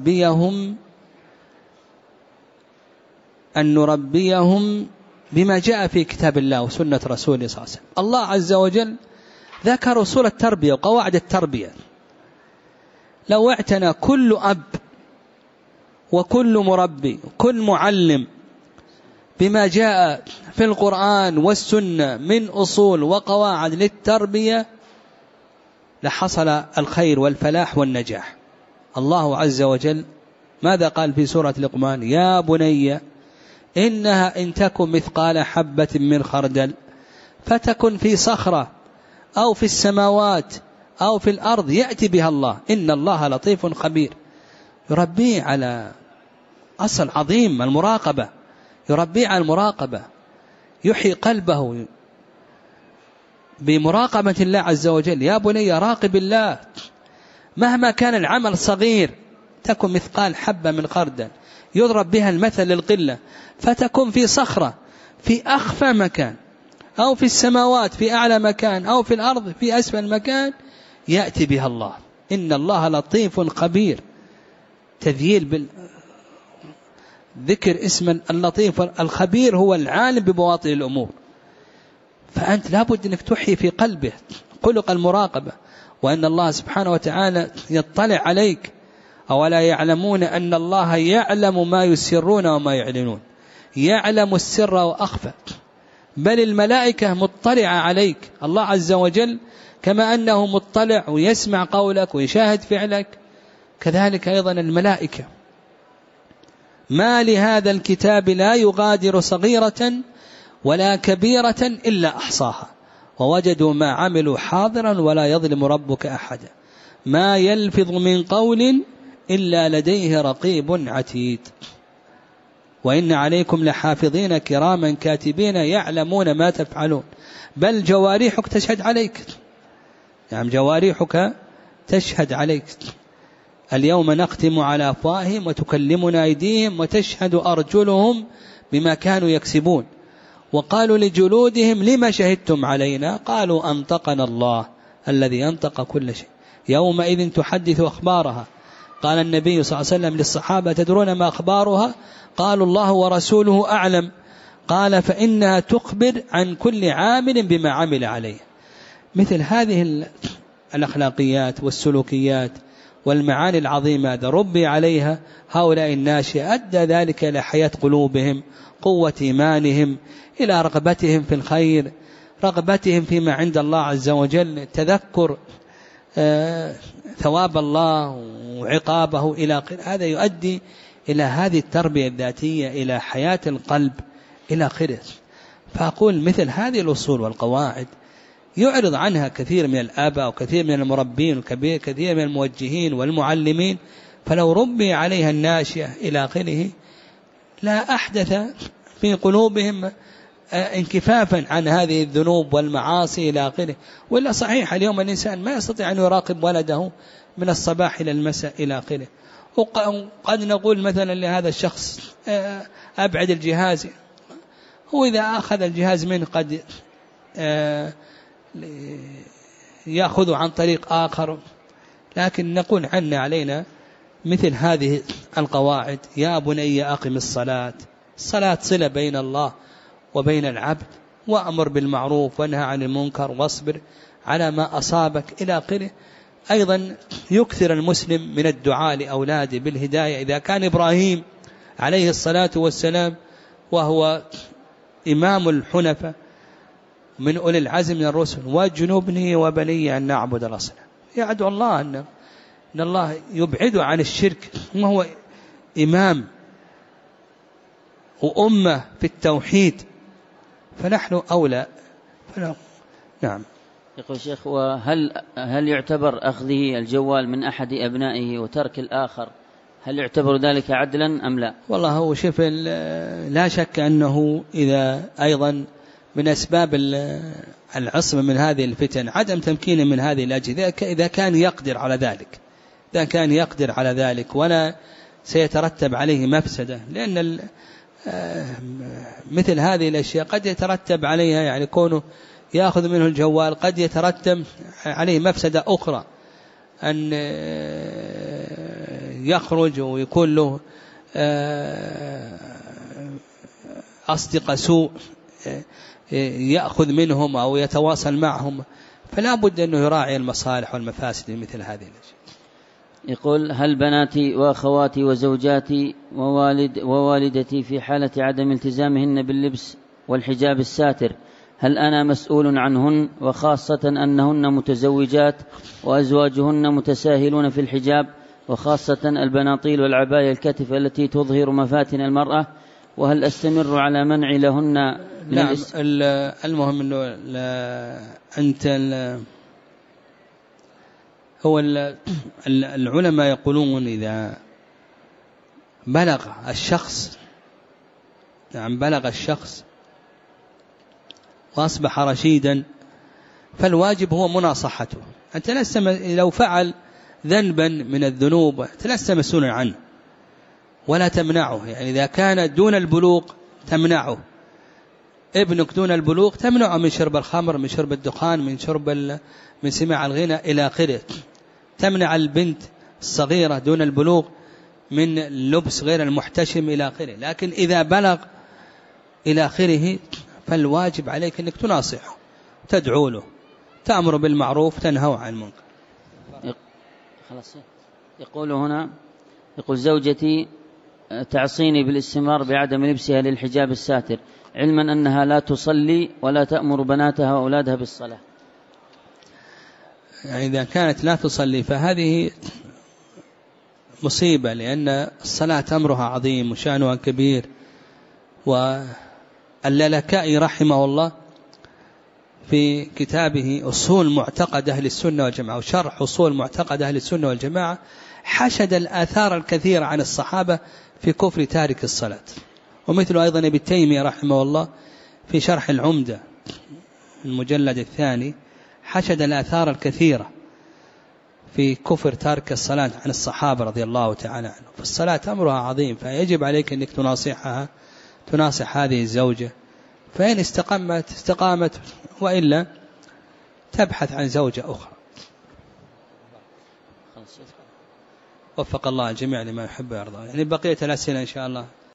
S2: نربيهم بما جاء في كتاب الله وسنة رسوله صلى الله عليه وسلم. الله عز وجل ذكر أصول التربية وقواعد التربية. لو اعتنى كل أب وكل مربي وكل معلم بما جاء في القرآن والسنة من أصول وقواعد للتربية لحصل الخير والفلاح والنجاح. الله عز وجل ماذا قال في سورة لقمان؟ يا بني إنها إن تكن مثقال حبة من خردل فتكن في صخرة أو في السماوات أو في الأرض يأتي بها الله إن الله لطيف خبير. يربيه على أصل عظيم، المراقبة، يربيه على المراقبة، يحيي قلبه بمراقبة الله عز وجل. يا بني راقب الله مهما كان العمل صغير، تكن مثقال حبة من خردل، يضرب بها المثل للقلة، فتكون في صخرة في أخفى مكان، أو في السماوات في أعلى مكان، أو في الأرض في أسفل مكان، يأتي بها الله. إن الله لطيف خبير، تذييل ذكر اسم اللطيف الخبير، هو العالم ببواطن الأمور. فأنت لابد أنك تحيي في قلبه خلق المراقبة، وأن الله سبحانه وتعالى يطلع عليك. أولا يعلمون أن الله يعلم ما يسرون وما يعلنون، يعلم السر وأخفى، بل الملائكة مطلعة عليك. الله عز وجل كما أنه مطلع ويسمع قولك ويشاهد فعلك، كذلك أيضا الملائكة. ما لهذا الكتاب لا يغادر صغيرة ولا كبيرة إلا أحصاها ووجدوا ما عملوا حاضرا ولا يظلم ربك أحدا. ما يلفظ من قول إلا لديه رقيب عتيد. وإن عليكم لحافظين كراما كاتبين يعلمون ما تفعلون. بل جوارحك تشهد عليك، يعني جوارحك تشهد عليك. اليوم نختم على أفواههم وتكلمنا أيديهم وتشهد أرجلهم بما كانوا يكسبون. وقالوا لجلودهم لما شهدتم علينا؟ قالوا أنطقنا الله الذي ينطق كل شيء. يومئذ تحدث أخبارها. قال النبي صلى الله عليه وسلم للصحابة تدرون ما أخبارها؟ قالوا الله ورسوله أعلم. قال فإنها تخبر عن كل عامل بما عمل عليه. مثل هذه الأخلاقيات والسلوكيات والمعاني العظيمة هذا ربي عليها هؤلاء الناشئة، أدى ذلك إلى حياة قلوبهم، قوة إيمانهم، إلى رغبتهم في الخير، رغبتهم فيما عند الله عز وجل، تذكر ثواب الله وعقابه إلى آخره. هذا يؤدي إلى هذه التربية الذاتية، إلى حياة القلب إلى آخره. فأقول مثل هذه الأصول والقواعد يعرض عنها كثير من الآباء وكثير من المربين وكثير من الموجهين والمعلمين، فلو ربي عليها الناشئة إلى آخره لا أحدث في قلوبهم انكفافا عن هذه الذنوب والمعاصي إلى آخره. وإلا صحيح اليوم الإنسان ما يستطيع أن يراقب ولده من الصباح إلى المساء إلى آخره. وقد نقول مثلا لهذا الشخص أبعد الجهاز، هو إذا أخذ الجهاز منه قد يأخذ عن طريق آخر. لكن نقول عنا علينا مثل هذه القواعد. يا بني أقم الصلاة. الصلاة صلة بين الله وبين العبد، وأمر بالمعروف وانهى عن المنكر واصبر على ما أصابك إلى آخره. أيضا يكثر المسلم من الدعاء لأولاده بالهداية. إذا كان إبراهيم عليه الصلاة والسلام وهو إمام الحنفاء من أولي العزم من الرسل، واجنبني وبني أن نعبد الأصنام، يدعو الله أن الله يبعده عن الشرك، وهو إمام وأمة في التوحيد، فنحن أولى. نعم.
S1: يقول الشيخ هل يعتبر أخذه الجوال من أحد أبنائه وترك الآخر، هل يعتبر ذلك عدلا أم لا؟
S2: والله هو شوف، لا شك أنه إذا أيضا من أسباب العصمة من هذه الفتن عدم تمكينه من هذه الأجهزة إذا كان يقدر على ذلك، إذا كان يقدر على ذلك ولا سيترتب عليه مفسدة. لأن مثل هذه الأشياء قد يترتب عليها، يعني كونه يأخذ منه الجوال قد يترتب عليه مفسدة أخرى، أن يخرج ويكون له أصدقاء سوء يأخذ منهم أو يتواصل معهم. فلا بد أنه يراعي المصالح والمفاسد مثل هذه الأشياء.
S1: يقول هل بناتي وأخواتي وزوجاتي ووالدتي في حالة عدم التزامهن باللبس والحجاب الساتر هل أنا مسؤول عنهن، وخاصة أنهن متزوجات وأزواجهن متساهلون في الحجاب، وخاصة البناطيل والعباية الكتف التي تظهر مفاتن المرأة، وهل أستمر على منع لهن من
S2: نعم. المهم أنه هو العلماء يقولون إذا بلغ الشخص وأصبح رشيدا فالواجب هو مناصحته. أنت لو فعل ذنبا من الذنوب أنت لست مسؤولا عنه، ولا تمنعه. يعني إذا كان دون البلوغ تمنعه، ابنك دون البلوغ تمنعه من شرب الخمر، من شرب الدخان، من سماع الغنى إلى آخره. تمنع البنت الصغيرة دون البلوغ من اللبس غير المحتشم إلى آخره. لكن إذا بلغ إلى آخره فالواجب عليك أنك تناصحه، تدعو له، تأمر بالمعروف، تنهى عن المنكر.
S1: يقول هنا، يقول زوجتي تعصيني بالاستمرار بعدم لبسها للحجاب الساتر، علما أنها لا تصلي ولا تأمر بناتها وأولادها بالصلاة.
S2: يعني إذا كانت لا تصلي فهذه مصيبة، لأن الصلاة أمرها عظيم وشأنها كبير. واللالكائي رحمه الله في كتابه أصول معتقد أهل السنة والجماعة وشرح أصول معتقد أهل السنة والجماعة حشد الآثار الكثيرة عن الصحابة في كفر تارك الصلاة. ومثل أيضا ابن تيمية رحمه الله في شرح العمدة المجلد الثاني حشد الآثار الكثيرة في كفر تارك الصلاة عن الصحابة رضي الله تعالى عنهم. فالصلاة أمرها عظيم، فيجب عليك أنك تناصحها، تناصح هذه الزوجة، فإن استقامت، وإلا تبحث عن زوجة أخرى. وفق الله الجميع لما يحب ويرضى. يعني بقية الأسئلة إن شاء الله